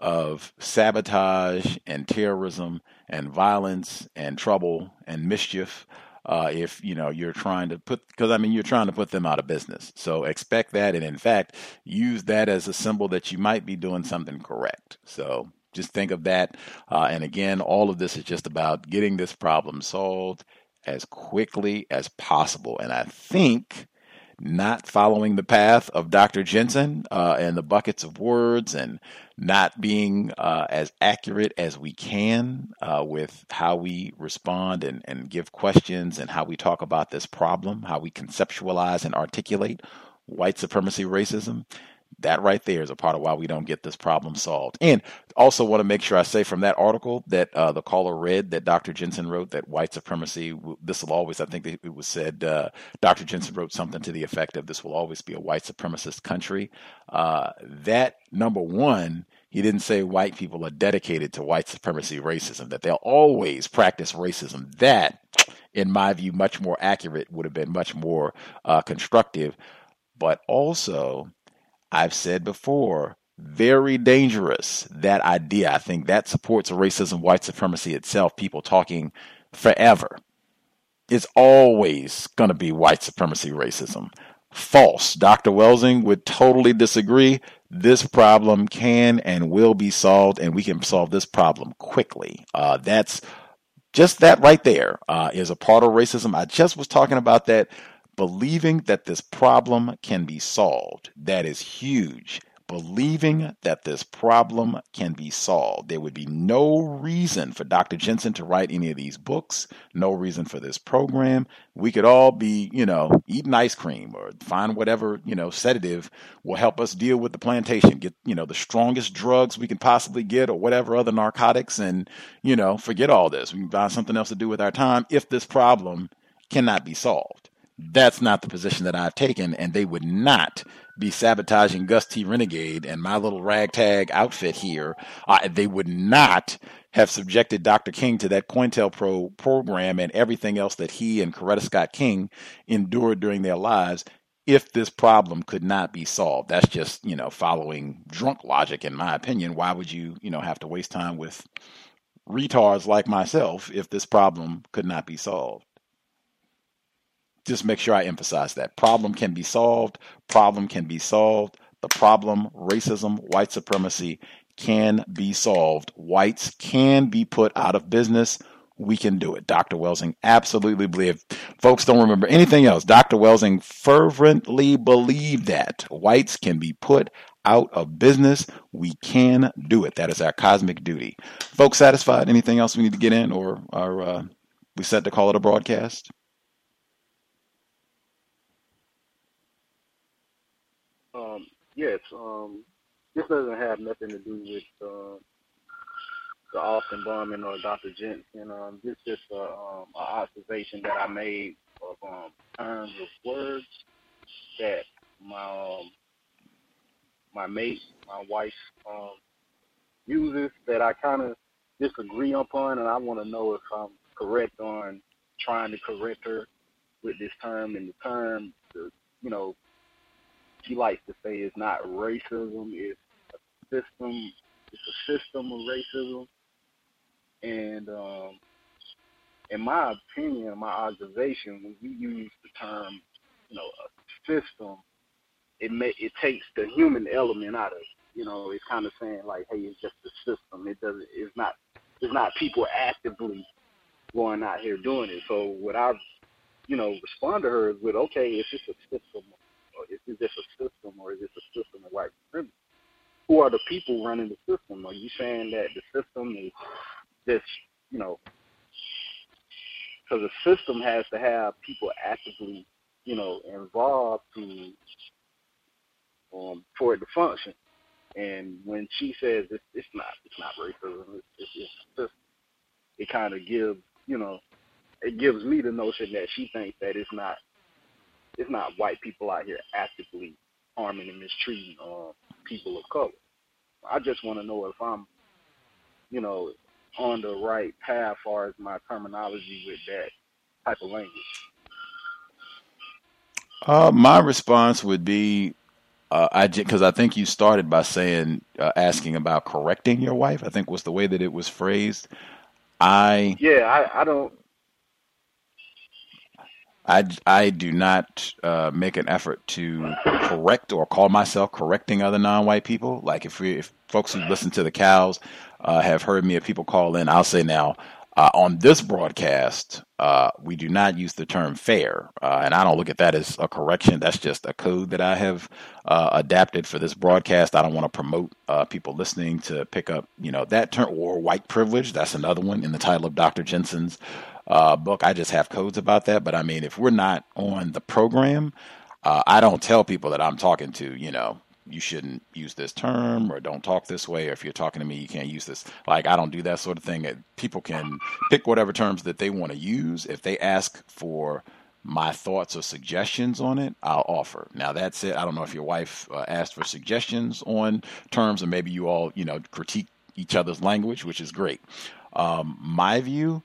of sabotage and terrorism and violence and trouble and mischief. If you're trying to you're trying to put them out of business. So expect that, and in fact, use that as a symbol that you might be doing something correct. So just think of that. And again, all of this is just about getting this problem solved as quickly as possible. And I think not following the path of Dr. Jensen and the buckets of words, and not being as accurate as we can with how we respond and give questions, and how we talk about this problem, how we conceptualize and articulate white supremacy racism. That right there is a part of why we don't get this problem solved. And also want to make sure I say from that article that the caller read, that Dr. Jensen wrote, that white supremacy, this will always, I think it was said, Dr. Jensen wrote something to the effect of, this will always be a white supremacist country. That, number one, he didn't say white people are dedicated to white supremacy racism, that they'll always practice racism. That, in my view, much more accurate, would have been much more constructive. But also, I've said before, very dangerous, that idea. I think that supports racism, white supremacy itself, people talking forever. It's always going to be white supremacy racism. False. Dr. Welsing would totally disagree. This problem can and will be solved, and we can solve this problem quickly. That's just that right there is a part of racism. I just was talking about that. Believing that this problem can be solved. That is huge. Believing that this problem can be solved. There would be no reason for Dr. Jensen to write any of these books, no reason for this program. We could all be, eating ice cream, or find whatever, sedative will help us deal with the plantation, get, the strongest drugs we can possibly get, or whatever other narcotics, and, forget all this. We can find something else to do with our time if this problem cannot be solved. That's not the position that I've taken, and they would not be sabotaging Gus T. Renegade and my little ragtag outfit here. They would not have subjected Dr. King to that COINTELPRO program and everything else that he and Coretta Scott King endured during their lives if this problem could not be solved. That's just, following drunk logic, in my opinion. Why would you, have to waste time with retards like myself if this problem could not be solved? Just make sure I emphasize that. Problem can be solved. Problem can be solved. The problem, racism, white supremacy, can be solved. Whites can be put out of business. We can do it. Dr. Welsing absolutely believed. Folks don't remember anything else. Dr. Welsing fervently believed that whites can be put out of business. We can do it. That is our cosmic duty. Folks satisfied? Anything else we need to get in, or are we set to call it a broadcast? Yes, this doesn't have nothing to do with the Austin bombing or Dr. Jensen. This is just an observation that I made of terms of words that my mate, my wife, uses, that I kind of disagree upon, and I want to know if I'm correct on trying to correct her with this term, and the term, you know, she likes to say it's not racism, it's a system. It's a system of racism, and in my opinion, my observation, when we use the term, you know, a system, it takes the human element out of it. You know, it's kind of saying like, hey, it's just a system. It's not people actively going out here doing it. So what I, you know, respond to her is with, okay, is this a system, or is this a system, or is this a system of white supremacy? Who are the people running the system? Are you saying that the system is this, you know, because the system has to have people actively, you know, involved to for it to function. And when she says it's not racism, it's a system, it kind of gives, you know, it gives me the notion that she thinks that it's not white people out here actively harming and mistreating people of color. I just want to know if I'm, you know, on the right path as far as my terminology with that type of language. My response would be, because I think you started by saying, asking about correcting your wife, I think was the way that it was phrased. I don't. I do not make an effort to correct or call myself correcting other non-white people. Like if folks who listen to the cows have heard me, if people call in, I'll say now, on this broadcast, we do not use the term fair. And I don't look at that as a correction. That's just a code that I have adapted for this broadcast. I don't want to promote people listening to pick up, you know, that term, or white privilege. That's another one in the title of Dr. Jensen's book. I just have codes about that. But I mean, if we're not on the program, I don't tell people that I'm talking to, you know, you shouldn't use this term, or don't talk this way, or if you're talking to me, you can't use this. Like, I don't do that sort of thing. People can pick whatever terms that they want to use. If they ask for my thoughts or suggestions on it, I'll offer. Now, that's it. I don't know if your wife asked for suggestions on terms, or maybe you all, you know, critique each other's language, which is great. My view,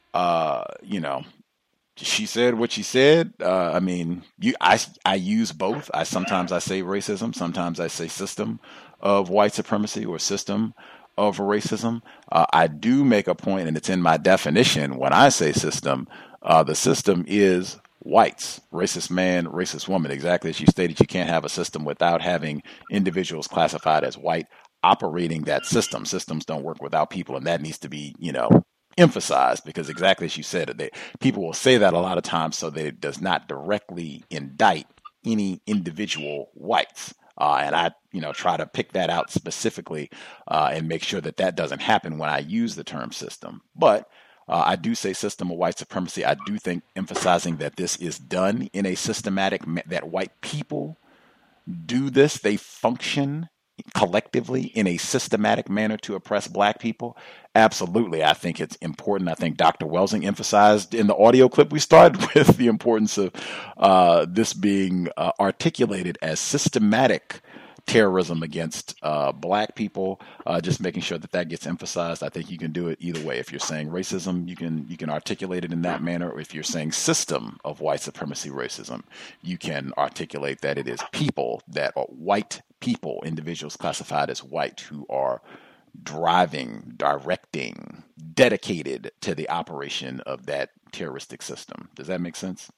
you know, she said what she said. I mean, I use both. Sometimes I say racism. Sometimes I say system of white supremacy or system of racism. I do make a point, and it's in my definition when I say system. The system is whites, racist man, racist woman. Exactly as you stated, you can't have a system without having individuals classified as white operating that system. Systems don't work without people, and that needs to be, you know, emphasized, because exactly as you said, people will say that a lot of times so that it does not directly indict any individual whites. And I, you know, try to pick that out specifically and make sure that that doesn't happen when I use the term system. But I do say system of white supremacy. I do think emphasizing that this is done in a systematic, that white people do this, they function collectively in a systematic manner to oppress black people. Absolutely. I think it's important. I think Dr. Welsing emphasized in the audio clip we started with the importance of this being articulated as systematic terrorism against black people, just making sure that that gets emphasized. I think you can do it either way. If you're saying racism, you can articulate it in that manner. Or if you're saying system of white supremacy racism, you can articulate that it is people that are white people, individuals classified as white, who are driving, directing, dedicated to the operation of that terroristic system. Does that make sense?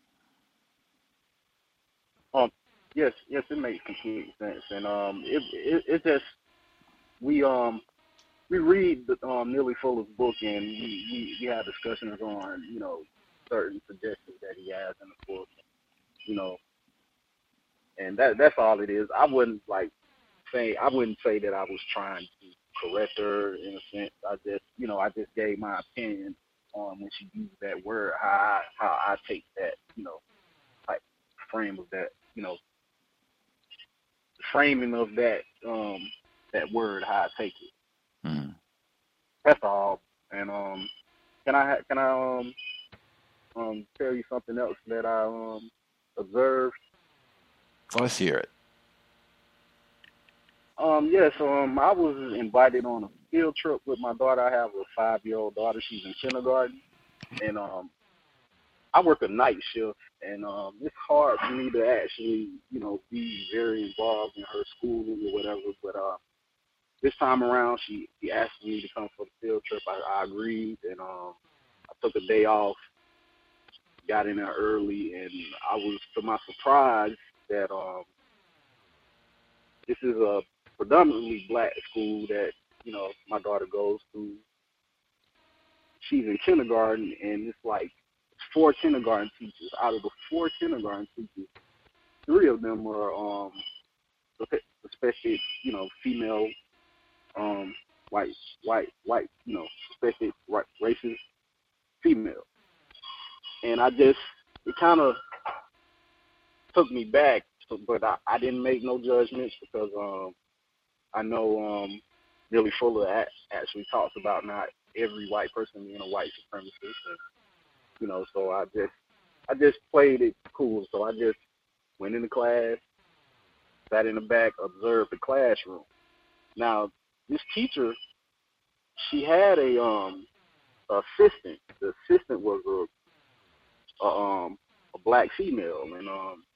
Yes, it makes complete sense, and it just we read Neely Fuller's book, and we have discussions on, you know, certain suggestions that he has in the book, you know, and that's all it is. I wouldn't say that I was trying to correct her in a sense. I just gave my opinion on when she used that word, how I take that, you know, like frame of that, you know, framing of that that word, how I take it. Mm. That's all. And can I tell you something else that I observed? Let's hear it. Yes. I was invited on a field trip with my daughter. I have a 5-year-old daughter. She's in kindergarten, and I work a night shift, and it's hard for me to actually, be very involved in her schooling or whatever. But this time around, she asked me to come for the field trip. I agreed, and I took a day off, got in there early, and I was, to my surprise, that this is a predominantly black school that, my daughter goes to. She's in kindergarten, and it's like 4 kindergarten teachers. Out of the 4 kindergarten teachers, 3 of them are suspected, female, white, suspected racist female. And it kind of took me back, but I didn't make no judgments because I know Billy Fuller actually talks about not every white person being a white supremacist, and, so I just played it cool. So I just went into class, sat in the back, observed the classroom. Now, this teacher, she had a assistant. The assistant was a black female, and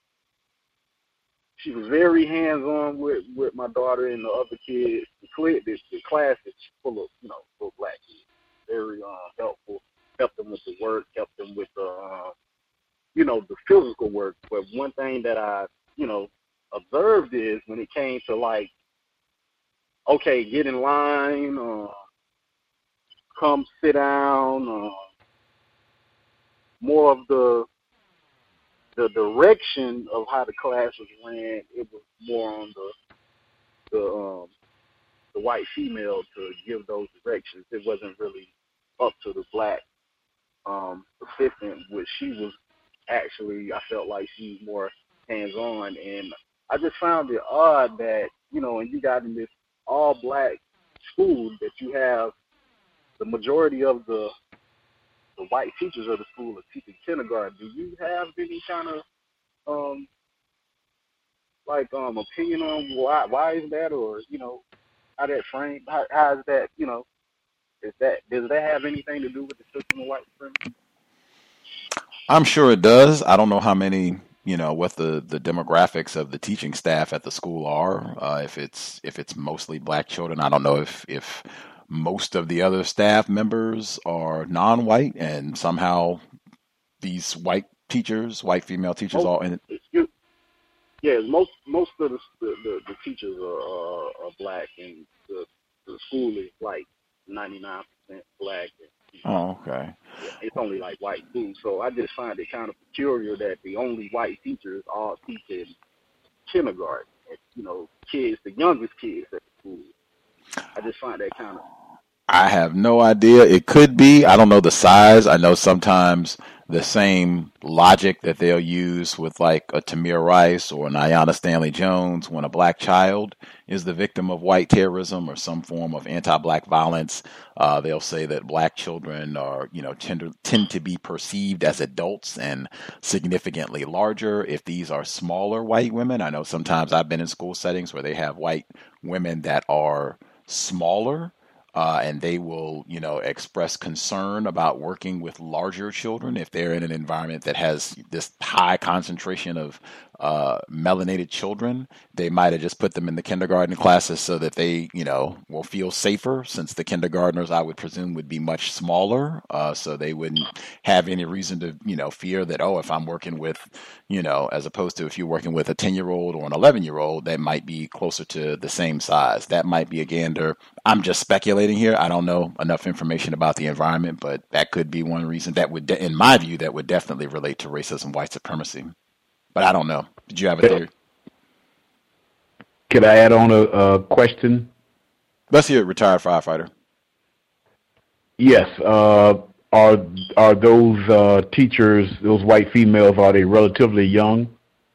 she was very hands-on with my daughter and the other kids. The class is full of, full of black kids. Very helpful. Helped them with the work, helped them with the, the physical work. But one thing that I, observed is when it came to like, okay, get in line, come sit down, more of the direction of how the class was ran, it was more on the white female to give those directions. It wasn't really up to the black assistant, which she was actually, I felt like she was more hands-on. And I just found it odd that, when you got in this all-black school, that you have the majority of the white teachers of the school are teaching kindergarten. Do you have any kind of opinion on why is that, or how that frame? How is that? Does that have anything to do with the system of white supremacy? I'm sure it does. I don't know how many, what the demographics of the teaching staff at the school are. If it's mostly black children, I don't know if most of the other staff members are non-white, and somehow these white female teachers, all in it. Yeah, most of the teachers are black, and the school is like 99% black. Oh, okay. It's only like white schools, so I just find it kind of peculiar that the only white teachers all teach in kindergarten. Kids, the youngest kids at the school. I just find that kind of. I have no idea. It could be. I don't know the size. I know sometimes the same logic that they'll use with like a Tamir Rice or an Ayanna Stanley Jones when a black child is the victim of white terrorism or some form of anti-black violence. They'll say that black children are, tend to be perceived as adults and significantly larger if these are smaller white women. I know sometimes I've been in school settings where they have white women that are smaller. And they will, express concern about working with larger children if they're in an environment that has this high concentration of melanated children. They might have just put them in the kindergarten classes so that they, will feel safer, since the kindergartners, I would presume, would be much smaller. So they wouldn't have any reason to, fear that, if I'm working with, as opposed to if you're working with a 10-year-old or an 11-year-old, that might be closer to the same size. That might be a gander. I'm just speculating here. I don't know enough information about the environment, but that could be one reason that would, in my view, that would definitely relate to racism, white supremacy. But I don't know. Did you have a theory? Could I add on a question? Let's hear it, retired firefighter. Yes. Are those teachers, those white females, are they relatively young?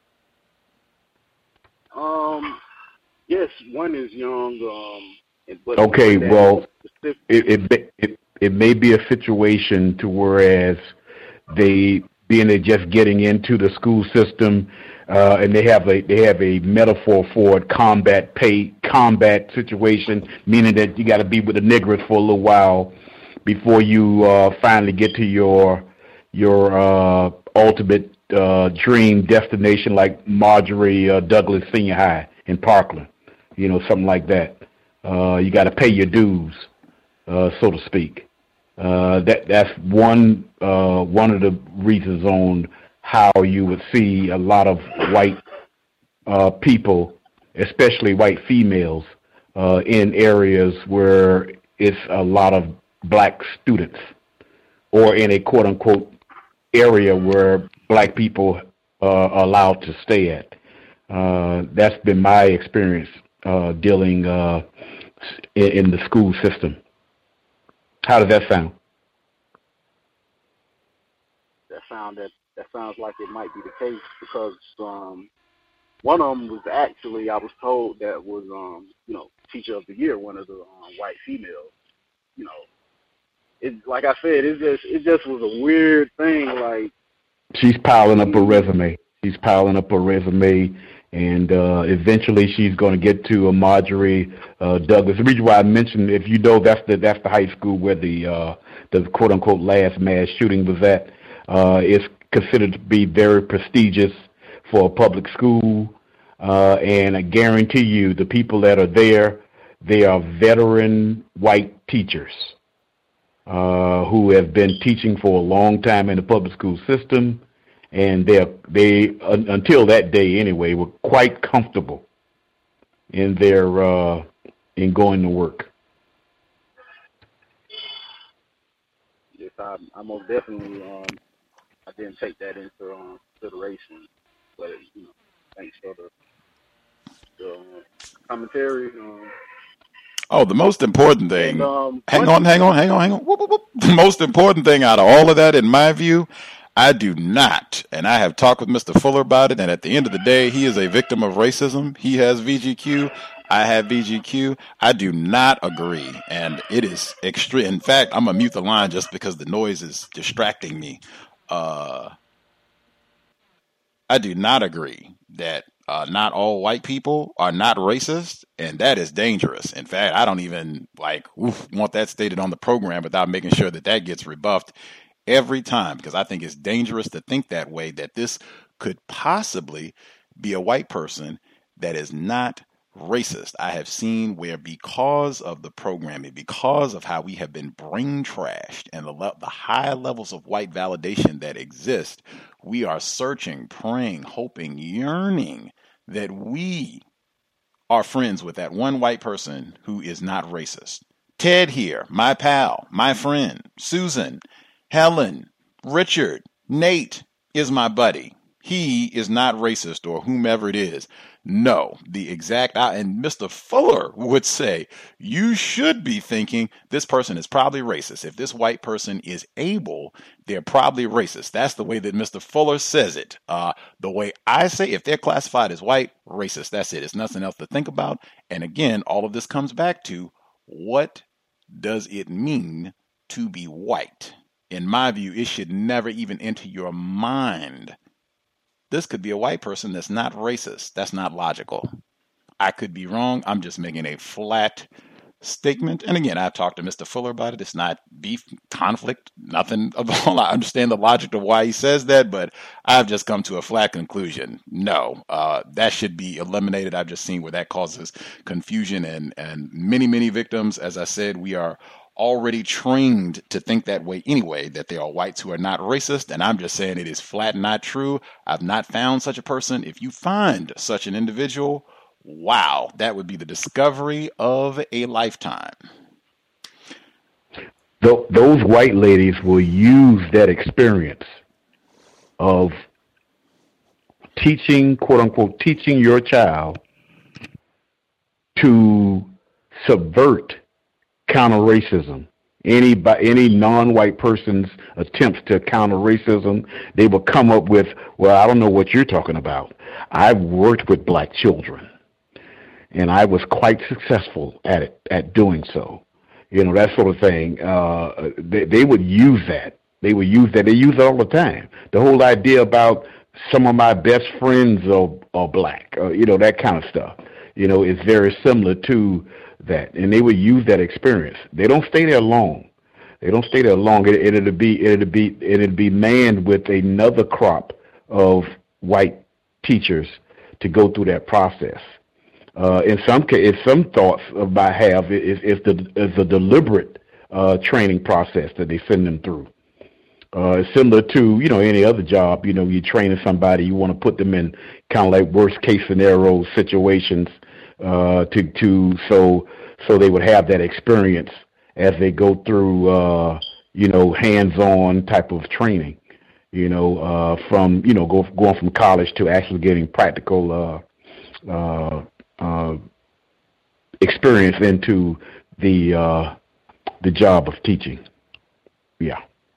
Yes, one is young. But okay, well, it may be a situation to whereas they just getting into the school system, and they have a metaphor for it, combat situation, meaning that you got to be with the niggers for a little while before you finally get to your your ultimate dream destination, like Marjorie Douglas Senior High in Parkland, something like that. You got to pay your dues, so to speak. That's one of the reasons on how you would see a lot of white people, especially white females, in areas where it's a lot of black students, or in a quote-unquote area where black people are allowed to stay at. That's been my experience dealing in the school system. How does that sound? That sounds like it might be the case, because one of them was actually, I was told, that was teacher of the year, one of the white females. It, like I said, it just was a weird thing. Like, she's piling up her resume. And eventually she's going to get to a Marjorie Douglas. The reason why I mentioned, if you know, that's the high school where the quote unquote last mass shooting was at. It's considered to be very prestigious for a public school, and I guarantee you, the people that are there, they are veteran white teachers who have been teaching for a long time in the public school system. And they until that day anyway, were quite comfortable in their in going to work. Yes, I most definitely I didn't take that into consideration, but thanks for the commentary. Oh, the most important thing. Hang on. Whoop, whoop, whoop. The most important thing out of all of that, in my view, I do not, and I have talked with Mr. Fuller about it, and at the end of the day, he is a victim of racism. He has VGQ. I have VGQ. I do not agree, and it is extreme. In fact, I'm going to mute the line just because the noise is distracting me. I do not agree that not all white people are not racist, and that is dangerous. In fact, I don't even want that stated on the program without making sure that gets rebuffed every time, because I think it's dangerous to think that way, that this could possibly be a white person that is not racist. I have seen where, because of the programming, because of how we have been brain trashed and the high levels of white validation that exist, we are searching, praying, hoping, yearning that we are friends with that one white person who is not racist. Ted here, my pal, my friend, Susan, Helen, Richard, Nate is my buddy. He is not racist, or whomever it is. No, the exact, and Mr. Fuller would say, you should be thinking this person is probably racist. If this white person is able, they're probably racist. That's the way that Mr. Fuller says it. The way I say, if they're classified as white, racist, that's it. It's nothing else to think about. And again, all of this comes back to, what does it mean to be white? In my view, it should never even enter your mind. This could be a white person that's not racist. That's not logical. I could be wrong. I'm just making a flat statement. And again, I've talked to Mr. Fuller about it. It's not beef, conflict, nothing of all. I understand the logic of why he says that, but I've just come to a flat conclusion. No, that should be eliminated. I've just seen where that causes confusion and many, many victims. As I said, we are already trained to think that way anyway, that there are whites who are not racist, and I'm just saying it is flat not true. I've not found such a person. If you find such an individual, wow, that would be the discovery of a lifetime. Those white ladies will use that experience of teaching, quote unquote, teaching your child to subvert counter racism. Any non-white person's attempts to counter racism, they will come up with, well, I don't know what you're talking about. I've worked with black children, and I was quite successful at doing so. That sort of thing. They would use that. They use it all the time. The whole idea about some of my best friends are black, that kind of stuff, is very similar to that, and they would use that experience. They don't stay there long. They don't stay there long. It'll be manned with another crop of white teachers to go through that process. In some thoughts I have is the deliberate training process that they send them through. It's similar to any other job. You're training somebody, you want to put them in kind of like worst case scenario situations so they would have that experience as they go through hands-on type of training. From going from college to actually getting practical experience into the job of teaching. Yeah.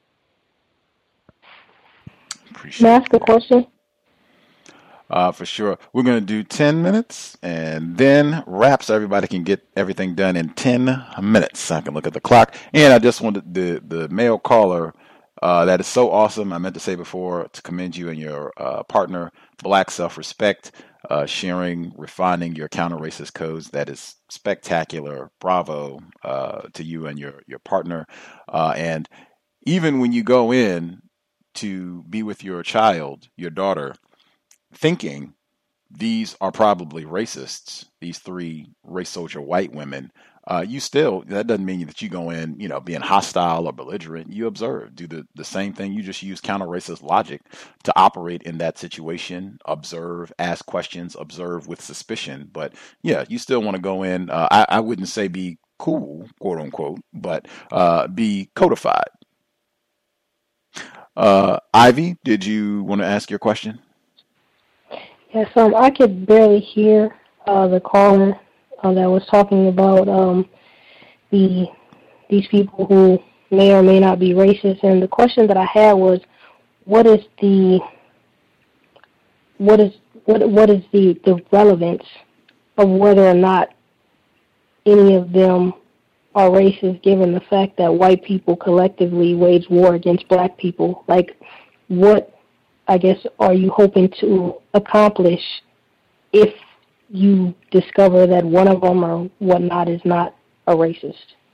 May I ask a question? For sure. We're going to do 10 minutes and then wrap so everybody can get everything done in 10 minutes. I can look at the clock. And I just wanted the male caller, that is so awesome. I meant to say before to commend you and your partner, Black Self-Respect, sharing, refining your counter-racist codes. That is spectacular. Bravo to you and your partner. And even when you go in to be with your child, your daughter, thinking these are probably racists, these three race soldier white women, that doesn't mean that you go in, being hostile or belligerent. You observe, do the same thing. You just use counter-racist logic to operate in that situation, observe, ask questions, observe with suspicion. But yeah, you still want to go in. I wouldn't say be cool, quote unquote, but be codified. Ivy, did you want to ask your question? Yes, I could barely hear the caller that was talking about these people who may or may not be racist, and the question that I had was, what is the relevance of whether or not any of them are racist, given the fact that white people collectively wage war against black people? Like, what, I guess, are you hoping to accomplish if you discover that one of them or whatnot is not a racist?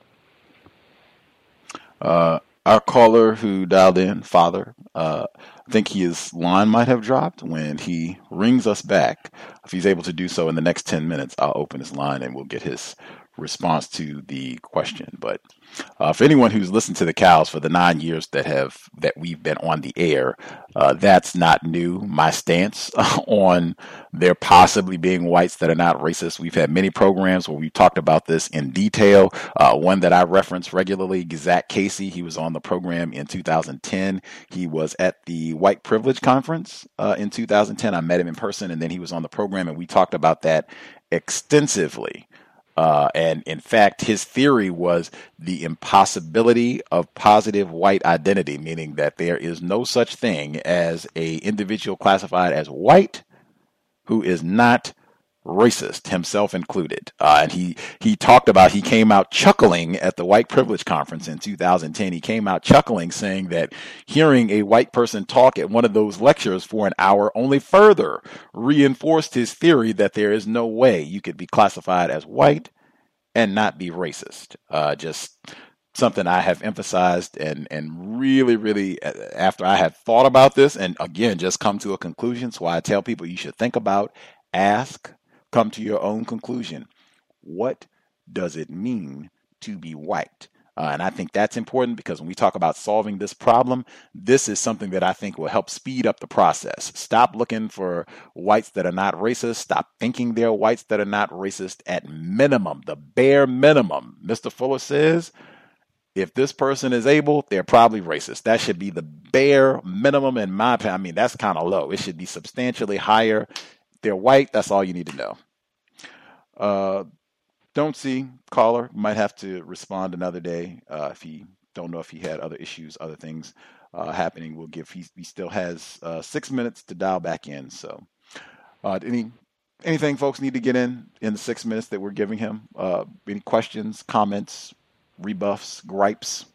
Our caller who dialed in, Father, I think his line might have dropped. When he rings us back, if he's able to do so in the next 10 minutes, I'll open his line and we'll get his response to the question. But for anyone who's listened to the cows for the 9 years that we've been on the air, that's not new. My stance on there possibly being whites that are not racist. We've had many programs where we've talked about this in detail. One that I reference regularly, Zach Casey, he was on the program in 2010. He was at the White Privilege Conference in 2010. I met him in person, and then he was on the program, and we talked about that extensively. And in fact, his theory was the impossibility of positive white identity, meaning that there is no such thing as a individual classified as white who is not racist, himself included. And he talked about, he came out chuckling at the White Privilege Conference in 2010. He came out chuckling, saying that hearing a white person talk at one of those lectures for an hour only further reinforced his theory that there is no way you could be classified as white and not be racist. Just something I have emphasized and really, really, after I had thought about this and again, just come to a conclusion. So I tell people you should think about, ask, come to your own conclusion. What does it mean to be white? And I think that's important because when we talk about solving this problem, this is something that I think will help speed up the process. Stop looking for whites that are not racist. Stop thinking they're whites that are not racist. At minimum, the bare minimum, Mr. Fuller says, if this person is able, they're probably racist. That should be the bare minimum in my opinion. I mean, that's kind of low. It should be substantially higher. They're white. That's all you need to know. Don't see caller. Might have to respond another day. If he don't know if he had other issues, other things happening. We'll give. He still has 6 minutes to dial back in. So, anything folks need to get in the 6 minutes that we're giving him? Any questions, comments, rebuffs, gripes?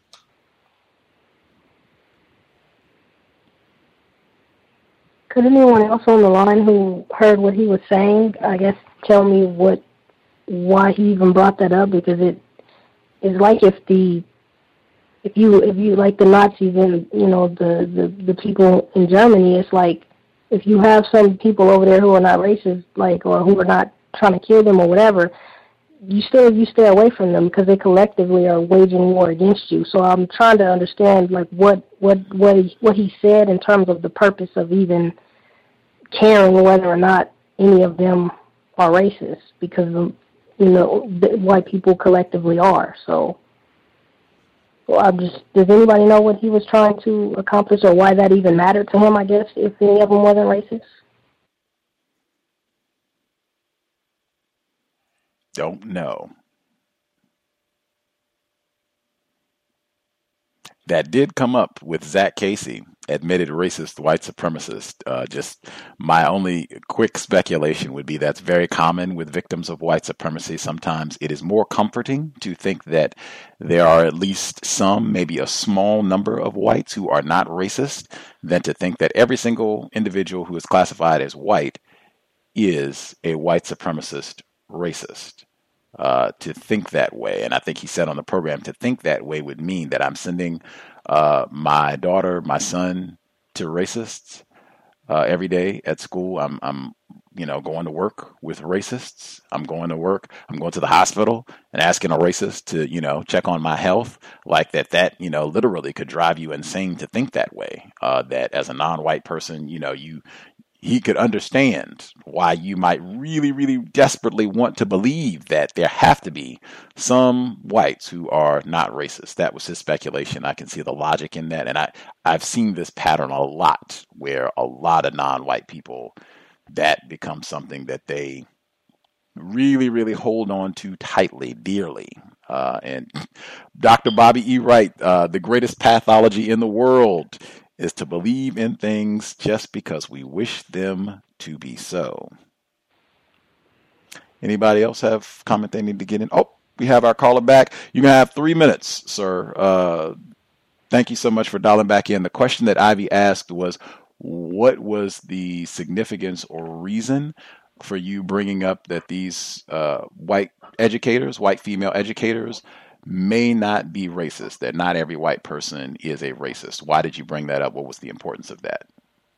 Could anyone else on the line who heard what he was saying, I guess, tell me why he even brought that up? Because it is like if the if you like the Nazis and, you know, the people in Germany, it's like if you have some people over there who are not racist, like, or who are not trying to kill them or whatever, you stay away from them because they collectively are waging war against you. So I'm trying to understand, like, what he said in terms of the purpose of even caring whether or not any of them are racist, because, you know, white people collectively are. So, well, does anybody know what he was trying to accomplish or why that even mattered to him, I guess, if any of them wasn't racist? Don't know. That did come up with Zach Casey, admitted racist white supremacist. Just my only quick speculation would be that's very common with victims of white supremacy. Sometimes it is more comforting to think that there are at least some, maybe a small number of whites who are not racist, than to think that every single individual who is classified as white is a white supremacist racist. To think that way, and I think he said on the program, to think that way would mean that I'm sending my daughter, my son, to racists every day at school. I'm going to work with racists. I'm going to work. I'm going to the hospital and asking a racist to, check on my health. Like that, literally could drive you insane to think that way. That as a non-white person, he could understand why you might really, really desperately want to believe that there have to be some whites who are not racist. That was his speculation. I can see the logic in that. And I've seen this pattern a lot where a lot of non-white people, that becomes something that they really, really hold on to tightly, dearly. And Dr. Bobby E. Wright, the greatest pathology in the world is to believe in things just because we wish them to be so. Anybody else have comment they need to get in? Oh, we have our caller back. You're going to have 3 minutes, sir. Thank you so much for dialing back in. The question that Ivy asked was, what was the significance or reason for you bringing up that these white female educators, may not be racist, that not every white person is a racist? Why did you bring that up? What was the importance of that?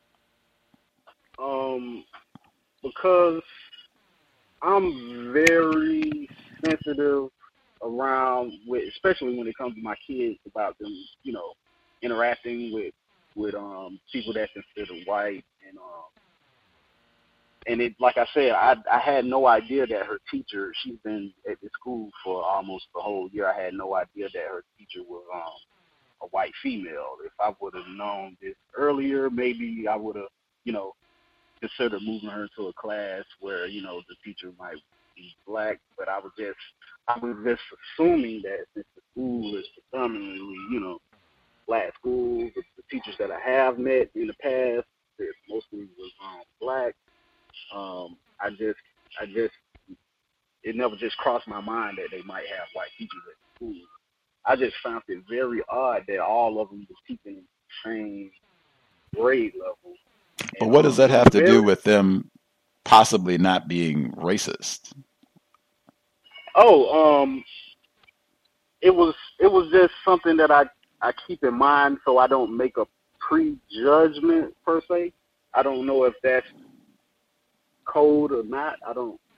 Because I'm very sensitive around, especially when it comes to my kids, about them, interacting with people that's considered white, and it, like I said, I had no idea that her teacher, she's been at the school for almost the whole year. I had no idea that her teacher was a white female. If I would have known this earlier, maybe I would have, considered moving her to a class where, the teacher might be black. But I was just assuming that since the school is predominantly, black school, the teachers that I have met in the past, that mostly was black. It never just crossed my mind that they might have white teachers at the school. I just found it very odd that all of them was teaching the same grade level. But what does that have to do with them possibly not being racist? It was just something that I keep in mind so I don't make a prejudgment per se. I don't know if that's code or not. I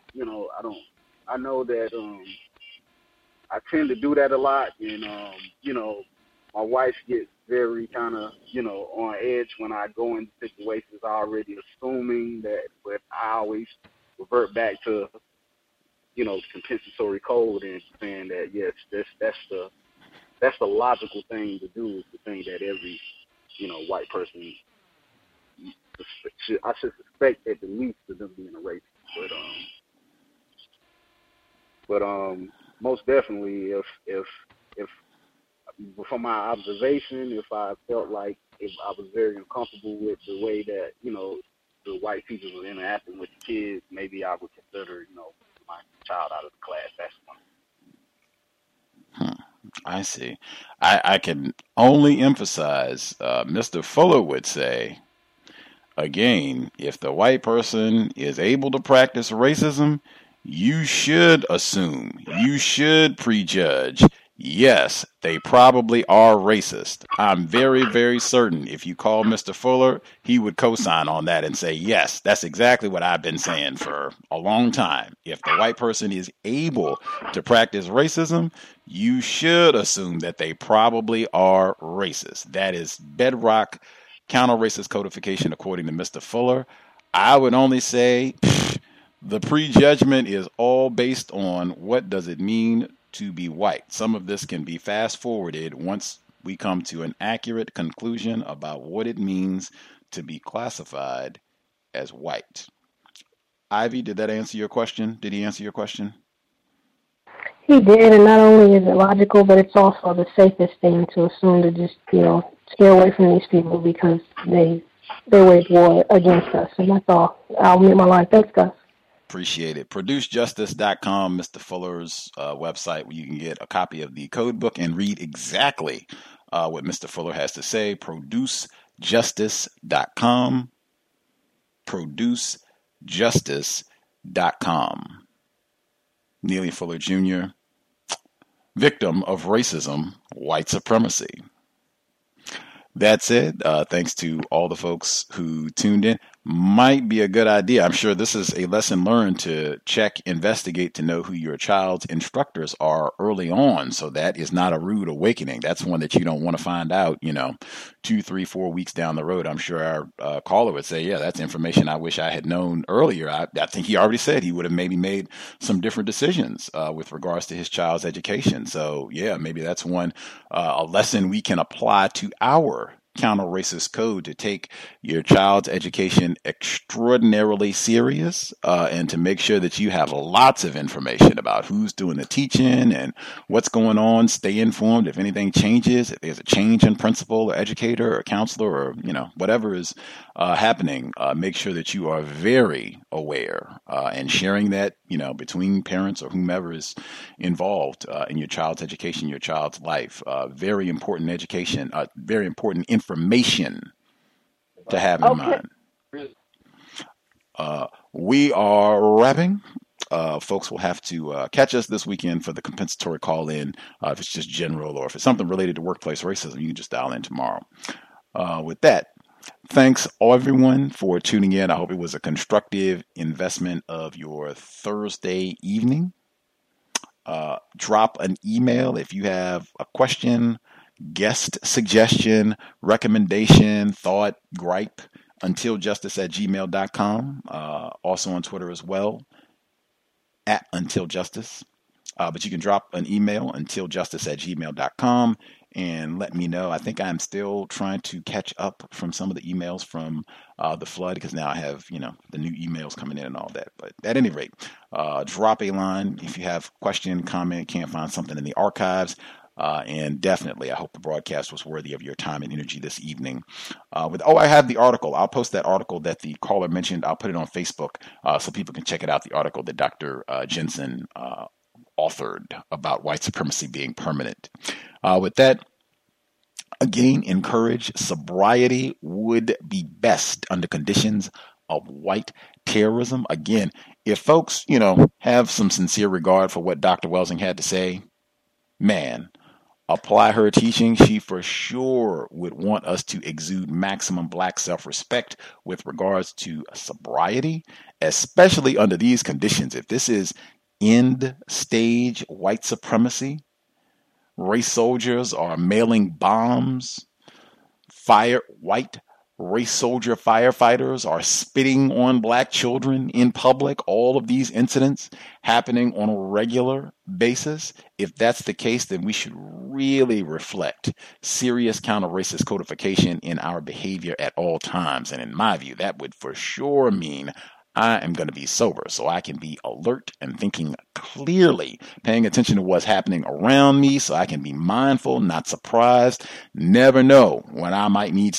know that I tend to do that a lot, and my wife gets very kind of on edge when I go into situations already assuming that, but I always revert back to compensatory code and saying that yes, that's the logical thing to do, is to think that every white person, I should suspect at the least of them being a racist. But most definitely, if from my observation, if I felt like if I was very uncomfortable with the way that the white teachers were interacting with the kids, maybe I would consider my child out of the class. That's one. I see. I can only emphasize, Mr. Fuller would say, again, if the white person is able to practice racism, you should assume, you should prejudge, Yes, they probably are racist. I'm very, very certain if you call Mr. Fuller, he would co-sign on that and say, yes, that's exactly what I've been saying for a long time. If the white person is able to practice racism, you should assume that they probably are racist. That is bedrock counter-racist codification according to Mr. Fuller. I would only say the prejudgment is all based on what does it mean to be white. Some of this can be fast forwarded once we come to an accurate conclusion about what it means to be classified as white. Ivy, did that answer your question? Did he answer your question? He did, and not only is it logical, but it's also the safest thing to assume to just, stay away from these people because they wage war against us, and that's all. I'll mute my line. Thanks, Gus. Appreciate it. ProduceJustice.com, Mr. Fuller's website, where you can get a copy of the code book and read exactly what Mr. Fuller has to say. ProduceJustice.com. ProduceJustice.com. Neely Fuller Jr., victim of racism, white supremacy. That's it. Thanks to all the folks who tuned in. Might be a good idea. I'm sure this is a lesson learned to check, investigate, to know who your child's instructors are early on. So that is not a rude awakening. That's one that you don't want to find out, 2, 3, 4 weeks down the road. I'm sure our caller would say, yeah, that's information I wish I had known earlier. I think he already said he would have maybe made some different decisions with regards to his child's education. So yeah, maybe that's one, a lesson we can apply to our counter-racist code, to take your child's education extraordinarily serious and to make sure that you have lots of information about who's doing the teaching and what's going on. Stay informed if anything changes, if there's a change in principal or educator or counselor or whatever is happening. Make sure that you are very aware and sharing that between parents or whomever is involved in your child's education, your child's life. Very important education, very important information to have in mind. We are wrapping. Folks will have to catch us this weekend for the compensatory call-in. If it's just general or if it's something related to workplace racism, you can just dial in tomorrow. With that, thanks everyone for tuning in. I hope it was a constructive investment of your Thursday evening. Drop an email if you have a question, guest suggestion, recommendation, thought, gripe, untiljustice@gmail.com. Also on Twitter as well, @untiljustice. But you can drop an email, untiljustice@gmail.com, and let me know. I think I'm still trying to catch up from some of the emails from the flood, because now I have, the new emails coming in and all that. But at any rate, drop a line if you have question, comment, can't find something in the archives. And definitely, I hope the broadcast was worthy of your time and energy this evening. I have the article. I'll post that article that the caller mentioned. I'll put it on Facebook so people can check it out, the article that Dr. Jensen authored about white supremacy being permanent. With that, again, encourage sobriety would be best under conditions of white terrorism. Again, if folks, have some sincere regard for what Dr. Welsing had to say, man, apply her teaching. She for sure would want us to exude maximum black self-respect with regards to sobriety, especially under these conditions. If this is end stage white supremacy, race soldiers are mailing bombs, white race soldier firefighters are spitting on black children in public, all of these incidents happening on a regular basis. If that's the case, then we should really reflect serious counter-racist codification in our behavior at all times. And in my view, that would for sure mean I am going to be sober so I can be alert and thinking clearly, paying attention to what's happening around me so I can be mindful, not surprised. Never know when I might need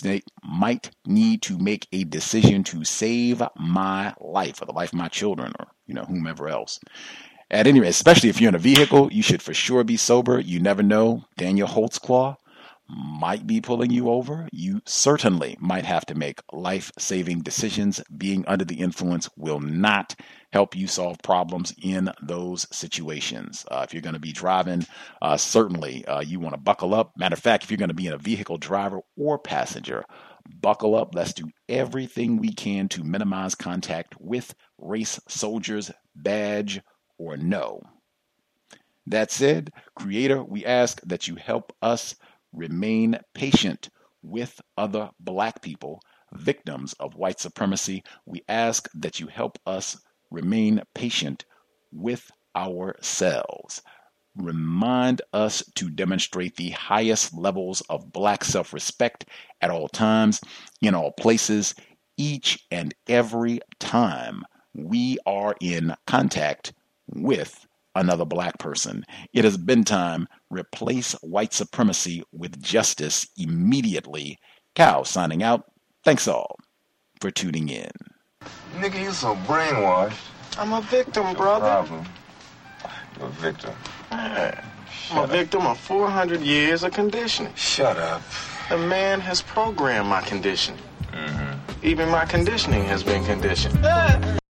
to make a decision to save my life or the life of my children or, whomever else. At any rate, especially if you're in a vehicle, you should for sure be sober. You never know. Daniel Holtzclaw, might be pulling you over. You certainly might have to make life-saving decisions. Being under the influence will not help you solve problems in those situations. If you're going to be driving, certainly you want to buckle up. Matter of fact, if you're going to be in a vehicle, driver or passenger, buckle up. Let's do everything we can to minimize contact with race soldiers, badge or no. That said, Creator, we ask that you help us remain patient with other Black people, victims of white supremacy. We ask that you help us remain patient with ourselves. Remind us to demonstrate the highest levels of Black self-respect at all times, in all places, each and every time we are in contact with another Black person. It has been time. Replace white supremacy with justice immediately. Cal signing out. Thanks all for tuning in. Nigga, you so brainwashed. I'm a victim, brother. Problem. You're a victim. I'm a victim of 400 years of conditioning. Shut up. The man has programmed my conditioning. Even my conditioning has been conditioned.